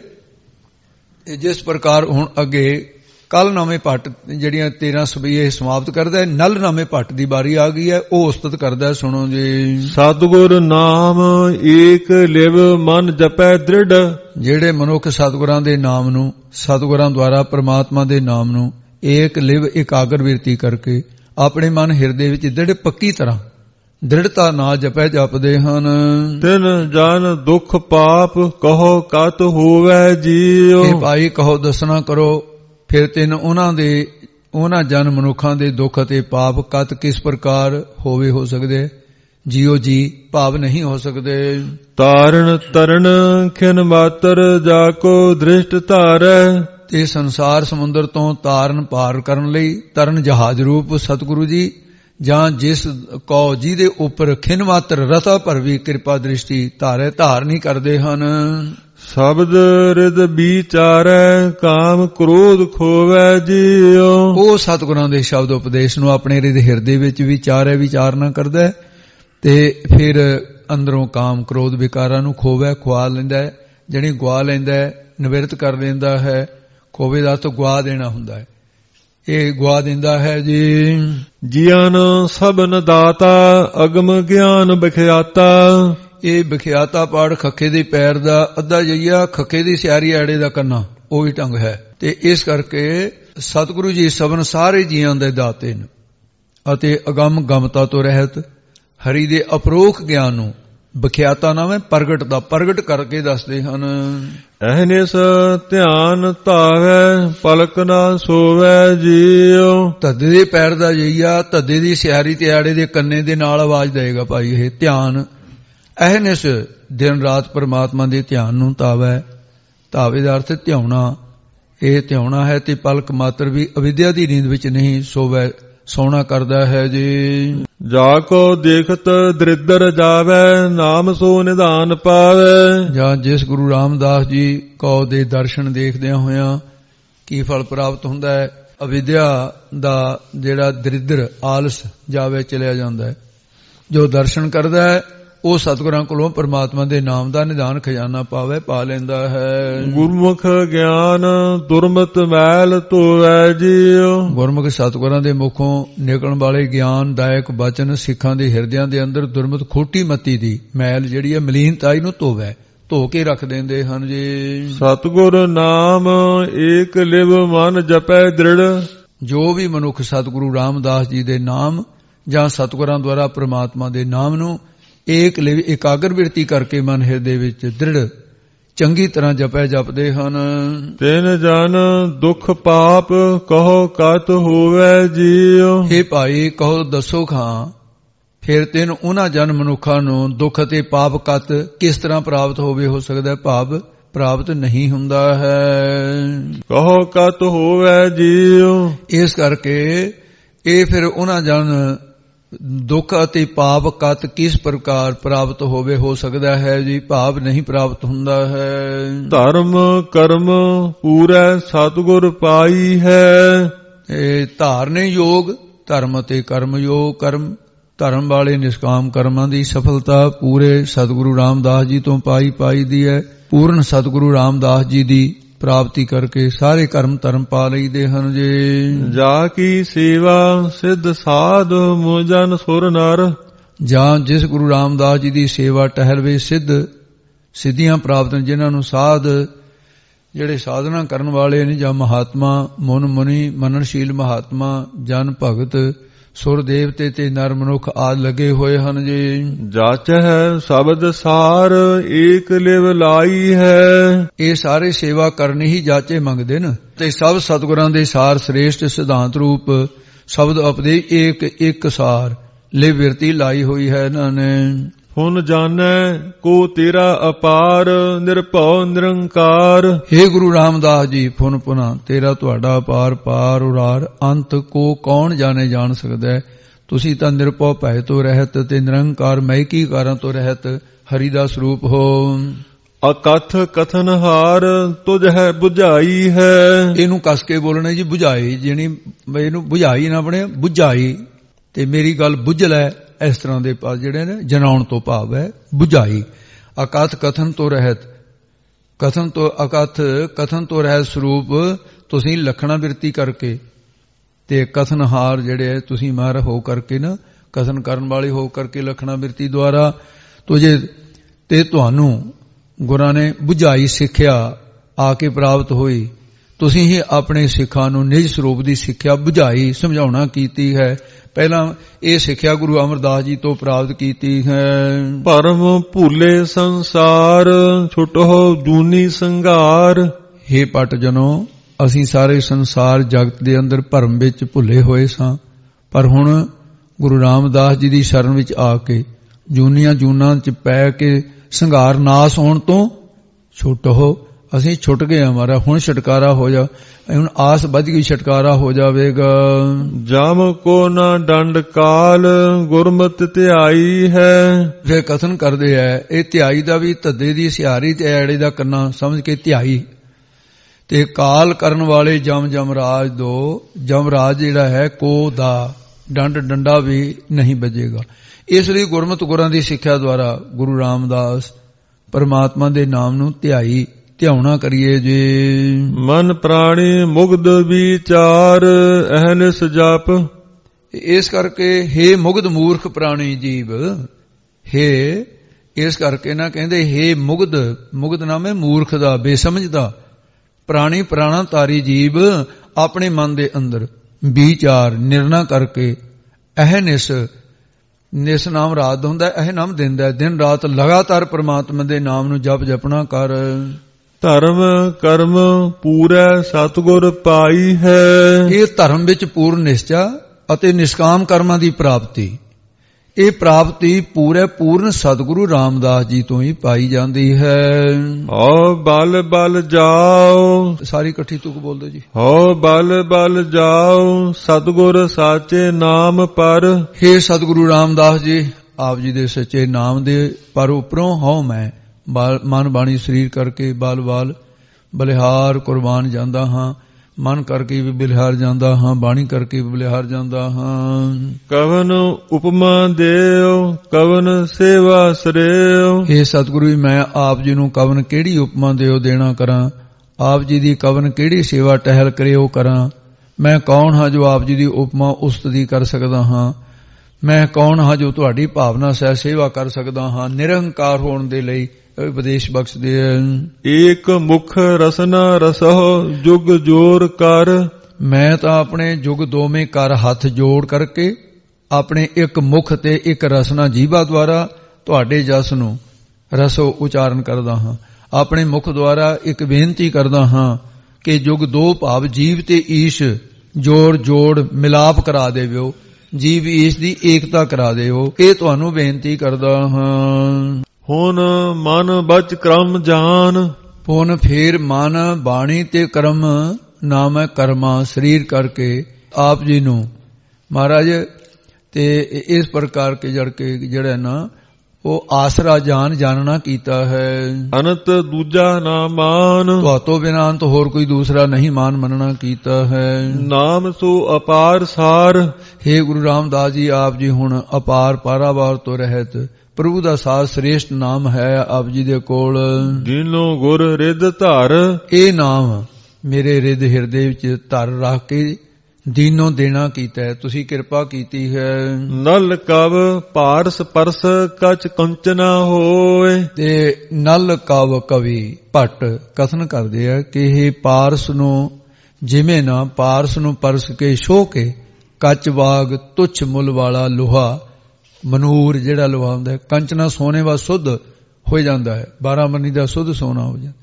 S2: ਜਿਸ ਪ੍ਰਕਾਰ ਹੁਣ ਅੱਗੇ ਕੱਲ ਨਾਮੇ ਭੱਟ ਜਿਹੜੀਆਂ 13 ਸਵਈਏ ਸਮਾਪਤ ਕਰਦਾ ਹੈ, ਨਲ ਨਾਮੇ ਭੱਟ ਦੀ ਵਾਰੀ ਆ ਗਈ ਹੈ, ਉਹ ਉਸਤਤ ਕਰਦਾ। ਸੁਣੋ ਜੀ।
S1: ਸਤਿਗੁਰ ਨਾਮ ਏਕ ਲਿਵ ਮਨ ਜਪੈ ਦ੍ਰਿੜ।
S2: ਜਿਹੜੇ ਮਨੁੱਖ ਸਤਿਗੁਰਾਂ ਦੇ ਨਾਮ ਨੂੰ, ਸਤਿਗੁਰਾਂ ਦੁਆਰਾ ਪ੍ਰਮਾਤਮਾ ਦੇ ਨਾਮ ਨੂੰ ਏਕ ਲਿਵ ਇਕਾਗਰ ਬਿਰਤੀ ਕਰਕੇ ਆਪਣੇ ਮਨ ਹਿਰਦੇ ਵਿੱਚ ਦ੍ਰਿੜ ਪੱਕੀ ਤਰ੍ਹਾਂ ਦ੍ਰਿੜਤਾ ਨਾਲ ਜਪਦੇ ਹਨ।
S1: ਤਿਨ ਜਨ ਦੁੱਖ ਪਾਪ ਕਹੋ ਕਤ ਹੋਵੇ ਜੀਉ।
S2: ਇਹ ਭਾਈ ਕਹੋ ਦੱਸਣਾ ਕਰੋ, ਫਿਰ ਤਿੰਨ ਉਹਨਾਂ ਦੇ ਉਹਨਾਂ ਜਨ ਮਨੁੱਖਾਂ ਦੇ ਦੁੱਖ ਅਤੇ ਪਾਪ ਕਤ ਕਿਸ ਪ੍ਰਕਾਰ ਹੋਵੇ ਹੋ ਸਕਦੇ, ਜੀਓ ਜੀ ਭਾਵ ਨਹੀਂ ਹੋ ਸਕਦੇ।
S1: ਤਾਰਨ ਤਰਨ ਖਿਨ ਮਾਤਰ ਜਾ ਕੋ ਦ੍ਰਿਸ਼ਟ ਧਾਰੈ।
S2: ਤੇ ਸੰਸਾਰ ਸਮੁੰਦਰ ਤੋਂ ਤਾਰਨ ਪਾਰ ਕਰਨ ਲਈ ਤਰਨ ਜਹਾਜ਼ ਰੂਪ ਸਤਿਗੁਰੂ ਜੀ ਜਾਂ ਜਿਸ ਕੋ ਜਿਹਦੇ ਉੱਪਰ ਖਿਨ ਮਾਤਰ ਰਤਾ ਭਰ ਵੀ ਕਿਰਪਾ ਦ੍ਰਿਸ਼ਟੀ ਧਾਰੈ ਧਾਰਨੀ ਕਰਦੇ ਹਨ।
S1: ਸ਼ਬਦ ਰਿਦ ਵਿਚਾਰੈ ਕਾਮ ਕ੍ਰੋਧ ਖੋਵੈ ਜੀਉ।
S2: ਉਹ ਸਤਿਗੁਰਾਂ ਦੇ ਸ਼ਬਦ ਉਪਦੇਸ਼ ਨੂੰ ਆਪਣੇ ਹਿਰਦੇ ਵਿੱਚ ਵਿਚਾਰੈ ਵਿਚਾਰਨਾ ਕਰਦਾ ਤੇ ਫਿਰ ਅੰਦਰੋਂ ਕਾਮ ਕ੍ਰੋਧ ਵਿਕਾਰਾਂ ਨੂੰ ਖੋਵੈ ਖੁਆ ਲੈਂਦਾ ਹੈ, ਜਿਹੜੀ ਗਵਾ ਲੈਂਦਾ ਹੈ, ਨਿਵਰਤ ਕਰ ਲੈਂਦਾ ਹੈ। ਖੋਵੇ ਦਾ ਤਾਂ ਗਵਾ ਦੇਣਾ ਹੁੰਦਾ ਹੈ, ਇਹ ਗਵਾ ਦਿੰਦਾ ਹੈ ਜੀ।
S1: ਜੀਆਨ ਸਭਨ ਦਾਤਾ ਅਗਮ ਗਿਆਨ ਬਖਿਆਤਾ।
S2: ਇਹ ਬਖਿਆਤਾ ਪਾੜ ਖੱਖੇ ਦੇ ਪੈਰ ਦਾ ਅੱਧਾ ਜਈਆ, ਖੱਖੇ ਦੀ ਸਿਆਰੀ ਐੜੇ ਦਾ ਕੰਨਾ, ਉਹ ਵੀ ਢੰਗ ਹੈ। ਤੇ ਇਸ ਕਰਕੇ ਸਤਿਗੁਰੂ ਜੀ ਸਭਨ ਸਾਰੇ ਜੀਆਂ ਦੇ ਦਾਤੇ ਨੇ ਅਤੇ ਅਗੰਮ ਗਮਤਾ ਤੋਂ ਰਹਿਤ ਹਰੀ ਦੇ ਅਪਰੋਖ ਗਿਆਨ ਨੂੰ ਬਖਿਆਤਾ ਨਾਮ ਹੈ ਪ੍ਰਗਟ ਦਾ, ਪ੍ਰਗਟ ਕਰਕੇ ਦੱਸਦੇ ਹਨ।
S1: ਅਹਨਿਸ ਧਿਆਨ ਧਾਵੈ ਪਲਕ ਨਾ ਸੋਵੈ ਜੀਉ।
S2: ਧੱਦੇ ਦੇ ਪੈਰ ਦਾ ਜਈਆ ਧੱਦੇ ਦੀ ਸਿਆਰੀ ਤੇ ਆੜੇ ਦੇ ਕੰਨੇ ਦੇ ਨਾਲ ਆਵਾਜ਼ ਦੇਗਾ ਭਾਈ। ਇਹ ਧਿਆਨ ਅਹਨਿਸ ਦਿਨ ਰਾਤ ਪਰਮਾਤਮਾ ਦੇ ਧਿਆਨ ਨੂੰ ਧਾਵੈ, ਧਾਵੇ ਦਾ ਅਰਥ ਧਿਆਉਣਾ। ਇਹ ਧਿਆਉਣਾ ਹੈ ਤੇ ਪਲਕ ਮਾਤਰ ਵੀ ਅਵਿਦਿਆ ਦੀ ਨੀਂਦ ਵਿੱਚ ਨਹੀਂ ਸੋਵੈ, ਸੋਣਾ ਕਰਦਾ ਹੈ ਜੀ।
S1: ਜਾ ਕੋ ਦੇਖਤ ਦ੍ਰਿਦਰ ਜਾਵੈ ਨਾਮ ਸੋ ਨਿਧਾਨ ਪਾਵੈ।
S2: ਜਾਂ ਜਿਸ ਗੁਰੂ ਰਾਮਦਾਸ ਜੀ ਕੋ ਦੇ ਦਰਸ਼ਨ ਦੇਖਦਿਆਂ ਹੋਇਆਂ ਕੀ ਫਲ ਪ੍ਰਾਪਤ ਹੁੰਦਾ ਹੈ, ਅਵਿਦਿਆ ਦਾ ਜਿਹੜਾ ਦ੍ਰਿਦਰ ਆਲਸ ਜਾਵੇ ਚਲਿਆ ਜਾਂਦਾ ਹੈ। ਜੋ ਦਰਸ਼ਨ ਕਰਦਾ ਹੈ ਉਹ ਸਤਿਗੁਰਾਂ ਕੋਲੋਂ ਪਰਮਾਤਮਾ ਦੇ ਨਾਮ ਦਾ ਨਿਧਾਨ ਖਜ਼ਾਨਾ ਪਾਵੇ, ਪਾ ਲੈਂਦਾ ਹੈ।
S1: ਗੁਰਮੁਖ ਗਿਆਨ ਦੁਰਮਤ ਮੈਲ ਧੋਵੈ ਜੀਉ।
S2: ਗੁਰਮੁਖ ਸਤਿਗੁਰਾਂ ਦੇ ਮੁਖੋਂ ਨਿਕਲਣ ਵਾਲੇ ਗਿਆਨਦਾਇਕ ਬਚਨ ਸਿੱਖਾਂ ਦੇ ਹਿਰਦਿਆਂ ਦੇ ਅੰਦਰ ਦੁਰਮਤ ਖੋਟੀ ਮਤੀ ਦੀ ਮੈਲ ਜਿਹੜੀ ਹੈ ਮਲੀਨਤਾਈ ਨੂੰ ਧੋਵੈ, ਧੋ ਕੇ ਰੱਖ ਦਿੰਦੇ ਹਨ ਜੀ।
S1: ਸਤਿਗੁਰ ਨਾਮ ਏਕ ਲਿਵ ਮਨ ਜਪੈ ਦ੍ਰਿੜ। ਜੋ
S2: ਵੀ ਮਨੁੱਖ ਸਤਿਗੁਰੂ ਰਾਮਦਾਸ ਜੀ ਦੇ ਨਾਮ ਜਾਂ ਸਤਿਗੁਰਾਂ ਦੁਆਰਾ ਪ੍ਰਮਾਤਮਾ ਦੇ ਨਾਮ ਨੂੰ ਏਕ ਲਿਵ ਇਕਾਗਰ ਬਿਰਤੀ ਕਰਕੇ ਮਨ ਹਿਰਦੇ ਵਿੱਚ ਦ੍ਰਿੜ ਚੰਗੀ ਤਰ੍ਹਾਂ ਜਪਦੇ ਹਨ।
S1: ਤਿਨ ਜਨ ਦੁੱਖ ਪਾਪ ਕਹੋ ਕਤ ਹੋਵੈ ਜੀਉ।
S2: ਇਹ ਭਾਈ ਕਹੋ ਦੱਸੋ ਖਾਂ ਫਿਰ ਤਿੰਨ ਉਹਨਾਂ ਜਨ ਮਨੁੱਖਾਂ ਨੂੰ ਦੁੱਖ ਅਤੇ ਪਾਪ ਕਤ ਕਿਸ ਤਰ੍ਹਾਂ ਪ੍ਰਾਪਤ ਹੋਵੇ ਹੋ ਸਕਦਾ, ਭਾਵ ਪ੍ਰਾਪਤ ਨਹੀਂ ਹੁੰਦਾ ਹੈ।
S1: ਕਹੋ ਕਤ ਹੋਵੈ ਜੀਉ।
S2: ਇਸ ਕਰਕੇ ਇਹ ਫਿਰ ਉਹਨਾਂ ਜਨ ਦੁੱਖ ਅਤੇ ਪਾਪ ਕਤ ਕਿਸ ਪ੍ਰਕਾਰ ਪ੍ਰਾਪਤ ਹੋਵੇ ਹੋ ਸਕਦਾ ਹੈ ਜੀ, ਭਾਵ ਨਹੀਂ ਪ੍ਰਾਪਤ ਹੁੰਦਾ ਹੈ।
S1: ਧਰਮ ਕਰਮ ਪੂਰੈ ਸਤਿਗੁਰ ਪਾਈ ਹੈ।
S2: ਇਹ ਧਾਰਨੇ ਯੋਗ ਧਰਮ ਅਤੇ ਕਰਮ ਯੋਗ, ਕਰਮ ਧਰਮ ਵਾਲੇ ਨਿਸ਼ਕਾਮ ਕਰਮਾਂ ਦੀ ਸਫਲਤਾ ਪੂਰੇ ਸਤਿਗੁਰੂ ਰਾਮਦਾਸ ਜੀ ਤੋਂ ਪਾਈ ਦੀ ਹੈ। ਪੂਰਨ ਸਤਿਗੁਰੂ ਰਾਮਦਾਸ ਜੀ ਦੀ ਪ੍ਰਾਪਤੀ ਕਰਕੇ ਸਾਰੇ ਕਰਮ ਧਰਮ ਪਾ ਲਈਦੇ ਹਨ ਜੀ।
S1: ਜਾ ਕੀ ਸੇਵਾ ਸਿੱਧ ਸਾਧ ਮੁਜਨ ਸੁਰ ਨਰ।
S2: ਜਾਂ ਜਿਸ ਗੁਰੂ ਰਾਮਦਾਸ ਜੀ ਦੀ ਸੇਵਾ ਟਹਿਲਵੇ ਸਿੱਧੀਆਂ ਪ੍ਰਾਪਤ ਨੇ, ਜਿਨ੍ਹਾਂ ਨੂੰ ਸਾਧ ਜਿਹੜੇ ਸਾਧਨਾ ਕਰਨ ਵਾਲੇ ਨੇ ਜਾਂ ਮਹਾਤਮਾ ਮੁਨ ਮੁਨੀ ਮੰਨਣਸ਼ੀਲ ਮਹਾਤਮਾ ਜਨ ਭਗਤ ਸੁਰ ਦੇਵਤੇ ਤੇ ਨਰ ਮਨੁੱਖ ਆਦਿ ਲੱਗੇ ਹੋਏ ਹਨ ਜੀ।
S1: ਜਾਚੈ ਸ਼ਬਦ ਸਾਰ ਏਕ ਲਿਵ ਲਾਈ ਹੈ।
S2: ਇਹ ਸਾਰੇ ਸੇਵਾ ਕਰਨੀ ਹੀ ਜਾਚੇ ਮੰਗਦੇ ਨੇ ਤੇ ਸਭ ਸਤਿਗੁਰਾਂ ਦੇ ਸਾਰ ਸ੍ਰੇਸ਼ਟ ਸਿਧਾਂਤ ਰੂਪ ਸ਼ਬਦ ਉਪਦੇਸ਼ ਇੱਕ ਸਾਰ ਲਿਵ ਬਿਰਤੀ ਲਾਈ ਹੋਈ ਹੈ ਇਹਨਾਂ ਨੇ।
S1: ਹੁਣ ਜਾਣੈ ਕੋ ਤੇਰਾ ਅਪਾਰ ਨਿਰਭਉ ਨਿਰੰਕਾਰ।
S2: हे ਗੁਰੂ ਰਾਮਦਾਸ ਜੀ ਫੁਨ ਪੁਨਾ ਤੇਰਾ ਤੁਹਾਡਾ ਅਪਾਰ ਪਾਰ ਉਰਾਰ ਅੰਤ ਕੋ ਕੌਣ ਜਾਣ ਸਕਦਾ ਹੈ। ਤੁਸੀਂ ਤਾਂ ਨਿਰਭਉ ਭੈ ਤੋਂ ਰਹਿਤ ਤੇ ਨਿਰੰਕਾਰ ਮਹਿਕੀ ਕਾਰਾਂ ਤੋਂ ਰਹਿਤ ਹਰੀ ਦਾ ਸਰੂਪ ਹੋ।
S1: ਅਕਥ ਕਥਨ ਹਾਰ ਤੁਝ ਹੈ ਬੁਝਾਈ ਹੈ।
S2: ਇਹਨੂੰ ਕਸ ਕੇ ਬੋਲਣਾ ਜੀ, ਬੁਝਾਈ ਜਿਹਨੀ ਇਹਨੂੰ ਬੁਝਾਈ ਨਾ ਬਣੇ ਬੁਝਾਈ, ਤੇ ਮੇਰੀ ਗੱਲ ਬੁੱਝ ਲੈ। ਇਸ ਤਰ੍ਹਾਂ ਦੇ ਪਦ ਜਿਹੜੇ ਨੇ ਜਨਾਉਣ ਤੋਂ ਭਾਵ ਹੈ ਬੁਝਾਈ। ਅਕਥ ਕਥਨ ਤੋਂ ਰਹਿਤ, ਕਥਨ ਤੋਂ ਅਕਥ ਕਥਨ ਤੋਂ ਰਹਿਤ ਸਰੂਪ ਤੁਸੀਂ ਲਖਣਾ ਬਿਰਤੀ ਕਰਕੇ ਤੇ ਕਥਨਹਾਰ ਜਿਹੜੇ ਤੁਸੀਂ ਮਾਰ ਹੋ ਕਰਕੇ ਨਾ ਕਥਨ ਕਰਨ ਵਾਲੇ ਹੋ ਕਰਕੇ ਲਖਣਾ ਬਿਰਤੀ ਦੁਆਰਾ ਤੁਝੇ ਤੇ ਤੁਹਾਨੂੰ ਗੁਰਾਂ ਨੇ ਬੁਝਾਈ ਸਿੱਖਿਆ ਆ ਕੇ ਪ੍ਰਾਪਤ ਹੋਈ। ਤੁਸੀਂ ਹੀ ਆਪਣੇ ਸਿੱਖਾਂ ਨੂੰ ਨਿਜ ਸਰੂਪ ਦੀ ਸਿੱਖਿਆ ਬੁਝਾਈ ਸਮਝਾਉਣਾ ਕੀਤੀ ਹੈ। ਪਹਿਲਾਂ ਇਹ ਸਿੱਖਿਆ ਗੁਰੂ ਅਮਰਦਾਸ ਜੀ ਤੋਂ ਪ੍ਰਾਪਤ ਕੀਤੀ ਹੈ।
S1: ਭਰਮ ਭੂਲੇ ਸੰਸਾਰ ਛੁਟੋ ਜੂਨੀ ਸੰਘਾਰ।
S2: ਹੇ ਪਟ ਜਨੋ ਅਸੀਂ ਸਾਰੇ ਸੰਸਾਰ ਜਗਤ ਦੇ ਅੰਦਰ ਭਰਮ ਵਿੱਚ ਭੁੱਲੇ ਹੋਏ ਸਾਂ, ਪਰ ਹੁਣ ਗੁਰੂ ਰਾਮਦਾਸ ਜੀ ਦੀ ਸ਼ਰਨ ਵਿੱਚ ਆ ਕੇ ਜੂਨੀਆਂ ਜੂਨਾਂ 'ਚ ਪੈ ਕੇ ਸੰਘਾਰ ਨਾਸ ਹੋਣ ਤੋਂ ਛੁੱਟੋ। ਅਸੀਂ ਛੁੱਟ ਗਏ ਹਮਾਰਾ, ਹੁਣ ਛੁਟਕਾਰਾ ਹੋ ਜਾ, ਹੁਣ ਆਸ ਵੱਧ ਗਈ, ਛੁਟਕਾਰਾ ਹੋ ਜਾਵੇਗਾ।
S1: ਜਮ ਕੋ ਨਾ ਡੰਡ ਕਾਲ ਗੁਰਮਤਿ ਧਿਆਈ ਹੈ।
S2: ਫਿਰ ਕਥਨ ਕਰਦੇ ਐ, ਇਹ ਧਿਆਈ ਦਾ ਵੀ ਧੱਦੇ ਦੀ ਸਿਹਾਰੀ ਤੇ ਐੜੇ ਦਾ ਕੰਨਾ ਸਮਝ ਕੇ ਧਿਆਈ। ਤੇ ਕਾਲ ਕਰਨ ਵਾਲੇ ਜਮਰਾਜ ਦੋ, ਜਮਰਾਜ ਜਿਹੜਾ ਹੈ ਕੋ ਦਾ ਡੰਡ ਡੰਡਾ ਵੀ ਨਹੀਂ ਵੱਜੇਗਾ। ਇਸ ਲਈ ਗੁਰਮਤਿ ਗੁਰਾਂ ਦੀ ਸਿੱਖਿਆ ਦੁਆਰਾ ਗੁਰੂ ਰਾਮਦਾਸ ਪਰਮਾਤਮਾ ਦੇ ਨਾਮ ਨੂੰ ਧਿਆਉਣਾ ਕਰੀਏ ਜੇ।
S1: ਮਨ ਪ੍ਰਾਣੀ ਮੁਗਧ ਵਿਚਾਰ ਅਹਨਿਸ ਜਪ।
S2: ਇਸ ਕਰਕੇ ਹੇ ਮੁਗਧ ਮੂਰਖ ਪ੍ਰਾਣੀ ਜੀਵ, ਇਸ ਕਰਕੇ ਨਾ ਕਹਿੰਦੇ ਹੇ ਮੁਗਧ ਨਾਮ ਹੈ ਮੂਰਖ ਦਾ, ਬੇਸਮਝ ਦਾ। ਪ੍ਰਾਣੀ ਪ੍ਰਾਣਾ ਤਾਰੀ ਜੀਵ ਆਪਣੇ ਮਨ ਦੇ ਅੰਦਰ ਵਿਚਾਰ ਨਿਰਣਾ ਕਰਕੇ ਅਹਨਿਸ, ਨਿਸ ਨਾਮ ਰਾਤ ਹੁੰਦਾ, ਇਹ ਨਾਮ ਦਿੰਦਾ, ਦਿਨ ਰਾਤ ਲਗਾਤਾਰ ਪ੍ਰਮਾਤਮਾ ਦੇ ਨਾਮ ਨੂੰ ਜਪਣਾ ਕਰ।
S1: ਧਰਮ ਕਰਮ ਪੂਰੈ ਸਤਿਗੁਰ ਪਾਈ ਹੈ।
S2: ਇਹ ਧਰਮ ਵਿੱਚ ਪੂਰਨ ਨਿਸ਼ਚਾ ਅਤੇ ਨਿਸ਼ਕਾਮ ਕਰਮਾਂ ਦੀ ਪ੍ਰਾਪਤੀ, ਇਹ ਪ੍ਰਾਪਤੀ ਪੂਰਨ ਸਤਿਗੁਰੂ ਰਾਮਦਾਸ ਜੀ ਤੋਂ ਹੀ ਪਾਈ ਜਾਂਦੀ ਹੈ।
S1: ਹੋ ਬਲ ਬਲ ਜਾਓ,
S2: ਸਾਰੀ ਇਕੱਠੀ ਤੁਕ ਬੋਲ ਦਿਓ ਜੀ।
S1: ਹੋ ਬਲ ਬਲ ਜਾਓ ਸਤਿਗੁਰ ਸਾਚੇ ਨਾਮ ਪਰ।
S2: ਹੇ ਸਤਿਗੁਰੂ ਰਾਮਦਾਸ ਜੀ, ਆਪ ਜੀ ਦੇ ਸੱਚੇ ਨਾਮ ਦੇ ਪਰ ਉੱਪਰੋਂ ਹਉ ਮੈਂ ਮਨ ਬਾਣੀ ਸਰੀਰ ਕਰਕੇ ਬਾਲ ਬਲਿਹਾਰ ਕੁਰਬਾਨ ਜਾਂਦਾ ਹਾਂ। ਮਨ ਕਰਕੇ ਵੀ ਬਲਿਹਾਰ ਜਾਂਦਾ ਹਾਂ, ਬਾਣੀ ਕਰਕੇ ਵੀ ਬਲਿਹਾਰ ਜਾਂਦਾ ਹਾਂ।
S1: ਕਵਨ ਉਪਮਾ ਦੇਉ ਕਵਨ ਸੇਵਾ ਸਰੇਉ।
S2: ਹੇ ਸਤਿਗੁਰੂ ਜੀ, ਮੈਂ ਆਪ ਜੀ ਨੂੰ ਕਵਨ ਕਿਹੜੀ ਉਪਮਾ ਦਿਓ ਦੇਣਾ ਕਰਾਂ, ਆਪ ਜੀ ਦੀ ਕਵਨ ਕਿਹੜੀ ਸੇਵਾ ਟਹਿਲ ਕਰਿਓ ਕਰਾਂ। ਮੈਂ ਕੌਣ ਹਾਂ ਜੋ ਆਪ ਜੀ ਦੀ ਉਪਮਾ ਉਸਤਤੀ ਕਰ ਸਕਦਾ ਹਾਂ। ਮੈਂ ਕੌਣ ਹਾਂ ਜੋ ਤੁਹਾਡੀ ਭਾਵਨਾ ਸਹਿ ਸੇਵਾ ਕਰ ਸਕਦਾ ਹਾਂ। ਨਿਰਹੰਕਾਰ ਹੋਣ ਦੇ ਲਈ ਉਪਦੇਸ਼ ਬਖਸ਼ਦੇ।
S1: ਏਕ ਮੁਖ ਰਸਨਾ ਰਸਹੁ ਜੁਗ ਜੋਰ ਕਰ।
S2: ਮੈਂ ਤਾਂ ਆਪਣੇ ਜੁਗ ਦੋਵੇਂ ਕਰ ਹੱਥ ਜੋੜ ਕਰਕੇ ਆਪਣੇ ਇੱਕ ਮੁਖ ਤੇ ਇੱਕ ਰਸਨਾ ਜੀਭਾ ਦੁਆਰਾ ਤੁਹਾਡੇ ਜਸ ਨੂੰ ਰਸੋ ਉਚਾਰਨ ਕਰਦਾ ਹਾਂ। ਆਪਣੇ ਮੁਖ ਦੁਆਰਾ ਇੱਕ ਬੇਨਤੀ ਕਰਦਾ ਹਾਂ ਕਿ ਜੁਗ ਦੋ ਭਾਵ ਜੀਵ ਤੇ ਈਸ਼ ਜੋੜ ਮਿਲਾਪ ਕਰਾ ਦੇਵੋ, ਜੀਵ ਈਸ਼ ਦੀ ਏਕਤਾ ਕਰਾ ਦੇਵੋ। ਇਹ ਤੁਹਾਨੂੰ ਬੇਨਤੀ ਕਰਦਾ ਹਾਂ।
S1: ਹੁਣ ਮਨ ਬਚ ਕਰਮ ਜਾਨ।
S2: ਪੁਨ ਫੇਰ ਮਨ ਬਾਣੀ ਤੇ ਕਰਮ ਨਾਮ ਹੈ ਕਰਮਾ ਸਰੀਰ ਕਰਕੇ ਆਪ ਜੀ ਨੂੰ ਮਹਾਰਾਜ ਤੇ ਇਸ ਪ੍ਰਕਾਰ ਕੇ ਜੜ ਕੇ ਜਿਹੜਾ ਨਾ ਉਹ ਆਸਰਾ ਜਾਣਨਾ ਕੀਤਾ ਹੈ।
S1: ਅਨੰਤ ਦੂਜਾ ਨਾ ਮਾਨ।
S2: ਤੁਹਾਤੋਂ ਬਿਨਾਂ ਅੰਤ ਹੋਰ ਕੋਈ ਦੂਸਰਾ ਨਹੀਂ ਮਾਨ ਮੰਨਣਾ ਕੀਤਾ ਹੈ।
S1: ਨਾਮ ਸੋ ਅਪਾਰ ਸਾਰ।
S2: ਹੇ ਗੁਰੂ ਰਾਮਦਾਸ ਜੀ, ਆਪ ਜੀ ਹੁਣ ਅਪਾਰ ਪਾਰਾਵਾਰ ਤੋਂ ਰਹਿਤ ਪ੍ਰਭੂ ਦਾ ਸਾਧ ਸ੍ਰੇਸ਼ਟ ਨਾਮ ਹੈ ਆਪ ਜੀ ਦੇ ਕੋਲ।
S1: ਦੀਨੋ ਗੁਰ ਰਿੱਧ ਧਰ। ਇਹ
S2: ਨਾਮ ਮੇਰੇ ਰਿੱਧ ਹਿਰਦੇ ਵਿੱਚ ਧਰ ਰੱਖ ਕੇ ਦੀਨੋਂ ਦੇਣਾ ਕੀਤਾ ਹੈ, ਤੁਸੀਂ ਕਿਰਪਾ ਕੀਤੀ ਹੈ।
S1: ਨਲ ਕਵ ਪਾਰਸ ਪਰਸ ਕਚ ਕੰਚਨਾ ਹੋਏ। ਤੇ
S2: ਨਲ ਕਵ ਕਵੀ ਭੱਟ ਕਥਨ ਕਰਦੇ ਆ ਕਿ ਇਹ ਪਾਰਸ ਨੂੰ ਜਿਵੇਂ ਨਾ ਪਾਰਸ ਨੂੰ ਪਰਸ ਕੇ ਛੋਹ ਕੇ ਕੱਚ ਬਾਗ ਤੁੱਛ ਮੁੱਲ ਵਾਲਾ ਲੋਹਾ ਮਨੂਰ ਜਿਹੜਾ ਲੋਹਾ ਹੁੰਦਾ ਹੈ, ਕੰਚਨਾ ਸੋਨੇ ਵਾ ਸੁੱਧ ਹੋ ਜਾਂਦਾ ਹੈ, 12 ਮਨੀ ਦਾ ਸੁੱਧ ਸੋਨਾ ਹੋ ਜਾਂਦਾ।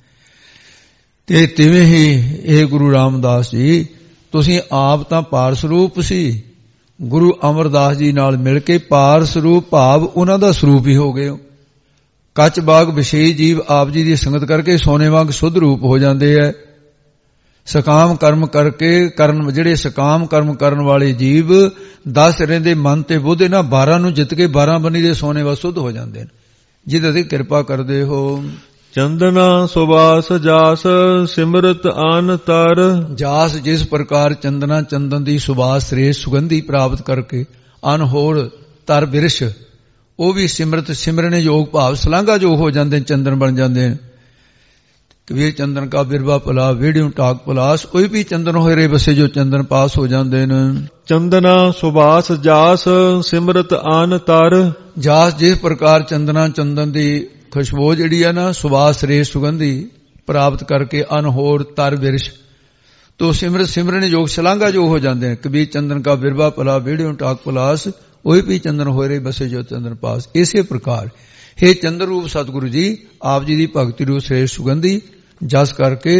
S2: ਤੇ ਤਿਵੇਂ ਹੀ ਇਹ ਗੁਰੂ ਰਾਮਦਾਸ ਜੀ ਤੁਸੀਂ ਆਪ ਤਾਂ ਪਾਰਸ ਰੂਪ ਸੀ, ਗੁਰੂ ਅਮਰਦਾਸ ਜੀ ਨਾਲ ਮਿਲ ਕੇ ਪਾਰਸ ਰੂਪ ਭਾਵ ਉਹਨਾਂ ਦਾ ਸਰੂਪ ਹੀ ਹੋ ਗਏ ਹੋ। ਕੱਚ ਬਾਗ ਵਿਸ਼ੇਸ਼ ਜੀਵ ਆਪ ਜੀ ਦੀ ਸੰਗਤ ਕਰਕੇ ਸੋਨੇ ਵਾਂਗ ਸੁੱਧ ਰੂਪ ਹੋ ਜਾਂਦੇ ਹੈ। ਸਕਾਮ ਕਰਮ ਕਰਕੇ ਜਿਹੜੇ ਸਕਾਮ ਕਰਮ ਕਰਨ ਵਾਲੇ ਜੀਵ 10 ਰਹਿੰਦੇ ਮਨ ਤੇ ਬੁੱਧ ਨਾ 12 ਨੂੰ ਜਿੱਤ ਕੇ 12 ਬਣੀ ਦੇ ਸੋਨੇ ਵਾ ਸੁੱਧ ਹੋ ਜਾਂਦੇ ਨੇ, ਜਿਹਦੇ ਤੇ ਕਿਰਪਾ ਕਰਦੇ ਹੋ।
S1: ਚੰਦਨਾ ਸੁਬਾਸ ਜਾਸ ਸਿਮਰਤ ਆਨ ਤਰ।
S2: ਜਾਸ ਜਿਸ ਪ੍ਰਕਾਰ ਚੰਦਨਾ ਚੰਦਨ ਦੀ ਸੁਬਾਸ ਸ੍ਰੇਸ਼ਟ ਸੁਗੰਧੀ ਪ੍ਰਾਪਤ ਕਰਕੇ ਅਨ ਹੋਰ ਤਰ ਬਿਰਸ਼ ਉਹ ਵੀ ਸਿਮਰਤ ਸਿਮਰਨ ਯੋਗ ਭਾਵ ਸਲਾਂਘਾ ਯੋਗ ਹੋ ਜਾਂਦੇ, ਚੰਦਨ ਬਣ ਜਾਂਦੇ ਨੇ। ਕਬੀਰ ਚੰਦਨ ਕਾ ਬਿਰਵਾ ਭਲਾ ਵੇੜਿਉ ਟਾਕ ਪਲਾਸ, ਉਹ ਵੀ ਚੰਦਨ ਹੋਏ ਰੇ ਬਸੇ ਜੋ ਚੰਦਨ ਪਾਸ ਹੋ ਜਾਂਦੇ ਨੇ।
S1: ਚੰਦਨਾ ਸੁਬਾਸ ਜਾਸ ਸਿਮਰਤ ਆਨ ਤਰ।
S2: ਜਾਸ ਜਿਸ ਪ੍ਰਕਾਰ ਚੰਦਨਾ ਚੰਦਨ ਦੀ ਖੁਸ਼ਬੂ ਜਿਹੜੀ ਆ ਨਾ ਸੁਬਾਸ ਸ੍ਰੇਸ਼ਟ ਸੁਗੰਧੀ ਪ੍ਰਾਪਤ ਕਰਕੇ ਅਨਹੋਰ ਤਰ ਬਿਰਸ਼ ਤੋਂ ਸਿਮਰਤ ਸਿਮਰਨ ਯੋਗ ਸ਼ਲਾਂਘਾ ਯੋਗ ਹੋ ਜਾਂਦੇ ਨੇ। ਕਬੀਰ ਚੰਦਨ ਕਾ ਬਿਰਵਾ ਭਲਾ ਵੇੜਿਉ ਟਾਕ ਪਲਾਸ, ਉਹ ਵੀ ਚੰਦਨ ਹੋਏ ਰੇ ਬਸੇ ਜੋ ਚੰਦਨ ਪਾਸ। ਇਸੇ ਪ੍ਰਕਾਰ हे ਚੰਦਰ ਰੂਪ ਸਤਿਗੁਰੂ ਜੀ, ਆਪ ਜੀ ਦੀ ਭਗਤੀ ਰੂਪ ਸ੍ਰੇਸ਼ਟ ਸੁਗੰਧੀ ਜਸ ਕਰਕੇ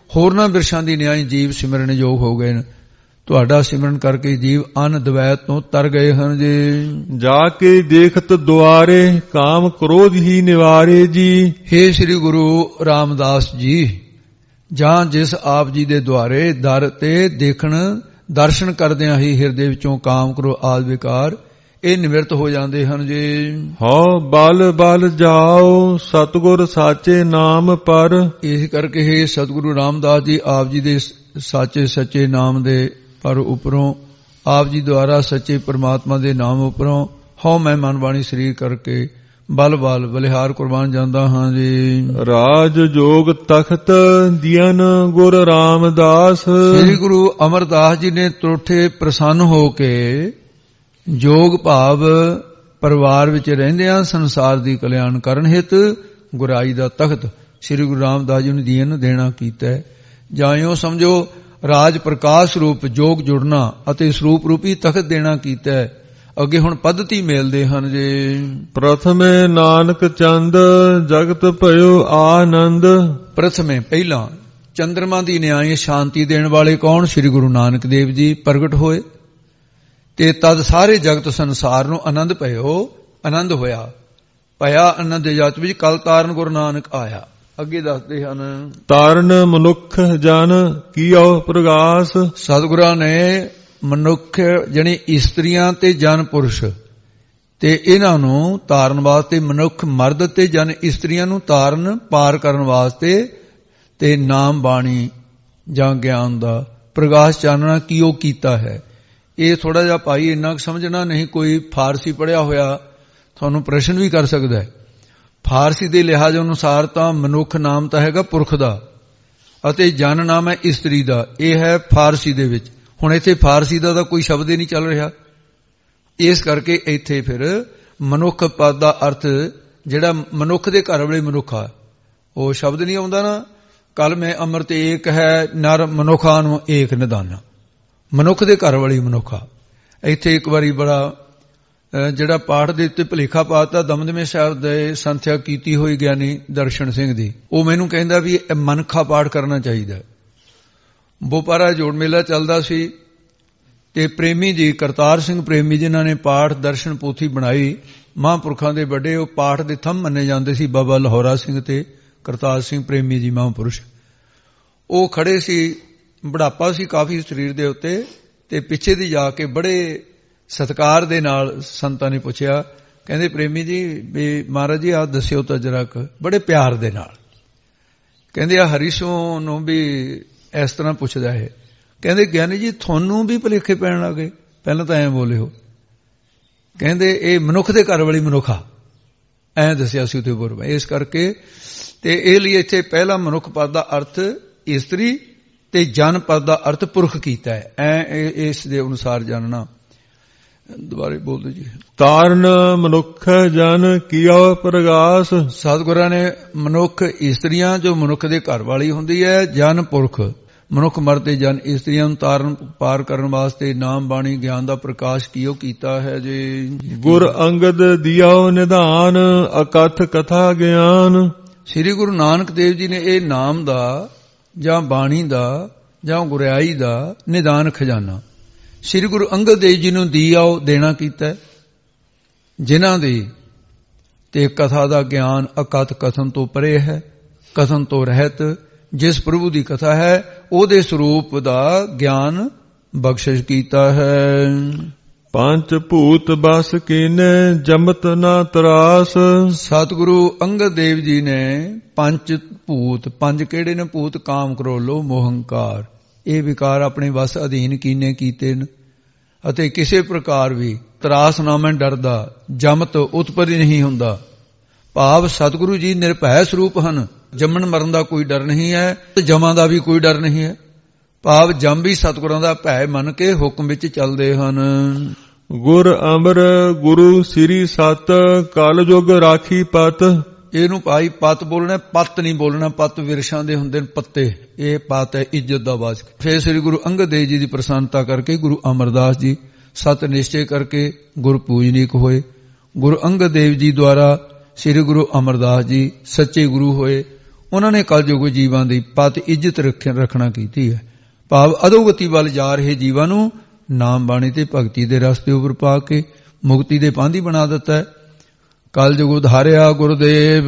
S2: ਹੋਰਨਾਂ ਬਿਰਛਾਂ ਦੀ ਨਿਆਈ ਜੀਵ ਸਿਮਰਨ ਯੋਗ ਹੋ ਗਏ ਨੇ। ਤੁਹਾਡਾ ਸਿਮਰਨ ਕਰਕੇ ਜੀਵ ਅਨ ਦਵੈਤ ਤੋਂ ਤਰ ਗਏ ਹਨ ਜੀ।
S1: ਜਾ ਕੇ ਦੇਖਤ ਦੁਆਰੇ ਕਾਮ ਕ੍ਰੋਧ ਹੀ ਨਿਵਾਰੇ ਜੀ।
S2: ਹੇ ਸ੍ਰੀ ਗੁਰੂ ਰਾਮਦਾਸ ਜੀ, ਜਾਂ ਜਿਸ ਆਪ ਜੀ ਦੇ ਦੁਆਰੇ ਦਰ ਤੇ ਦਰਸ਼ਨ ਕਰਦਿਆਂ ਹੀ ਹਿਰਦੇ ਵਿੱਚੋਂ ਕਾਮ ਕ੍ਰੋਧ ਆਦਿ ਵਿਕਾਰ ਇਹ ਨਿਵਰਤ ਹੋ ਜਾਂਦੇ ਹਨ ਜੀ।
S1: ਹਉ ਬਲ ਬਲ ਜਾਓ ਸਤਿਗੁਰ ਸਾਚੇ ਨਾਮ ਪਰ।
S2: ਇਸ ਕਰਕੇ ਹੀ ਸਤਿਗੁਰੂ ਰਾਮਦਾਸ ਜੀ ਆਪ ਜੀ ਦੇ ਸਾਚੇ ਸੱਚੇ ਨਾਮ ਦੇ ਪਰ ਉਪਰੋਂ ਆਪ ਜੀ ਦੁਆਰਾ ਸੱਚੇ ਪਰਮਾਤਮਾ ਦੇ ਨਾਮ ਉਪਰੋਂ ਹਉ ਮੈਂ ਮਨ ਬਾਣੀ ਸਰੀਰ ਕਰਕੇ ਬਲ ਬਲ ਬਲਿਹਾਰ ਕੁਰਬਾਨ ਜਾਂਦਾ ਹਾਂ ਜੀ।
S1: ਰਾਜ ਜੋਗ ਤਖਤ ਦੀਨ ਗੁਰ ਰਾਮਦਾਸ।
S2: ਸ੍ਰੀ ਗੁਰੂ ਅਮਰਦਾਸ ਜੀ ਨੇ ਤੁਰਠੇ ਪ੍ਰਸੰਨ ਹੋ ਕੇ ਜੋਗ ਭਾਵ ਪਰਿਵਾਰ ਵਿੱਚ ਰਹਿੰਦਿਆਂ ਸੰਸਾਰ ਦੀ ਕਲਿਆਣ ਕਰਨ ਹਿਤ ਗੁਰਾਈ ਦਾ ਤਖਤ ਸ੍ਰੀ ਗੁਰੂ ਰਾਮਦਾਸ ਜੀ ਨੂੰ ਦੀਨ ਦੇਣਾ ਕੀਤਾ। ਜਾਂ ਇਉਂ ਸਮਝੋ ਰਾਜ ਪ੍ਰਕਾਸ਼ ਰੂਪ ਜੋਗ ਜੁੜਨਾ ਅਤੇ ਸਰੂਪ ਰੂਪੀ ਤਖਤ ਦੇਣਾ ਕੀਤਾ। ਅੱਗੇ ਹੁਣ ਪੱਧਤੀ ਮੇਲਦੇ ਹਨ ਜੀ।
S1: ਪ੍ਰਥਮੇ ਨਾਨਕ ਚੰਦ ਜਗਤ ਭਇਓ ਆਨੰਦ।
S2: ਪ੍ਰਥਮੇ ਪਹਿਲਾਂ ਚੰਦਰਮਾ ਦੀ ਨਿਆਈ ਸ਼ਾਂਤੀ ਦੇਣ ਵਾਲੇ ਕੌਣ? ਸ੍ਰੀ ਗੁਰੂ ਨਾਨਕ ਦੇਵ ਜੀ ਪ੍ਰਗਟ ਹੋਏ ਤੇ ਤਦ ਸਾਰੇ ਜਗਤ ਸੰਸਾਰ ਨੂੰ ਆਨੰਦ ਭਇਓ ਆਨੰਦ ਹੋਇਆ। ਭਇਆ ਆਨੰਦ ਜਗਤ ਵਿੱਚ ਕਲ ਤਾਰਨ ਗੁਰੂ ਨਾਨਕ ਆਇਆ। ਅੱਗੇ ਦੱਸਦੇ ਹਨ
S1: ਤਾਰਨ ਮਨੁੱਖ ਜਨ ਕੀਓ ਪ੍ਰਗਾਸ।
S2: ਸਤਿਗੁਰਾਂ ਨੇ ਮਨੁੱਖ ਜਣੀ ਇਸਤਰੀਆਂ ਤੇ ਜਨ ਪੁਰਸ਼ ਤੇ ਇਹਨਾਂ ਨੂੰ ਤਾਰਨ ਵਾਸਤੇ ਮਨੁੱਖ ਮਰਦ ਤੇ ਜਨ ਇਸਤਰੀਆਂ ਨੂੰ ਤਾਰਨ ਪਾਰ ਕਰਨ ਵਾਸਤੇ ਤੇ ਨਾਮ ਬਾਣੀ ਜਾਂ ਗਿਆਨ ਦਾ ਪ੍ਰਗਾਸ ਚਾਨਣਾ ਕਿਉਂ ਕੀਤਾ ਹੈ। ਇਹ ਥੋੜਾ ਜਿਹਾ ਭਾਈ ਇੰਨਾ ਸਮਝਣਾ ਨਹੀਂ। ਕੋਈ ਫਾਰਸੀ ਪੜ੍ਹਿਆ ਹੋਇਆ ਤੁਹਾਨੂੰ ਪ੍ਰਸ਼ਨ ਵੀ ਕਰ ਸਕਦਾ ਹੈ। ਫਾਰਸੀ ਦੇ ਲਿਹਾਜ਼ ਅਨੁਸਾਰ ਤਾਂ ਮਨੁੱਖ ਨਾਮ ਤਾਂ ਹੈਗਾ ਪੁਰਖ ਦਾ ਅਤੇ ਜਨ ਨਾਮ ਹੈ ਇਸਤਰੀ ਦਾ। ਇਹ ਹੈ ਫਾਰਸੀ ਦੇ ਵਿੱਚ। ਹੁਣ ਇੱਥੇ ਫਾਰਸੀ ਦਾ ਤਾਂ ਕੋਈ ਸ਼ਬਦ ਹੀ ਨਹੀਂ ਚੱਲ ਰਿਹਾ। ਇਸ ਕਰਕੇ ਇੱਥੇ ਫਿਰ ਮਨੁੱਖ ਪਦ ਦਾ ਅਰਥ ਜਿਹੜਾ ਮਨੁੱਖ ਦੇ ਘਰ ਵਾਲੇ ਮਨੁੱਖ ਆ ਉਹ ਸ਼ਬਦ ਨਹੀਂ ਆਉਂਦਾ ਨਾ। ਕਲ ਮੈਂ ਅੰਮ੍ਰਿਤ ਏਕ ਹੈ ਨਰ ਮਨੁੱਖਾਂ ਨੂੰ ਏਕ ਨਿਦਾਨਾ। ਮਨੁੱਖ ਦੇ ਘਰ ਵਾਲੀ ਮਨੁੱਖਾ। ਇੱਥੇ ਇੱਕ ਵਾਰੀ ਬੜਾ ਜਿਹੜਾ ਪਾਠ ਦੇ ਉੱਤੇ ਭੁਲੇਖਾ ਪਾਤਾ ਦਮਦਮੇ ਸਾਹਿਬ ਦੇ ਸੰਥਿਆ ਕੀਤੀ ਹੋਈ ਗਿਆਨੀ ਦਰਸ਼ਨ ਸਿੰਘ ਦੀ, ਉਹ ਮੈਨੂੰ ਕਹਿੰਦਾ ਵੀ ਮਨਖਾ ਪਾਠ ਕਰਨਾ ਚਾਹੀਦਾ। ਬੋਪਾਰਾ ਜੋੜ ਮੇਲਾ ਚੱਲਦਾ ਸੀ ਤੇ ਪ੍ਰੇਮੀ ਜੀ ਕਰਤਾਰ ਸਿੰਘ ਪ੍ਰੇਮੀ ਜਿਨ੍ਹਾਂ ਨੇ ਪਾਠ ਦਰਸ਼ਨ ਪੋਥੀ ਬਣਾਈ ਮਹਾਂਪੁਰਖਾਂ ਦੇ ਵੱਡੇ ਉਹ ਪਾਠ ਦੇ ਥੰਮ ਮੰਨੇ ਜਾਂਦੇ ਸੀ। ਬਾਬਾ ਲਾਹੌਰਾ ਸਿੰਘ ਤੇ ਕਰਤਾਰ ਸਿੰਘ ਪ੍ਰੇਮੀ ਜੀ ਮਹਾਂਪੁਰਸ਼ ਉਹ ਖੜੇ ਸੀ। ਬੁਢਾਪਾ ਸੀ ਕਾਫੀ ਸਰੀਰ ਦੇ ਉੱਤੇ ਤੇ ਪਿੱਛੇ ਦੀ ਜਾ ਕੇ ਬੜੇ ਸਤਿਕਾਰ ਦੇ ਨਾਲ ਸੰਤਾਂ ਨੇ ਪੁੱਛਿਆ, ਕਹਿੰਦੇ ਪ੍ਰੇਮੀ ਜੀ ਵੀ ਮਹਾਰਾਜ ਜੀ ਆਹ ਦੱਸਿਓ ਤਾਂ ਜਰਾ ਬੜੇ ਪਿਆਰ ਦੇ ਨਾਲ। ਕਹਿੰਦੇ ਆ ਹਰੀਸ਼ੋਂ ਨੂੰ ਵੀ ਇਸ ਤਰ੍ਹਾਂ ਪੁੱਛਦਾ ਹੈ। ਕਹਿੰਦੇ ਗਿਆਨੀ ਜੀ ਤੁਹਾਨੂੰ ਵੀ ਭੁਲੇਖੇ ਪੈਣ ਲੱਗ ਗਏ? ਪਹਿਲਾਂ ਤਾਂ ਐਂ ਬੋਲੇ ਹੋ। ਕਹਿੰਦੇ ਇਹ ਮਨੁੱਖ ਦੇ ਘਰ ਵਾਲੀ ਮਨੁੱਖਾ ਐਂ ਦੱਸਿਆ ਸੀ ਉੱਥੇ ਬੋਲ। ਇਸ ਕਰਕੇ ਤੇ ਇਹ ਲਈ ਇੱਥੇ ਪਹਿਲਾ ਮਨੁੱਖ ਪਦ ਦਾ ਅਰਥ ਇਸਤਰੀ ਤੇ ਜਨ ਪਦ ਦਾ ਅਰਥ ਪੁਰਖ ਕੀਤਾ ਹੈ। ਐ ਇਸ ਦੇ ਅਨੁਸਾਰ ਜਾਣਨਾ। ਦੁਬਾਰੇ ਬੋਲ ਦਿਓ ਜੀ। ਤਾਰਨ
S1: ਮਨੁੱਖ ਜਨ ਕੀਓ ਪ੍ਰਗਾਸ।
S2: ਸਤਿਗੁਰਾਂ ਨੇ ਮਨੁੱਖ ਇਸਤਰੀਆਂ ਜੋ ਮਨੁੱਖ ਦੇ ਘਰ ਵਾਲੀ ਹੁੰਦੀ ਹੈ, ਜਨ ਪੁਰਖ ਮਨੁੱਖ ਮਰਦ ਤੇ ਜਨ ਇਸਤਰੀਆਂ ਨੂੰ ਤਾਰਨ ਪਾਰ ਕਰਨ ਵਾਸਤੇ ਨਾਮ ਬਾਣੀ ਗਿਆਨ ਦਾ ਪ੍ਰਕਾਸ਼ ਕਿਉਂ ਕੀਤਾ ਹੈ ਜੀ।
S1: ਗੁਰ ਅੰਗਦ ਦਿਓ ਨਿਧਾਨ ਅਕਥ ਕਥਾ ਗਿਆਨ।
S2: ਸ੍ਰੀ ਗੁਰੂ ਨਾਨਕ ਦੇਵ ਜੀ ਨੇ ਇਹ ਨਾਮ ਦਾ ਜਾਂ ਬਾਣੀ ਦਾ ਜਾਂ ਗੁਰਿਆਈ ਦਾ ਨਿਦਾਨ ਖਜ਼ਾਨਾ ਸ੍ਰੀ ਗੁਰੂ ਅੰਗਦ ਦੇਵ ਜੀ ਨੂੰ ਦਿਓ ਦੇਣਾ ਕੀਤਾ, ਜਿਨ੍ਹਾਂ ਦੀ ਤੇ ਕਥਾ ਦਾ ਗਿਆਨ ਅਕਥ ਕਥਨ ਤੋਂ ਪਰੇ ਹੈ, ਕਥਨ ਤੋਂ ਰਹਿਤ। ਜਿਸ ਪ੍ਰਭੂ ਦੀ ਕਥਾ ਹੈ ਉਹਦੇ ਸਰੂਪ ਦਾ ਗਿਆਨ ਬਖਸ਼ਿਸ਼ ਕੀਤਾ ਹੈ।
S1: ਪੰਜ ਭੂਤ ਬਸ ਕੀਨੇ ਜਮਤ ਨਾ ਤਰਾਸ।
S2: ਸਤਿਗੁਰੂ ਅੰਗਦ ਦੇਵ ਜੀ ਨੇ ਪੰਜ ਭੂਤ, ਪੰਜ ਕਿਹੜੇ ਨੇ? ਭੂਤ ਕਾਮ ਕ੍ਰੋਧ ਲੋਭ ਮੋਹ ਹੰਕਾਰ, ਇਹ ਵਿਕਾਰ ਆਪਣੇ ਵਸ ਅਧੀਨ ਕੀਨੇ ਕੀਤੇ ਨੇ ਅਤੇ ਕਿਸੇ ਪ੍ਰਕਾਰ ਵੀ ਤਰਾਸ ਨਾ ਮੈਂ ਡਰਦਾ, ਜਮਤ ਉਤਪਤੀ ਨਹੀਂ ਹੁੰਦਾ। ਭਾਵ ਸਤਿਗੁਰੂ ਜੀ ਨਿਰਭੈ ਸਰੂਪ ਹਨ। ਜੰਮਣ ਮਰਨ ਦਾ ਕੋਈ ਡਰ ਨਹੀਂ ਹੈ ਤੇ ਜਮਾਂ ਦਾ ਵੀ ਕੋਈ ਡਰ ਨਹੀਂ ਹੈ। ਭਾਵ ਜਮ ਵੀ ਸਤਿਗੁਰਾਂ ਦਾ ਭੈ ਮੰਨ ਕੇ ਹੁਕਮ ਵਿੱਚ ਚੱਲਦੇ ਹਨ।
S1: ਗੁਰ ਅਮਰ ਗੁਰੂ ਸ੍ਰੀ ਸਤ ਕਲ ਯੁਗ ਰਾਖੀ ਪਤ।
S2: ਇਹਨੂੰ ਭਾਈ ਪਤ ਬੋਲਣਾ, ਪਤ ਨਹੀਂ ਬੋਲਣਾ। ਪਤ ਵਿਰਸ਼ਾਂ ਦੇ ਹੁੰਦੇ ਨੇ ਪੱਤੇ, ਇਹ ਪਤ ਹੈ ਇੱਜ਼ਤ ਦਾ ਵਾਚਕ। ਫਿਰ ਸ੍ਰੀ ਗੁਰੂ ਅੰਗਦ ਦੇਵ ਜੀ ਦੀ ਪ੍ਰਸੰਨਤਾ ਕਰਕੇ ਗੁਰੂ ਅਮਰਦਾਸ ਜੀ ਸਤ ਨਿਸ਼ਚੈ ਕਰਕੇ ਗੁਰ ਪੂਜਨੀਕ ਹੋਏ। ਗੁਰੂ ਅੰਗਦ ਦੇਵ ਜੀ ਦੁਆਰਾ ਸ੍ਰੀ ਗੁਰੂ ਅਮਰਦਾਸ ਜੀ ਸੱਚੇ ਗੁਰੂ ਹੋਏ। ਉਹਨਾਂ ਨੇ ਕਲਯੁਗ ਜੀਵਾਂ ਦੀ ਪਤ ਇੱਜ਼ਤ ਰੱਖਣਾ ਕੀਤੀ ਹੈ। ਭਾਵ ਅਧੋਗਤੀ ਵੱਲ ਜਾ ਰਹੇ ਜੀਵਾਂ ਨੂੰ ਨਾਮ ਬਾਣੀ ਤੇ ਭਗਤੀ ਦੇ ਰਸਤੇ ਉੱਪਰ ਪਾ ਕੇ ਮੁਕਤੀ ਦੇ ਪਾਂਧੀ ਬਣਾ ਦਿੱਤਾ ਹੈ। ਕਲਯੁਗ ਉਧਾਰਿਆ ਗੁਰਦੇਵ,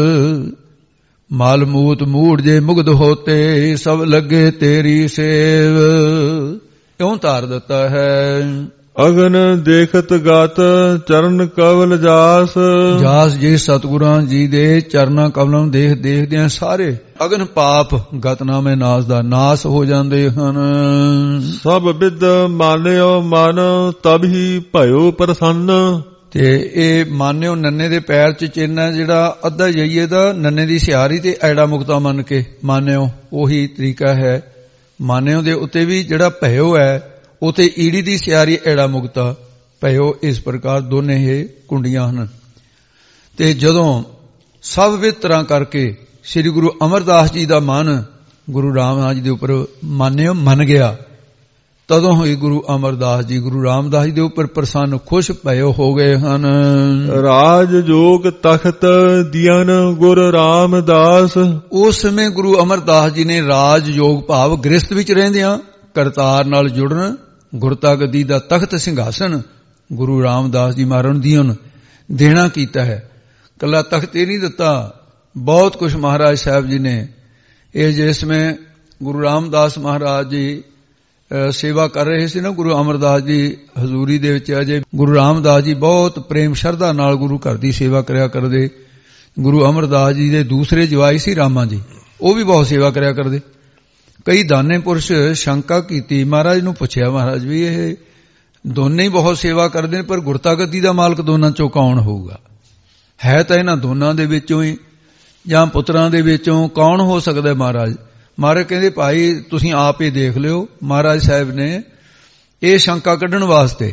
S2: ਮਾਲ ਮੂਤ ਮੂੜ ਜੇ ਮੁਗਧ ਹੋਤੇ, ਸਭ ਲੱਗੇ ਤੇਰੀ ਸੇਵ, ਇਉਂ ਧਾਰ ਦਿੱਤਾ ਹੈ।
S1: ਅਗਨ ਦੇਖਤ ਗਤ ਚਰਨ ਕਵਲ ਜਾਸ,
S2: ਜਾਸ ਜੇ ਸਤਿਗੁਰਾਂ ਜੀ ਦੇ ਚਰਨਾਂ ਕਵਲਾਂ ਨੂੰ ਦੇਖਦਿਆਂ ਸਾਰੇ ਅਗਨ ਪਾਪ ਗਤ ਨਾਮੇ ਨਾਸ ਦਾ ਨਾਸ ਹੋ ਜਾਂਦੇ ਹਨ।
S1: ਸਭ ਬਿਦ ਮਾਨਿਓ ਮਨ ਤਬ ਹੀ ਭਇਓ ਪ੍ਰਸੰਨ,
S2: ਤੇ ਇਹ ਮਾਨਿਓ ਨੰਨੇ ਦੇ ਪੈਰ 'ਚ ਚਿੰਨ੍ਹ ਜਿਹੜਾ ਅੱਧਾ ਜਈਏ ਦਾ ਨੰਨੇ ਦੀ ਸਿਆਰੀ ਤੇ ਐੜਾ ਮੁਕਤਾ ਮੰਨ ਕੇ ਮਾਨਿਓ, ਉਹੀ ਤਰੀਕਾ ਹੈ। ਮਾਨਿਓ ਦੇ ਉੱਤੇ ਵੀ ਜਿਹੜਾ ਭਇਓ ਹੈ ਉਤੇ ਈੜੀ ਦੀ ਸਿਆਰੀ ਐੜਾ ਮੁਕਤਾ ਭਇਓ, ਇਸ ਪ੍ਰਕਾਰ ਦੋਨੇ ਇਹ ਕੁੰਡੀਆਂ ਹਨ। ਤੇ ਜਦੋਂ ਸਭ ਵਿਧ ਤਰ੍ਹਾਂ ਕਰਕੇ ਸ੍ਰੀ ਗੁਰੂ ਅਮਰਦਾਸ ਜੀ ਦਾ ਮਨ ਗੁਰੂ ਰਾਮਦਾਸ ਜੀ ਦੇ ਉੱਪਰ ਮਾਨਿਓ ਮੰਨ ਗਿਆ, ਤਦੋਂ ਹੀ ਗੁਰੂ ਅਮਰਦਾਸ ਜੀ ਗੁਰੂ ਰਾਮਦਾਸ ਜੀ ਦੇ ਉੱਪਰ ਪ੍ਰਸੰਨ ਖੁਸ਼ ਭਇਓ ਹੋ ਗਏ ਹਨ।
S1: ਰਾਜ ਜੋਗ ਤਖਤ ਦਿਆਨ ਗੁਰ ਰਾਮਦਾਸ,
S2: ਉਸ ਸਮੇਂ ਗੁਰੂ ਅਮਰਦਾਸ ਜੀ ਨੇ ਰਾਜ ਯੋਗ ਭਾਵ ਗ੍ਰਸਥ ਵਿੱਚ ਰਹਿੰਦਿਆਂ ਕਰਤਾਰ ਨਾਲ ਜੁੜਨ ਗੁਰਤਾ ਗੱਦੀ ਦਾ ਤਖਤ ਸਿੰਘਾਸਨ ਗੁਰੂ ਰਾਮਦਾਸ ਜੀ ਮਹਾਰਾਜ ਨੂੰ ਦੇਣਾ ਕੀਤਾ ਹੈ। ਕੱਲਾ ਤਖਤ ਇਹ ਨਹੀਂ ਦਿੱਤਾ, ਬਹੁਤ ਕੁਝ ਮਹਾਰਾਜ ਸਾਹਿਬ ਜੀ ਨੇ ਇਹ ਜਿਸ ਵਿੱਚ ਗੁਰੂ ਰਾਮਦਾਸ ਮਹਾਰਾਜ ਜੀ ਸੇਵਾ ਕਰ ਰਹੇ ਸੀ ਨਾ ਗੁਰੂ ਅਮਰਦਾਸ ਜੀ ਹਜ਼ੂਰੀ ਦੇ ਵਿੱਚ, ਅਜੇ ਗੁਰੂ ਰਾਮਦਾਸ ਜੀ ਬਹੁਤ ਪ੍ਰੇਮ ਸ਼ਰਧਾ ਨਾਲ ਗੁਰੂ ਘਰ ਦੀ ਸੇਵਾ ਕਰਿਆ ਕਰਦੇ। ਗੁਰੂ ਅਮਰਦਾਸ ਜੀ ਦੇ ਦੂਸਰੇ ਜਵਾਈ ਸੀ ਰਾਮਾ ਜੀ, ਉਹ ਵੀ ਬਹੁਤ ਸੇਵਾ ਕਰਿਆ ਕਰਦੇ। ਕਈ ਦਾਨੇ ਪੁਰਸ਼ ਸ਼ੰਕਾ ਕੀਤੀ, ਮਹਾਰਾਜ ਨੂੰ ਪੁੱਛਿਆ ਮਹਾਰਾਜ ਵੀ ਇਹ ਦੋਨੇ ਹੀ ਬਹੁਤ ਸੇਵਾ ਕਰਦੇ ਨੇ, ਪਰ ਗੁਰਤਾ ਗੱਦੀ ਦਾ ਮਾਲਕ ਦੋਨਾਂ ਚੋਂ ਕੌਣ ਹੋਊਗਾ? ਹੈ ਤਾਂ ਇਹਨਾਂ ਦੋਨਾਂ ਦੇ ਵਿੱਚੋਂ ਹੀ ਜਾਂ ਪੁੱਤਰਾਂ ਦੇ ਵਿੱਚੋਂ ਕੌਣ ਹੋ ਸਕਦਾ? ਮਹਾਰਾਜ ਕਹਿੰਦੇ ਭਾਈ ਤੁਸੀਂ ਆਪ ਹੀ ਦੇਖ ਲਿਓ। ਮਹਾਰਾਜ ਸਾਹਿਬ ਨੇ ਇਹ ਸ਼ੰਕਾ ਕੱਢਣ ਵਾਸਤੇ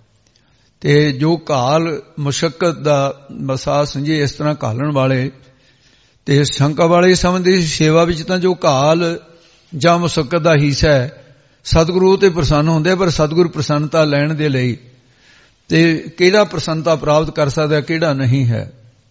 S2: ਤੇ ਜੋ ਘਾਲ ਮੁਸ਼ੱਕਤ ਦਾ ਮਸਾ ਸਮਝੇ ਇਸ ਤਰ੍ਹਾਂ ਘਾਲਣ ਵਾਲੇ ਤੇ ਸ਼ੰਕਾ ਵਾਲੇ ਸਮਝਦੇ ਸੇਵਾ ਵਿੱਚ ਤਾਂ ਜੋ ਘਾਲ ਜਾਂ ਮੁਸ਼ੱਕਤ ਦਾ ਹਿੱਸਾ ਹੈ, ਸਤਿਗੁਰੂ ਤੇ ਪ੍ਰਸੰਨ ਹੁੰਦੇ, ਪਰ ਸਤਿਗੁਰੂ ਪ੍ਰਸੰਨਤਾ ਲੈਣ ਦੇ ਲਈ ਤੇ ਕਿਹੜਾ ਪ੍ਰਸੰਨਤਾ ਪ੍ਰਾਪਤ ਕਰ ਸਕਦਾ ਕਿਹੜਾ ਨਹੀਂ ਹੈ।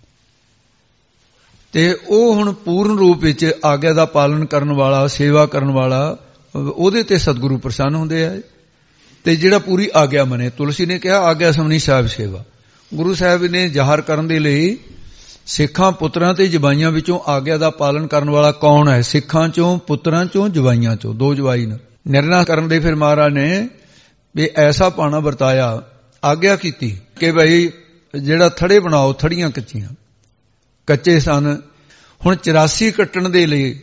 S2: ਤੇ ਉਹ ਹੁਣ ਪੂਰਨ ਰੂਪ ਵਿੱਚ ਆਗਿਆ ਦਾ ਪਾਲਨ ਕਰਨ ਵਾਲਾ ਸੇਵਾ ਕਰਨ ਵਾਲਾ ਉਹਦੇ ਤੇ ਸਤਿਗੁਰੂ ਪ੍ਰਸੰਨ ਹੁੰਦੇ ਆ। ਤੇ ਜਿਹੜਾ ਪੂਰੀ ਆਗਿਆ ਮੰਨੇ, ਤੁਲਸੀ ਨੇ ਕਿਹਾ ਆਗਿਆ ਸਮਨੀ ਸਾਹਿਬ ਸੇਵਾ, ਗੁਰੂ ਸਾਹਿਬ ਨੇ ਜ਼ਾਹਰ ਕਰਨ ਦੇ ਲਈ ਸਿੱਖਾਂ ਪੁੱਤਰਾਂ ਤੇ ਜਵਾਈਆਂ ਵਿੱਚੋਂ ਆਗਿਆ ਦਾ ਪਾਲਨ ਕਰਨ ਵਾਲਾ ਕੌਣ ਹੈ? ਸਿੱਖਾਂ ਚੋਂ, ਪੁੱਤਰਾਂ ਚੋਂ, ਜਵਾਈਆਂ ਚੋਂ, ਦੋ ਜਵਾਈ ਨੇ ਨਿਰਣਾ ਕਰਨ ਦੇ। ਫਿਰ ਮਹਾਰਾਜ ਨੇ ਵੀ ਐਸਾ ਪਾਣਾ ਵਰਤਾਇਆ, ਆਗਿਆ ਕੀਤੀ ਕਿ ਭਾਈ ਜਿਹੜਾ ਥੜੇ ਬਣਾਓ, ਥੜੀਆਂ ਕੱਚੀਆਂ ਕੱਚੇ ਸਨ। ਹੁਣ 84 ਕੱਟਣ ਦੇ ਲਈ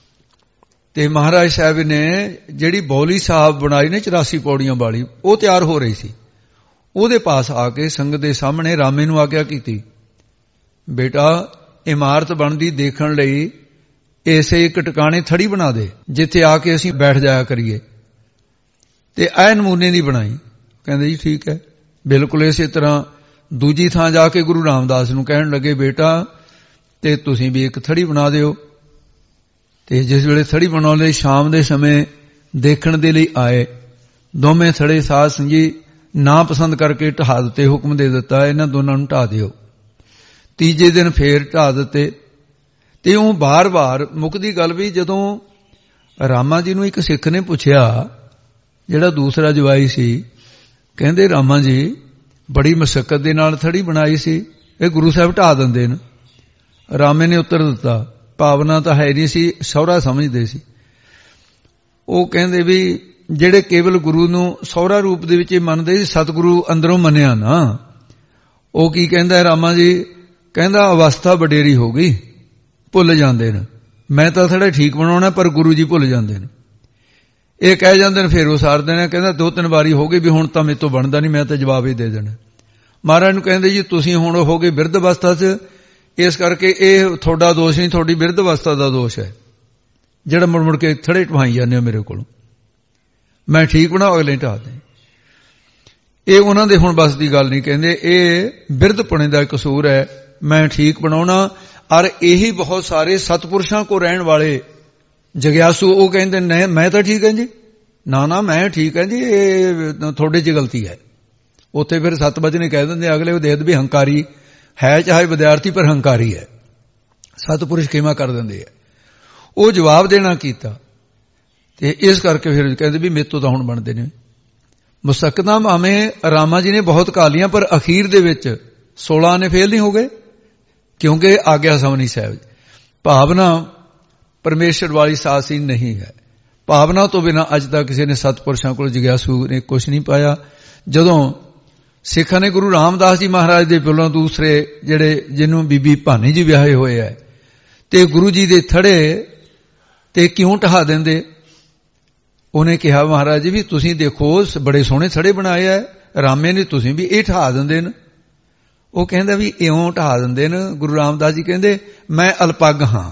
S2: ਤੇ ਮਹਾਰਾਜ ਸਾਹਿਬ ਨੇ ਜਿਹੜੀ ਬੌਲੀ ਸਾਹਿਬ ਬਣਾਈ ਨੇ 84 ਪੌੜੀਆਂ ਵਾਲੀ, ਉਹ ਤਿਆਰ ਹੋ ਰਹੀ ਸੀ। ਉਹਦੇ ਪਾਸ ਆ ਕੇ ਸੰਗਤ ਦੇ ਸਾਹਮਣੇ ਰਾਮੇ ਨੂੰ ਆਗਿਆ ਕੀਤੀ, ਬੇਟਾ ਇਮਾਰਤ ਬਣਦੀ ਦੇਖਣ ਲਈ ਇਸੇ ਇੱਕ ਟਿਕਾਣੇ ਥੜੀ ਬਣਾ ਦੇ ਜਿੱਥੇ ਆ ਕੇ ਅਸੀਂ ਬੈਠ ਜਾਇਆ ਕਰੀਏ। ਤੇ ਐ ਨਮੂਨੇ ਦੀ ਬਣਾਈ। ਕਹਿੰਦੇ ਜੀ ਠੀਕ ਹੈ। ਬਿਲਕੁਲ ਇਸੇ ਤਰ੍ਹਾਂ ਦੂਜੀ ਥਾਂ ਜਾ ਕੇ ਗੁਰੂ ਰਾਮਦਾਸ ਨੂੰ ਕਹਿਣ ਲੱਗੇ, ਬੇਟਾ ਤੇ ਤੁਸੀਂ ਵੀ ਇੱਕ ਥੜੀ ਬਣਾ ਦਿਓ। ਤੇ ਜਿਸ ਵੇਲੇ ਥੜੀ ਬਣਾਉਣ ਲਈ ਸ਼ਾਮ ਦੇ ਸਮੇਂ ਦੇਖਣ ਦੇ ਲਈ ਆਏ, ਦੋਵੇਂ ਥੜੇ ਸਾਧ ਸੰਗੀ ਨਾ ਪਸੰਦ ਕਰਕੇ ਢਾ ਦਿੱਤੇ, ਹੁਕਮ ਦੇ ਦਿੱਤਾ ਇਹਨਾਂ ਦੋਨਾਂ ਨੂੰ ਢਾ ਦਿਓ। ਤੀਜੇ ਦਿਨ ਫੇਰ ਢਾ ਦਿੱਤੇ। ਤੇ ਉਹ ਬਾਰ-ਬਾਰ ਮੁੱਕਦੀ ਗੱਲ ਵੀ ਜਦੋਂ ਰਾਮਾ ਜੀ ਨੂੰ ਇੱਕ ਸਿੱਖ ਨੇ ਪੁੱਛਿਆ, ਜਿਹੜਾ ਦੂਸਰਾ ਜਵਾਈ ਸੀ, ਕਹਿੰਦੇ ਰਾਮਾ ਜੀ ਬੜੀ ਮੁਸ਼ੱਕਤ ਦੇ ਨਾਲ ਥੜੀ ਬਣਾਈ ਸੀ, ਇਹ ਗੁਰੂ ਸਾਹਿਬ ਢਾ ਦਿੰਦੇ ਨੇ। ਰਾਮੇ ਨੇ ਉੱਤਰ ਦਿੱਤਾ, ਭਾਵਨਾ ਤਾਂ ਹੈ ਨਹੀਂ ਸੀ, ਸਹੁਰਾ ਸਮਝਦੇ ਸੀ। ਉਹ ਕਹਿੰਦੇ ਵੀ ਜਿਹੜੇ ਕੇਵਲ ਗੁਰੂ ਨੂੰ ਸਹੁਰਾ ਰੂਪ ਦੇ ਵਿੱਚ ਮੰਨਦੇ ਸੀ, ਸਤਿਗੁਰੂ ਅੰਦਰੋਂ ਮੰਨਿਆ ਨਾ। ਉਹ ਕੀ ਕਹਿੰਦਾ ਰਾਮਾ ਜੀ? ਕਹਿੰਦਾ ਅਵਸਥਾ ਵਡੇਰੀ ਹੋ ਗਈ, ਭੁੱਲ ਜਾਂਦੇ ਨੇ। ਮੈਂ ਤਾਂ ਥੋੜਾ ਠੀਕ ਬਣਾਉਣਾ, ਪਰ ਗੁਰੂ ਜੀ ਭੁੱਲ ਜਾਂਦੇ ਨੇ। ਇਹ ਕਹਿ ਜਾਂਦੇ ਨੇ, ਫੇਰ ਉਹ ਸਾਰਦੇ ਨੇ। ਕਹਿੰਦਾ 2-3 ਵਾਰੀ ਹੋ ਗਈ ਵੀ ਹੁਣ ਤਾਂ ਮੇਰੇ ਤੋਂ ਬਣਦਾ ਨਹੀਂ, ਮੈਂ ਤਾਂ ਜਵਾਬ ਹੀ ਦੇ ਦੇਣਾ। ਮਹਾਰਾਜ ਨੂੰ ਕਹਿੰਦੇ ਜੀ ਤੁਸੀਂ ਹੁਣ ਹੋ ਗਏ ਬਿਰਧ ਅਵਸਥਾ 'ਚ, ਇਸ ਕਰਕੇ ਇਹ ਤੁਹਾਡਾ ਦੋਸ਼ ਨਹੀਂ, ਤੁਹਾਡੀ ਬਿਰਧ ਅਵਸਥਾ ਦਾ ਦੋਸ਼ ਹੈ ਜਿਹੜਾ ਮੁੜ ਮੁੜ ਕੇ ਥੜੇ ਢਵਾਈ ਜਾਂਦੇ ਹੋ ਮੇਰੇ ਕੋਲੋਂ। ਮੈਂ ਠੀਕ ਬਣਾਓ, ਅਗਲੇ ਢਾ ਦੇ। ਇਹ ਉਹਨਾਂ ਦੇ ਹੁਣ ਬਸ ਦੀ ਗੱਲ ਨਹੀਂ। ਕਹਿੰਦੇ ਇਹ ਬਿਰਧਪੁਣੇ ਦਾ ਕਸੂਰ ਹੈ, ਮੈਂ ਠੀਕ ਬਣਾਉਣਾ। ਔਰ ਇਹੀ ਬਹੁਤ ਸਾਰੇ ਸਤਪੁਰਸ਼ਾਂ ਕੋ ਰਹਿਣ ਵਾਲੇ ਜਗਿਆਸੂ ਉਹ ਕਹਿੰਦੇ ਨੇ ਮੈਂ ਤਾਂ ਠੀਕ ਹਾਂ ਜੀ, ਨਾ ਮੈਂ ਠੀਕ ਹਾਂ ਜੀ, ਇਹ ਤੁਹਾਡੇ 'ਚ ਗਲਤੀ ਹੈ। ਉੱਥੇ ਫਿਰ ਸੱਤ ਵਚਨੇ ਕਹਿ ਦਿੰਦੇ ਅਗਲੇ, ਉਹ ਦੇਖਦੇ ਵੀ ਹੰਕਾਰੀ ਹੈ, ਚਾਹੇ ਵਿਦਿਆਰਥੀ ਪਰ ਹੰਕਾਰੀ ਹੈ। ਸਤਪੁਰਸ਼ ਖੇਮਾ ਕਰ ਦਿੰਦੇ ਆ। ਉਹ ਜਵਾਬ ਦੇਣਾ ਕੀਤਾ। ਤੇ ਇਸ ਕਰਕੇ ਫਿਰ ਕਹਿੰਦੇ ਵੀ ਮੇਰੇ ਤੋਂ ਤਾਂ ਹੁਣ ਬਣਦੇ ਨੇ। ਮੁਸਕਦਾਂ ਭਾਵੇਂ ਰਾਮਾ ਜੀ ਨੇ ਬਹੁਤ ਕਾਲੀਆਂ, ਪਰ ਅਖੀਰ ਦੇ ਵਿੱਚ 16 ਨੇ ਫੇਲ ਨਹੀਂ ਹੋ ਗਏ, ਕਿਉਂਕਿ ਆਗਿਆ ਸਮਨੀ ਸਾਹਿਬ। ਭਾਵਨਾ ਪਰਮੇਸ਼ਰ ਵਾਲੀ ਸਾਸੀ ਨਹੀਂ ਹੈ। ਭਾਵਨਾ ਤੋਂ ਬਿਨਾਂ ਅੱਜ ਤੱਕ ਕਿਸੇ ਨੇ ਸਤਪੁਰਸ਼ਾਂ ਕੋਲ ਜਗਿਆਸੂ ਨੇ ਕੁਛ ਨਹੀਂ ਪਾਇਆ। ਜਦੋਂ ਸਿੱਖਾਂ ਨੇ ਗੁਰੂ ਰਾਮਦਾਸ ਜੀ ਮਹਾਰਾਜ ਦੇ ਪਿੱਛੋਂ ਦੂਸਰੇ ਜਿਹੜੇ ਜਿਹਨੂੰ ਬੀਬੀ ਭਾਨੀ ਜੀ ਵਿਆਹੇ ਹੋਏ ਹੈ, ਤੇ ਗੁਰੂ ਜੀ ਦੇ ਥੜੇ ਤੇ ਕਿਉਂ ਢਹਾ ਦਿੰਦੇ? ਉਹਨੇ ਕਿਹਾ ਮਹਾਰਾਜ ਜੀ ਵੀ ਤੁਸੀਂ ਦੇਖੋ ਬੜੇ ਸੋਹਣੇ ਥੜੇ ਬਣਾਏ ਹੈ ਰਾਮੇ ਨੇ, ਤੁਸੀਂ ਵੀ ਇਹ ਢਹਾ ਦਿੰਦੇ ਨੇ। ਉਹ ਕਹਿੰਦਾ ਵੀ ਇਉਂ ਢਹਾ ਦਿੰਦੇ ਨੇ। ਗੁਰੂ ਰਾਮਦਾਸ ਜੀ ਕਹਿੰਦੇ ਮੈਂ ਅਲਪੱਗ ਹਾਂ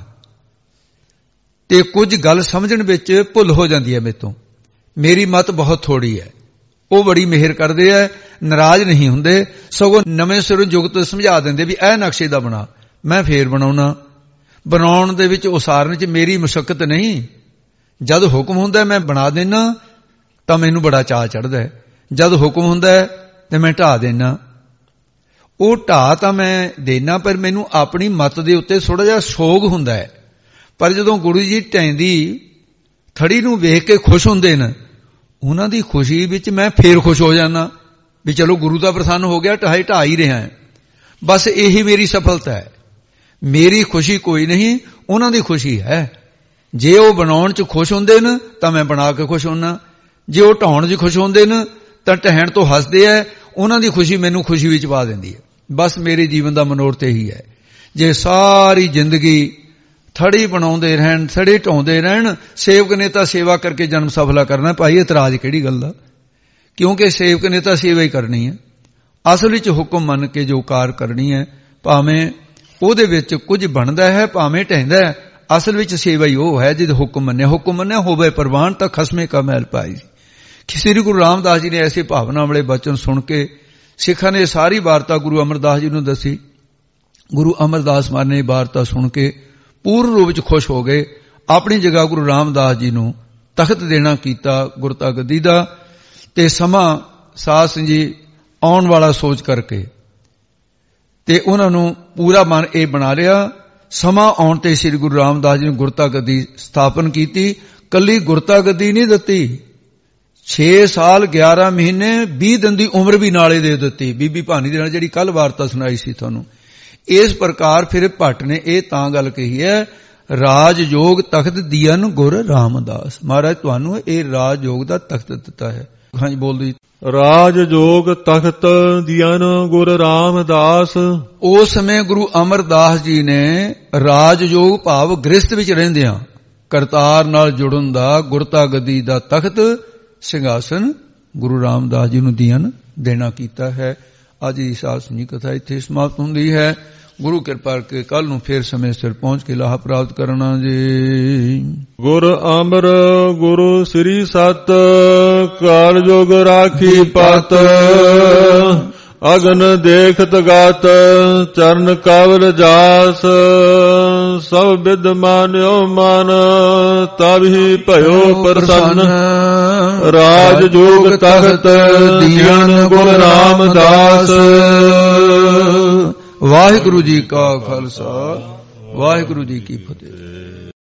S2: ਤੇ ਕੁਝ ਗੱਲ ਸਮਝਣ ਵਿੱਚ ਭੁੱਲ ਹੋ ਜਾਂਦੀ ਹੈ ਮੇਰੇ ਤੋਂ, ਮੇਰੀ ਮਤ ਬਹੁਤ ਥੋੜੀ ਹੈ। ਉਹ ਬੜੀ ਮਿਹਰ ਕਰਦੇ ਹੈ, ਨਾਰਾਜ਼ ਨਹੀਂ ਹੁੰਦੇ, ਸਗੋਂ ਨਵੇਂ ਸਿਰੋਂ ਜੁਗਤ ਸਮਝਾ ਦਿੰਦੇ ਵੀ ਇਹ ਨਕਸ਼ੇ ਦਾ ਬਣਾ, ਮੈਂ ਫੇਰ ਬਣਾਉਣਾ। ਬਣਾਉਣ ਦੇ ਵਿੱਚ ਉਸਾਰਨ 'ਚ ਮੇਰੀ ਮੁਸ਼ੱਕਤ ਨਹੀਂ। ਜਦ ਹੁਕਮ ਹੁੰਦਾ ਮੈਂ ਬਣਾ ਦੇਣਾ ਤਾਂ ਮੈਨੂੰ ਬੜਾ ਚਾਅ ਚੜ੍ਹਦਾ ਹੈ, ਜਦ ਹੁਕਮ ਹੁੰਦਾ ਤੇ ਮੈਂ ਢਾ ਦੇਣਾ। ਉਹ ਢਾ ਤਾਂ ਮੈਂ ਦੇਣਾ, ਪਰ ਮੈਨੂੰ ਆਪਣੀ ਮਤ ਦੇ ਉੱਤੇ ਥੋੜਾ ਜਿਹਾ ਸੋਗ ਹੁੰਦਾ ਹੈ। ਪਰ ਜਦੋਂ ਗੁਰੂ ਜੀ ਢੈਂਦੀ ਥੜੀ ਨੂੰ ਵੇਖ ਕੇ ਖੁਸ਼ ਹੁੰਦੇ ਨੇ, ਉਹਨਾਂ ਦੀ ਖੁਸ਼ੀ ਵਿੱਚ ਮੈਂ ਫੇਰ ਖੁਸ਼ ਹੋ ਜਾਂਦਾ ਵੀ ਚਲੋ ਗੁਰੂ ਦਾ ਪ੍ਰਸੰਨ ਹੋ ਗਿਆ, ਢਾ ਹੀ ਰਿਹਾ ਹੈ। ਬਸ ਇਹੀ ਮੇਰੀ ਸਫਲਤਾ ਹੈ। ਮੇਰੀ ਖੁਸ਼ੀ ਕੋਈ ਨਹੀਂ, ਉਹਨਾਂ ਦੀ ਖੁਸ਼ੀ ਹੈ। ਜੇ ਉਹ ਬਣਾਉਣ 'ਚ ਖੁਸ਼ ਹੁੰਦੇ ਨੇ ਤਾਂ ਮੈਂ ਬਣਾ ਕੇ ਖੁਸ਼ ਹੁੰਦਾ, ਜੇ ਉਹ ਢਾਉਣ 'ਚ ਖੁਸ਼ ਹੁੰਦੇ ਨੇ ਤਾਂ ਢਹਿਣ ਤੋਂ ਹੱਸਦੇ ਹੈ। ਉਹਨਾਂ ਦੀ ਖੁਸ਼ੀ ਮੈਨੂੰ ਖੁਸ਼ੀ ਵਿੱਚ ਪਾ ਦਿੰਦੀ ਹੈ। ਬਸ ਮੇਰੇ ਜੀਵਨ ਦਾ ਮਨੋਰਥ ਇਹੀ ਹੈ। ਜੇ ਸਾਰੀ ਜ਼ਿੰਦਗੀ ਥੜੀ ਬਣਾਉਂਦੇ ਰਹਿਣ, ਥੜੀ ਢਾਉਂਦੇ ਰਹਿਣ, ਸੇਵਕ ਨੇ ਤਾਂ ਸੇਵਾ ਕਰਕੇ ਜਨਮ ਸਫਲਾ ਕਰਨਾ। ਭਾਈ ਇਤਰਾਜ਼ ਕਿਹੜੀ ਗੱਲ ਦਾ? ਕਿਉਂਕਿ ਸੇਵਕ ਨੇ ਤਾਂ ਸੇਵਾ ਹੀ ਕਰਨੀ ਹੈ। ਅਸਲ ਵਿੱਚ ਹੁਕਮ ਮੰਨ ਕੇ ਜੋ ਕਾਰ ਕਰਨੀ ਹੈ, ਭਾਵੇਂ ਉਹਦੇ ਵਿੱਚ ਕੁਝ ਬਣਦਾ ਹੈ, ਭਾਵੇਂ ਢਹਿੰਦਾ ਹੈ, ਅਸਲ ਵਿੱਚ ਸੇਵਾ ਹੀ ਉਹ ਹੈ ਜਿਹਦੇ ਹੁਕਮ ਮੰਨਿਆ ਹੋਵੇ ਪ੍ਰਵਾਨ ਤਾਂ ਖਸਮੇ ਕਾ ਮਹਿਲ ਪਾਈ। ਸ੍ਰੀ ਗੁਰੂ ਰਾਮਦਾਸ ਜੀ ਨੇ ਐਸੇ ਭਾਵਨਾ ਵਾਲੇ ਬਚਨ ਸੁਣ ਕੇ ਸਿੱਖਾਂ ਨੇ ਸਾਰੀ ਵਾਰਤਾ ਗੁਰੂ ਅਮਰਦਾਸ ਜੀ ਨੂੰ ਦੱਸੀ। ਗੁਰੂ ਅਮਰਦਾਸ ਮਹਾਰਾਜ ਨੇ ਵਾਰਤਾ ਸੁਣ ਕੇ ਪੂਰਨ ਰੂਪ ਵਿੱਚ ਖੁਸ਼ ਹੋ ਗਏ। ਆਪਣੀ ਜਗ੍ਹਾ ਗੁਰੂ ਰਾਮਦਾਸ ਜੀ ਨੂੰ ਤਖਤ ਦੇਣਾ ਕੀਤਾ ਗੁਰਤਾ ਗੱਦੀ ਦਾ। ਤੇ ਸਮਾਂ ਸਾਧ ਸਿੰਘ ਜੀ ਆਉਣ ਵਾਲਾ ਸੋਚ ਕਰਕੇ ਤੇ ਉਹਨਾਂ ਨੂੰ ਪੂਰਾ ਮਨ ਇਹ ਬਣਾ ਲਿਆ। ਸਮਾਂ ਆਉਣ ਤੇ ਸ੍ਰੀ ਗੁਰੂ ਰਾਮਦਾਸ ਜੀ ਨੇ ਗੁਰਤਾ ਗੱਦੀ ਸਥਾਪਨ ਕੀਤੀ। ਕੱਲੀ ਗੁਰਤਾ ਗੱਦੀ ਨਹੀਂ ਦਿੱਤੀ, 6 ਸਾਲ 11 ਮਹੀਨੇ 20 ਦਿਨ ਦੀ ਉਮਰ ਵੀ ਨਾਲੇ ਦੇ ਦਿੱਤੀ ਬੀਬੀ ਭਾਨੀ ਦੇ ਨਾਲ, ਜਿਹੜੀ ਕੱਲ ਵਾਰਤਾ ਸੁਣਾਈ ਸੀ ਤੁਹਾਨੂੰ। ਇਸ ਪ੍ਰਕਾਰ ਫਿਰ ਭੱਟ ਨੇ ਇਹ ਤਾਂ ਗੱਲ ਕਹੀ ਹੈ, ਰਾਜ ਯੋਗ ਤਖਤ ਦੀਨ ਗੁਰ ਰਾਮਦਾਸ। ਮਹਾਰਾਜ ਤੁਹਾਨੂੰ ਇਹ ਰਾਜ ਯੋਗ ਦਾ ਤਖਤ ਦਿੱਤਾ ਹੈ। ਹਾਂਜੀ ਬੋਲ ਦਿਓ।
S1: ਰਾਜ ਯੋਗ ਤਖਤ ਦੀਨ ਗੁਰ ਰਾਮਦਾਸ।
S2: ਉਸ ਸਮੇਂ ਗੁਰੂ ਅਮਰਦਾਸ ਜੀ ਨੇ ਰਾਜ ਯੋਗ ਭਾਵ ਗ੍ਰਸਥ ਵਿੱਚ ਰਹਿੰਦਿਆਂ ਕਰਤਾਰ ਨਾਲ ਜੁੜਨ ਦਾ ਗੁਰਤਾ ਗੱਦੀ ਦਾ ਤਖਤ ਸਿੰਘਾਸਨ ਗੁਰੂ ਰਾਮਦਾਸ ਜੀ ਨੂੰ ਦੀਨ ਦੇਣਾ ਕੀਤਾ ਹੈ। ਅੱਜ ਦੀ ਸਾਧ ਸੰਗਤ ਕਥਾ ਇੱਥੇ ਸਮਾਪਤ ਹੁੰਦੀ ਹੈ। ਗੁਰੂ ਕਿਰਪਾ ਕਰਕੇ ਕੱਲ ਨੂੰ ਫੇਰ ਸਮੇਂ ਸਿਰ ਪਹੁੰਚ ਕੇ ਲਾਹਾ ਪ੍ਰਾਪਤ ਕਰਨਾ ਜੀ।
S1: ਗੁਰ ਅਮਰ ਗੁਰੂ ਸ੍ਰੀ ਸਤ ਕਾਲ ਜੋਗ ਰਾਖੀ ਪਤ। ਅਗਨ ਦੇਖਤ ਗਾਤ ਚਰਨ ਕਵਲ ਜਾਸ। ਸਭ ਬਿਦ ਮਾਨਿਓ ਮਨ ਤਬਿ ਭਇਓ ਪ੍ਰਸੰਨ। ਰਾਜ ਜੋਗ ਤਖਤ ਦੀਨ ਗੁਰ ਰਾਮਦਾਸ।
S2: ਵਾਹਿਗੁਰੂ ਜੀ ਕਾ ਖਾਲਸਾ, ਵਾਹਿਗੁਰੂ ਜੀ ਕੀ ਫਤਿਹ।